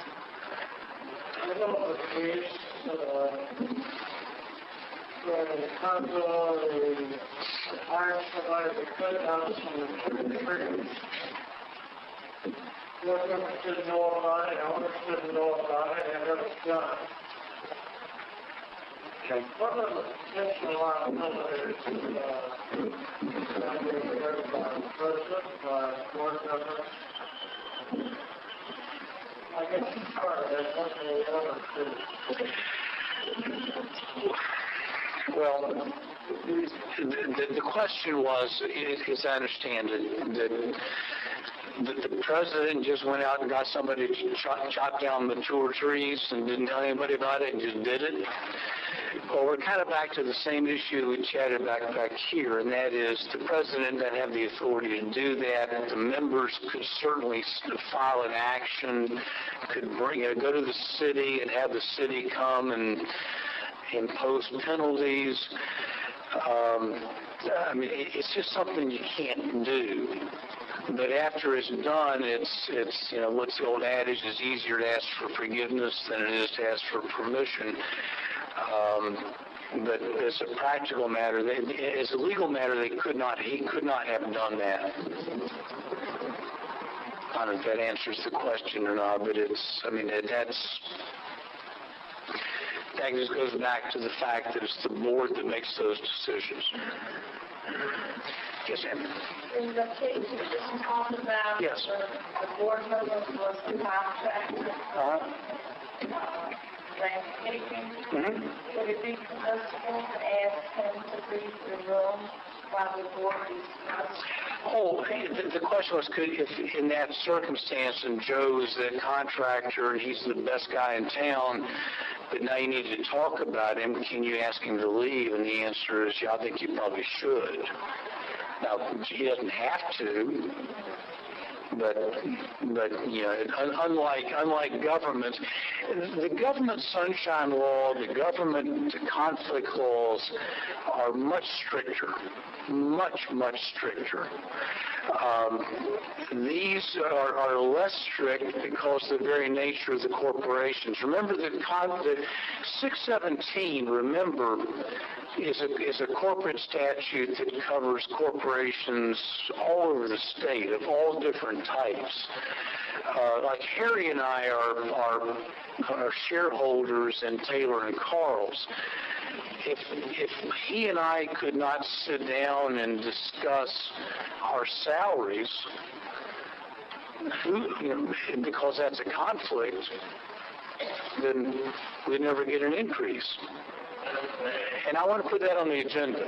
I know the case, uh, where the condo, the hire somebody to cut down some of the trees. board members didn't know about it, owners didn't know about it, and it was done. Okay. One of the potential liabilities, uh, being by the president, by board members, I guess it's part of that, one of the other things. Well, the, the, the question was, as I understand it, that that the president just went out and got somebody to chop, chop down mature trees and didn't tell anybody about it and just did it. Well, we're kind of back to the same issue we chatted back back here, and that is the president doesn't have the authority to do that. The members could certainly file an action, could bring it, go to the city and have the city come and impose penalties. Um, I mean, it's just something you can't do. But after it's done, it's, it's you know, what's the old adage, it's easier to ask for forgiveness than it is to ask for permission. Um, but as a practical matter, they, as a legal matter, they could not, he could not have done that. I don't know if that answers the question or not, but it's, I mean, that, that's, that just goes back to the fact that it's the board that makes those decisions. Yes, ma'am. In the case you just talked about, yes. the, the board members was the contract, Uh-huh. uh, landscaping. Mm-hmm. Would it be permissible to ask him to leave the room while the board discusses? Oh, the, the question was, could, if in that circumstance, and Joe's the contractor, and he's the best guy in town, but now you need to talk about him, can you ask him to leave? And the answer is, yeah, I think you probably should. Now, he doesn't have to, but, but you know, unlike, unlike governments, the government sunshine law, the government conflict laws are much stricter, much, much stricter. Um, these are, are less strict because of the very nature of the corporations. Remember the, con- the six seventeen, remember, is a, is a corporate statute that covers corporations all over the state of all different types. Uh, like Harry and I are, are, are shareholders in Taylor and Carl's. If, if he and I could not sit down and discuss our salaries, who, you know, because that's a conflict, then we'd never get an increase. And I want to put that on the agenda.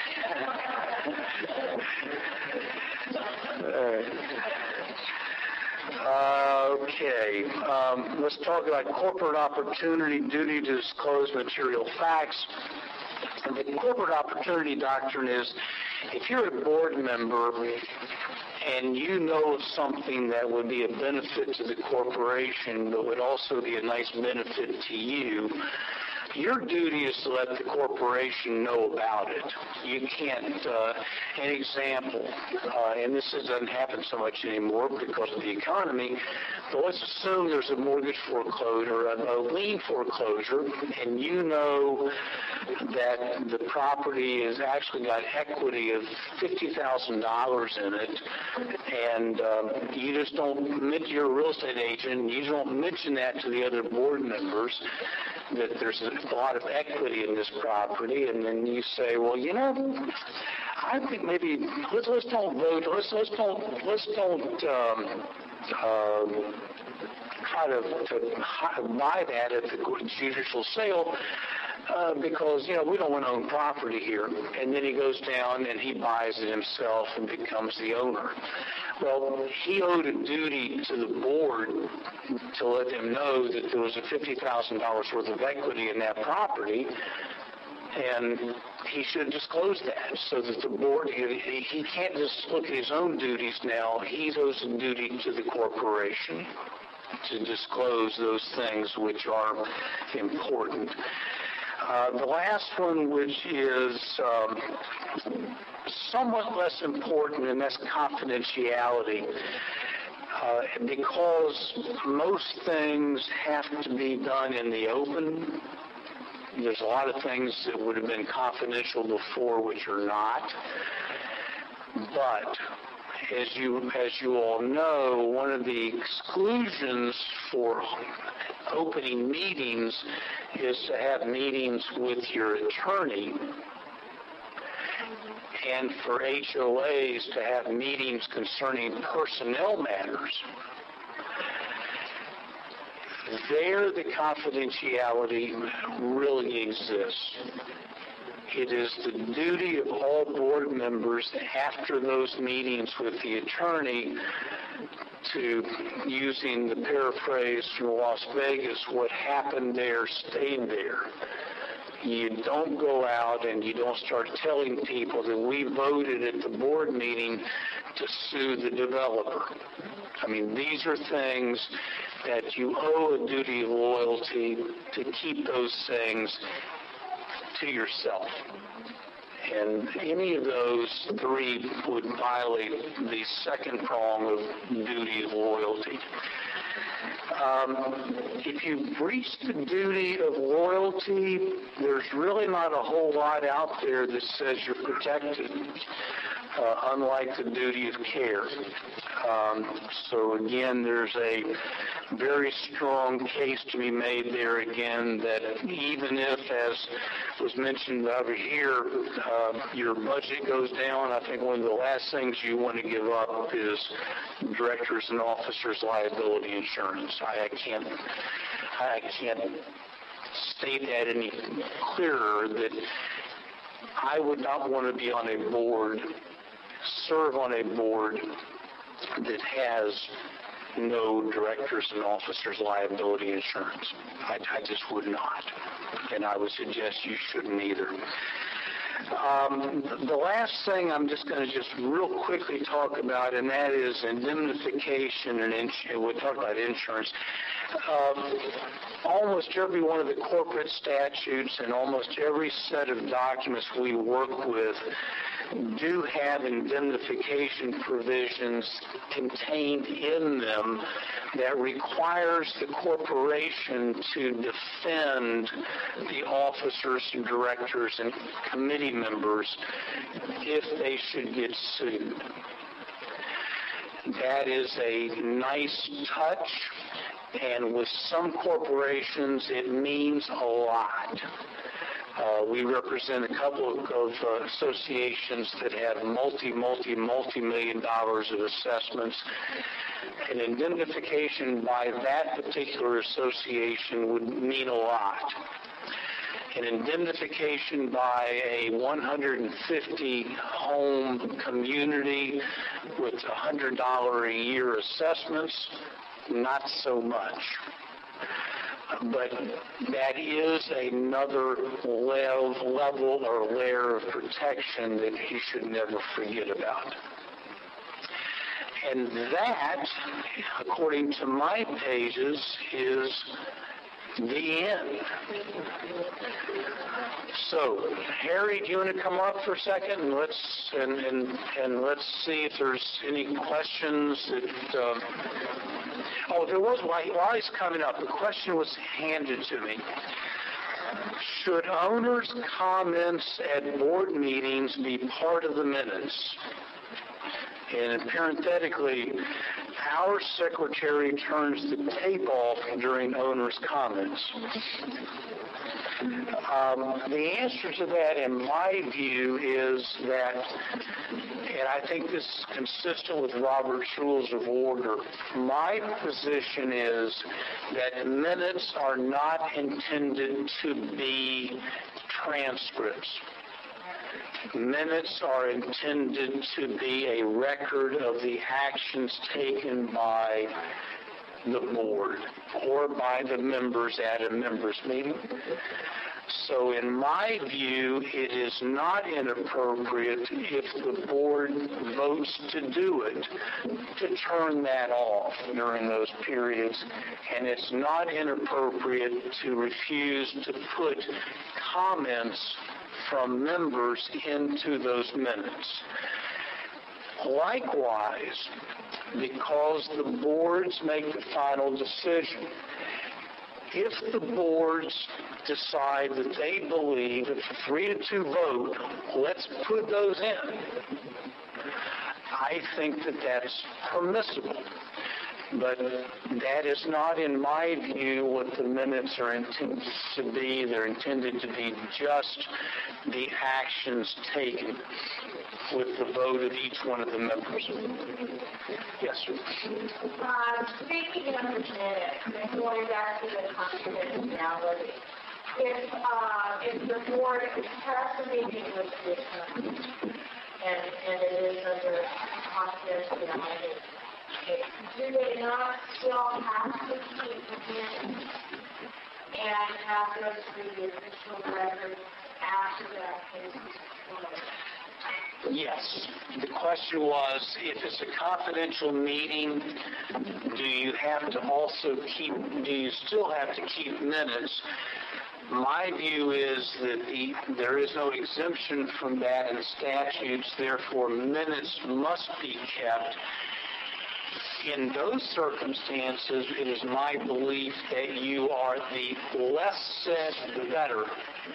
All right. Uh, okay, um, let's talk about corporate opportunity, duty to disclose material facts. And the corporate opportunity doctrine is, if you're a board member and you know of something that would be a benefit to the corporation but would also be a nice benefit to you, your duty is to let the corporation know about it. You can't, uh, an example, uh, and this doesn't happen so much anymore because of the economy, but let's assume there's a mortgage foreclosure, a, a lien foreclosure, and you know that the property has actually got equity of fifty thousand dollars in it, and um, you just don't, you're a real estate agent, you don't mention that to the other board members, that there's a lot of equity in this property, and then you say, well, you know, I think maybe let's let's don't vote, let's let's don't let's don't um, um, try to, to buy that at the judicial sale. Uh, because, you know, we don't want to own property here. And then he goes down and he buys it himself and becomes the owner. Well, he owed a duty to the board to let them know that there was a fifty thousand dollars worth of equity in that property, and he should disclose that so that the board, he, he can't just look at his own duties now. He owes a duty to the corporation to disclose those things which are important. Uh, the last one, which is um, somewhat less important, and that's confidentiality. Uh, because most things have to be done in the open. There's a lot of things that would have been confidential before which are not. But as you as you all know, one of the exclusions for opening meetings is to have meetings with your attorney, and for H O As to have meetings concerning personnel matters. There, the confidentiality really exists. It is the duty of all board members after those meetings with the attorney to, using the paraphrase from Las Vegas, what happened there stayed there. You don't go out and you don't start telling people that we voted at the board meeting to sue the developer. I mean, these are things that you owe a duty of loyalty to keep those things to yourself. And any of those three would violate the second prong of duty of loyalty. Um, if you breach the duty of loyalty, there's really not a whole lot out there that says you're protected, uh, unlike the duty of care. Um, so again, there's a very strong case to be made there again that even if, as was mentioned over here, uh, your budget goes down, I think one of the last things you want to give up is directors and officers liability insurance. I, I can't, I can't state that any clearer, that I would not want to be on a board, serve on a board that has no directors and officers liability insurance. I, I just would not, and I would suggest you shouldn't either. Um, the last thing I'm just going to just real quickly talk about, and that is indemnification and ins- we'll talk about insurance. Um, almost every one of the corporate statutes and almost every set of documents we work with do have indemnification provisions contained in them that requires the corporation to defend the officers and directors and committee members if they should get sued. That is a nice touch, and with some corporations it means a lot. Uh, we represent a couple of, of uh, associations that have multi, multi, multi-million dollars of assessments. An indemnification by that particular association would mean a lot. An indemnification by a one hundred fifty home community with one hundred dollars a year assessments, not so much. But that is another level or layer of protection that you should never forget about. And that, according to my pages, is the end. So, Harry, do you want to come up for a second and let's and and, and let's see if there's any questions that. Um, oh, there was while, while he's coming up. The question was handed to me. Should owners' comments at board meetings be part of the minutes? And parenthetically, our secretary turns the tape off during owners' comments. Um, the answer to that, in my view, is that, and I think this is consistent with Robert's Rules of Order, my position is that minutes are not intended to be transcripts. Minutes are intended to be a record of the actions taken by the board or by the members at a members' meeting. So in my view, it is not inappropriate if the board votes to do it, to turn that off during those periods. And it's not inappropriate to refuse to put comments from members into those minutes. Likewise, because the boards make the final decision, if the boards decide that they believe it's a three to two vote, let's put those in. I think that that's permissible. But that is not, in my view, what the minutes are intended to be. They're intended to be just the actions taken with the vote of each one of the members. Yes, sir. Um, speaking of the minutes, and going back to the confidentiality, if, uh, if the board has a meeting with the attorney, and, and it is under confidentiality, do they not still have to keep the minutes and have those for the official record after that case is closed? Yes. The question was, if it's a confidential meeting, do you have to also keep, do you still have to keep minutes? My view is that the, there is no exemption from that in statutes, therefore minutes must be kept. In those circumstances, it is my belief that you are the less said, the better.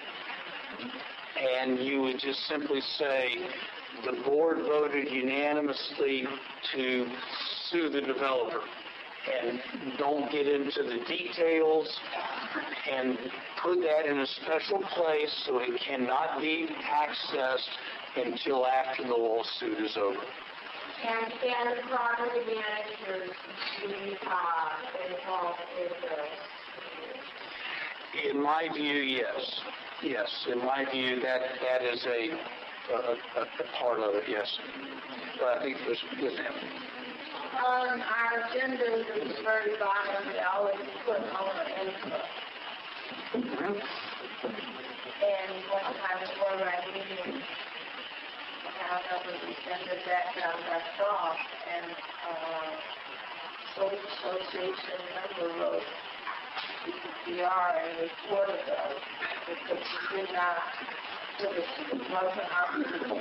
And you would just simply say, the board voted unanimously to sue the developer. And don't get into the details, and put that in a special place so it cannot be accessed until after the lawsuit is over. And can the property managers be uh, involved in this? In my view, yes. Yes, in my view, that that is a, a, a part of it, yes. But I think there's... there's On our agenda, at the very bottom, we always put owner input. Mm-hmm. And one time before my meeting, I don't know if we sent it back down left off, and uh, Social Association member wrote B R and reported those because we did not, it wasn't our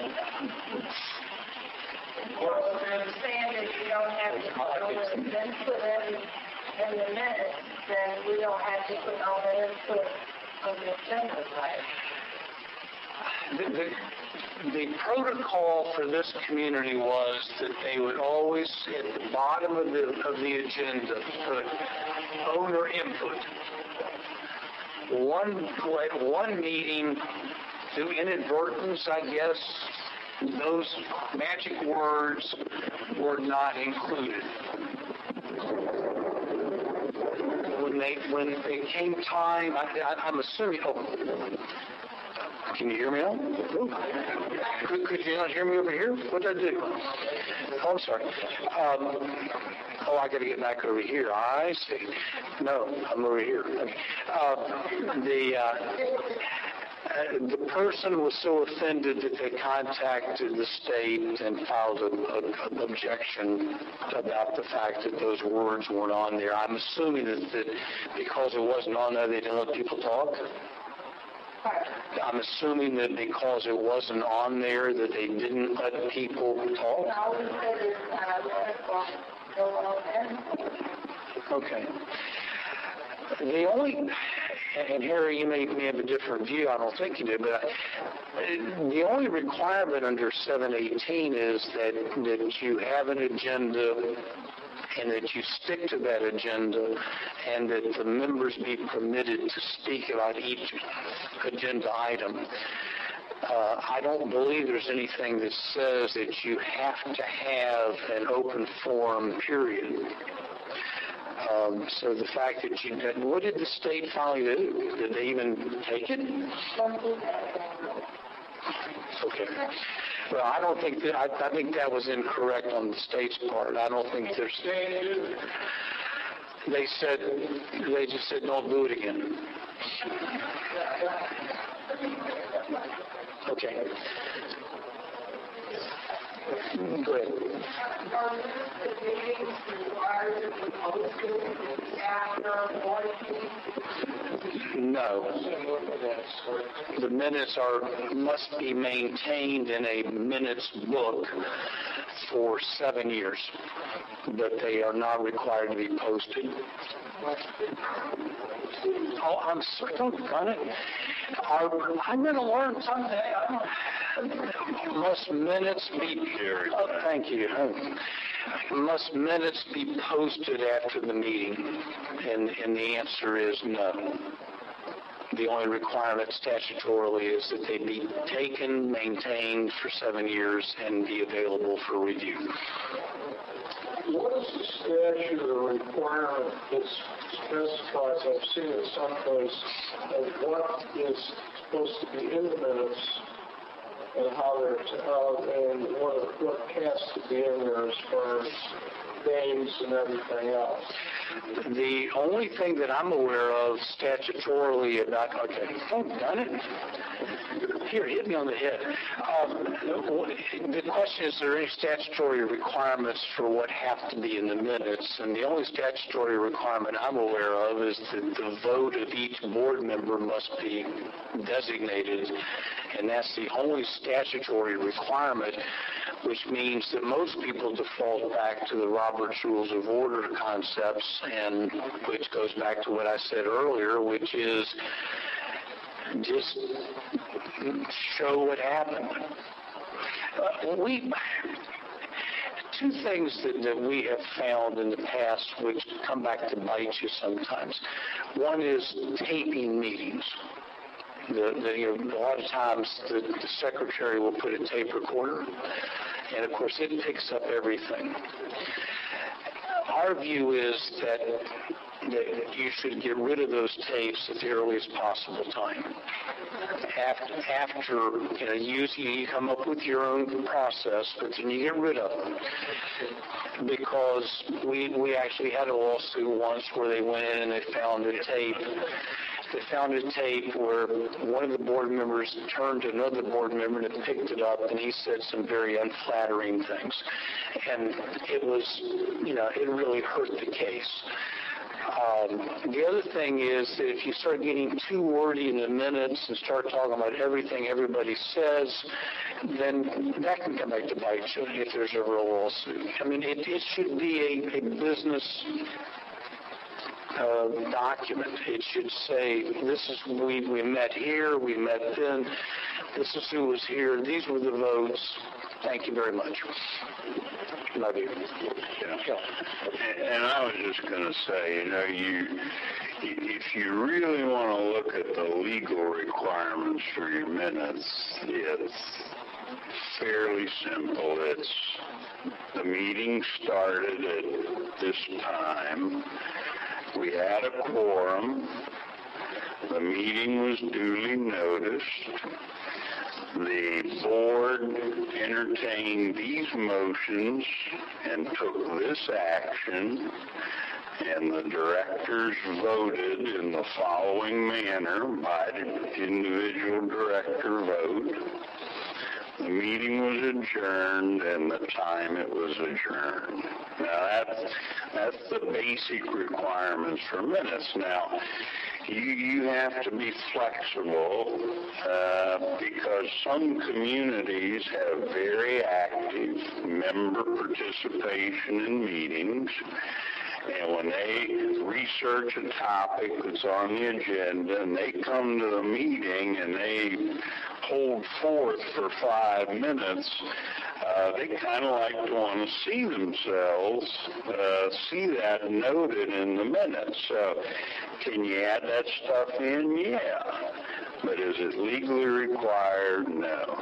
Well, I'm saying that you don't have to put all the input in, in the minutes, then we don't have to put all the input on the agenda, right? The, the, the protocol for this community was that they would always, at the bottom of the, of the agenda, put owner input. One, one meeting, through inadvertence, I guess, those magic words were not included. When they when it came time, I, I, I'm assuming. Oh, can you hear me now? Could, could you not hear me over here? What did I do? Oh, I'm sorry. Um, oh, I got to get back over here. I see. No, I'm over here. Okay. Uh, the. Uh, Uh, the person was so offended that they contacted the state and filed an objection about the fact that those words weren't on there. I'm assuming that, that because it wasn't on there, they didn't let people talk. I'm assuming that because it wasn't on there, that they didn't let people talk. Okay. The only... And Harry, you may, may have a different view. I don't think you do, but I, the only requirement under seven eighteen is that that you have an agenda and that you stick to that agenda, and that the members be permitted to speak about each agenda item. Uh, I don't believe there's anything that says that you have to have an open forum, period. Um, so the fact that you did, what did the state finally do? Did they even take it? Okay. Well, I don't think that, I, I think that was incorrect on the state's part. I don't think there's, they said, they just said, don't do it again. Okay. Go ahead. No. The minutes are must be maintained in a minutes book for seven years. but they are not required to be posted. Oh, I'm sorry, don't gun it. Are, I'm going to learn someday. Must minutes be, oh, thank you. Must minutes be posted after the meeting? And, and the answer is no. The only requirement statutorily is that they be taken, maintained for seven years, and be available for review. What is the statute or requirement that specifies, I've seen it someplace, of what is supposed to be in the minutes and how they're, uh, and what, what has to be in there as far as names and everything else? The only thing that I'm aware of statutorily about, okay, oh, done it. Here, hit me on the head. Um, the question is, are there any statutory requirements for what have to be in the minutes? And the only statutory requirement I'm aware of is that the vote of each board member must be designated, and that's the only statutory requirement, which means that most people default back to the Robert's Rules of Order concepts, and which goes back to what I said earlier, which is just show what happened. Uh, we two things that, that we have found in the past which come back to bite you sometimes. One is taping meetings. The, the, you know, a lot of times the, the secretary will put a tape recorder, and of course it picks up everything. Our view is that, that you should get rid of those tapes at the earliest possible time. After, after you know, you, you come up with your own process, but then you get rid of them. Because we we actually had a lawsuit once where they went in and they found a tape. They found a tape where one of the board members turned to another board member and picked it up, and he said some very unflattering things. And it was, you know, it really hurt the case. Um, the other thing is that if you start getting too wordy in the minutes and start talking about everything everybody says, then that can come back to bite you if there's ever a lawsuit. I mean, it, it should be a, a business Uh, document. It should say, this is, we, we met here, we met then, this is who was here, these were the votes. Thank you very much. Love you. Yeah. Yeah. And I was just going to say, you know, you, if you really want to look at the legal requirements for your minutes, it's fairly simple. It's the meeting started at this time. We had a quorum. The meeting was duly noticed. The board entertained these motions and took this action, and the directors voted in the following manner by the individual director vote. The meeting was adjourned, and the time it was adjourned. Now, that's, that's the basic requirements for minutes. Now, you, you have to be flexible uh, because some communities have very active member participation in meetings. And when they research a topic that's on the agenda and they come to the meeting and they hold forth for five minutes, uh, they kind of like to want to see themselves, uh, see that noted in the minutes. So can you add that stuff in? Yeah. But is it legally required? No.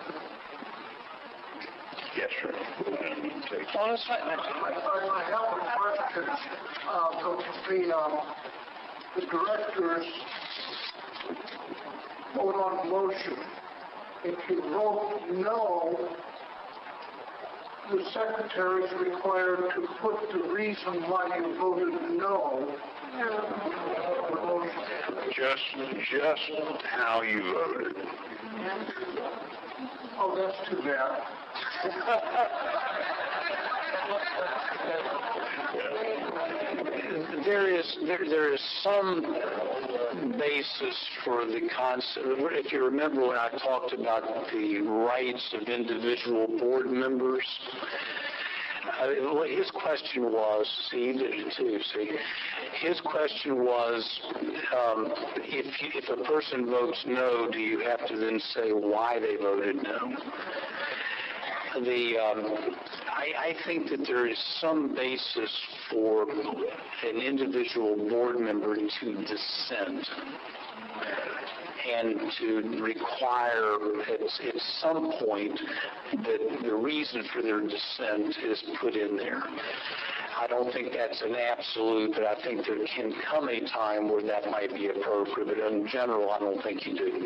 Yes, sir. Well, that's right. I, I have a question. Uh, the, the, um, the directors vote on the motion. If you vote no, the secretary is required to put the reason why you voted no. Just, just how you voted. Oh, that's too bad. There is there, there is some basis for the concept. If you remember when I talked about the rights of individual board members, uh, what his question was, see, he did it too, see. His question was, um, if, you, if a person votes no, do you have to then say why they voted no? The, um, I, I think that there is some basis for an individual board member to dissent and to require at, at some point that the reason for their dissent is put in there. I don't think that's an absolute, but I think there can come a time where that might be appropriate, but in general, I don't think you do.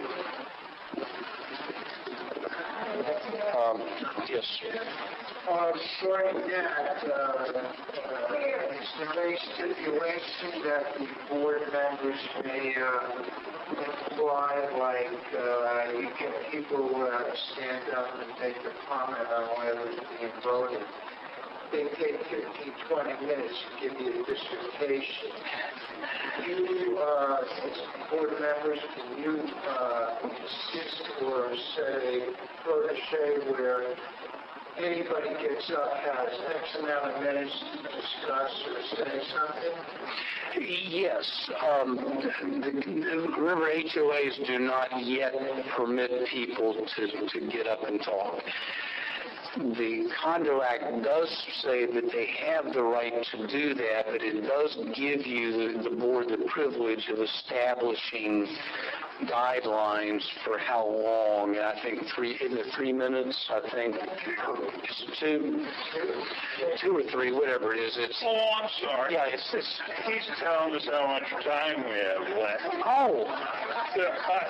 Um, yes. Uh, short of that, uh, uh, is there a stipulation that the board members may uh, imply, like uh, you get people uh, stand up and make a comment on whether it's being voted? They take fifteen, twenty minutes to give you a dissertation. You, uh, as board members, can you uh, insist or set a protege where anybody gets up, has X amount of minutes to discuss or say something? Yes. Um, the, remember, H O As do not yet permit people to, to get up and talk. The Condo Act does say that they have the right to do that, but it does give you, the, the board, the privilege of establishing guidelines for how long. And I think three, in the three minutes, I think, two, two or three, whatever it is. It's, Oh, I'm sorry. yeah, it's, it's He's telling us how much time we have left. oh, So, I,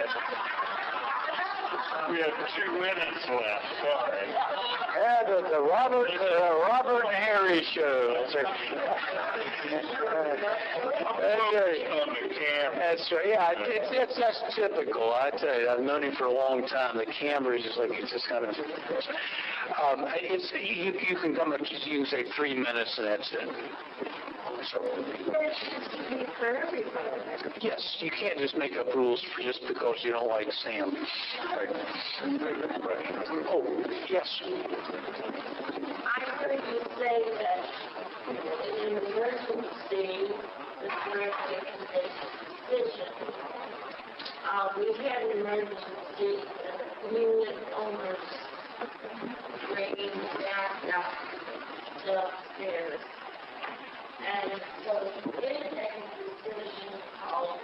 we have two minutes left. Sorry. yeah, the, the Robert, uh, Robert and Harry show. That's right. That's right. On the camera. That's right. Yeah, it's, it's that's typical. I tell you, I've known him for a long time. The camera is just like it's just kind of. Um, it's you. You can come up. You can say three minutes, and that's it. So, yes, you can't just make up rules for just because you don't like Sam. Right. Oh, yes. I heard you say that in an emergency, the director can make a decision. Uh, we had an emergency, uh, unit owners bringing back up the upstairs. And so he did make a decision called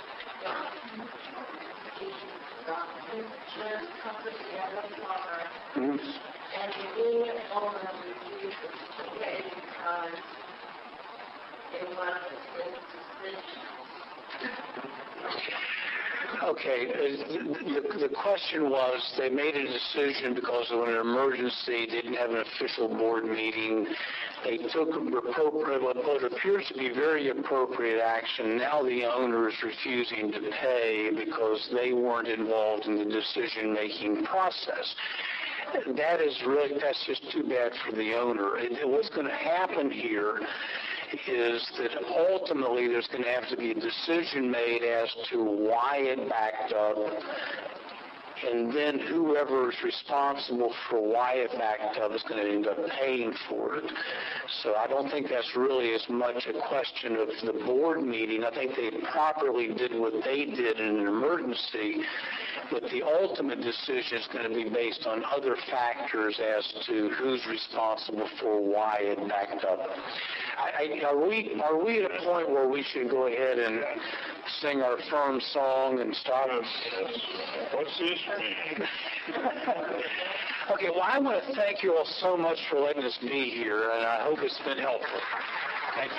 the insurance company at the farm. And the unit owner refused to pay because they wanted to make a decision. Okay, the, the question was they made a decision because of an emergency, they didn't have an official board meeting. They took appropriate, what appears to be very appropriate action. Now the owner is refusing to pay because they weren't involved in the decision-making process. That is really, that's just too bad for the owner. And what's going to happen here is that ultimately there's going to have to be a decision made as to why it backed up, and then whoever is responsible for why it backed up is going to end up paying for it. So I don't think that's really as much a question of the board meeting. I think they properly did what they did in an emergency, but the ultimate decision is going to be based on other factors as to who's responsible for why it backed up. I, I, are we are we at a point where we should go ahead and sing our firm song and start? What's this mean? Okay, well, I want to thank you all so much for letting us be here, and I hope it's been helpful. Thank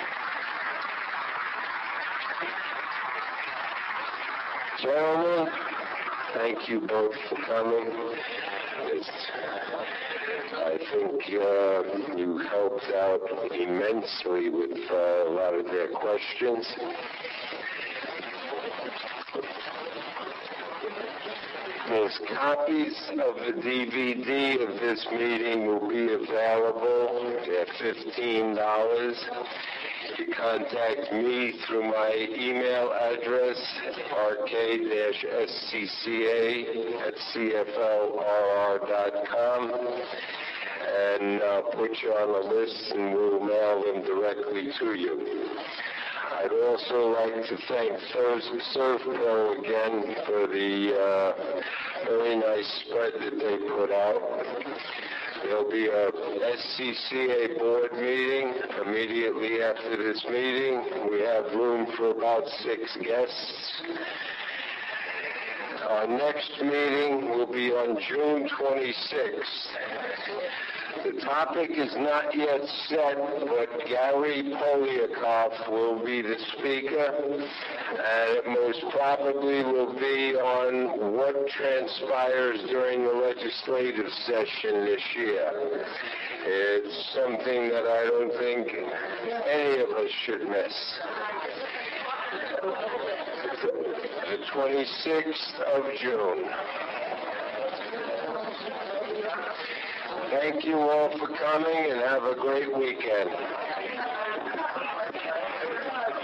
you. Gentlemen, thank you both for coming. It's, I think uh, you helped out immensely with uh, a lot of their questions. There's copies of the D V D of this meeting will be available. They're fifteen dollars. You contact me through my email address, r k s c c a at c f l r r dot com. and uh, put you on a list, and we'll mail them directly to you. I'd also like to thank Servco again for the uh, very nice spread that they put out. There'll be a S C C A board meeting immediately after this meeting. We have room for about six guests. Our next meeting will be on June twenty-sixth. The topic is not yet set, but Gary Poliakoff will be the speaker, and it most probably will be on what transpires during the legislative session this year. It's something that I don't think any of us should miss. The twenty-sixth of June. Thank you all for coming, and have a great weekend.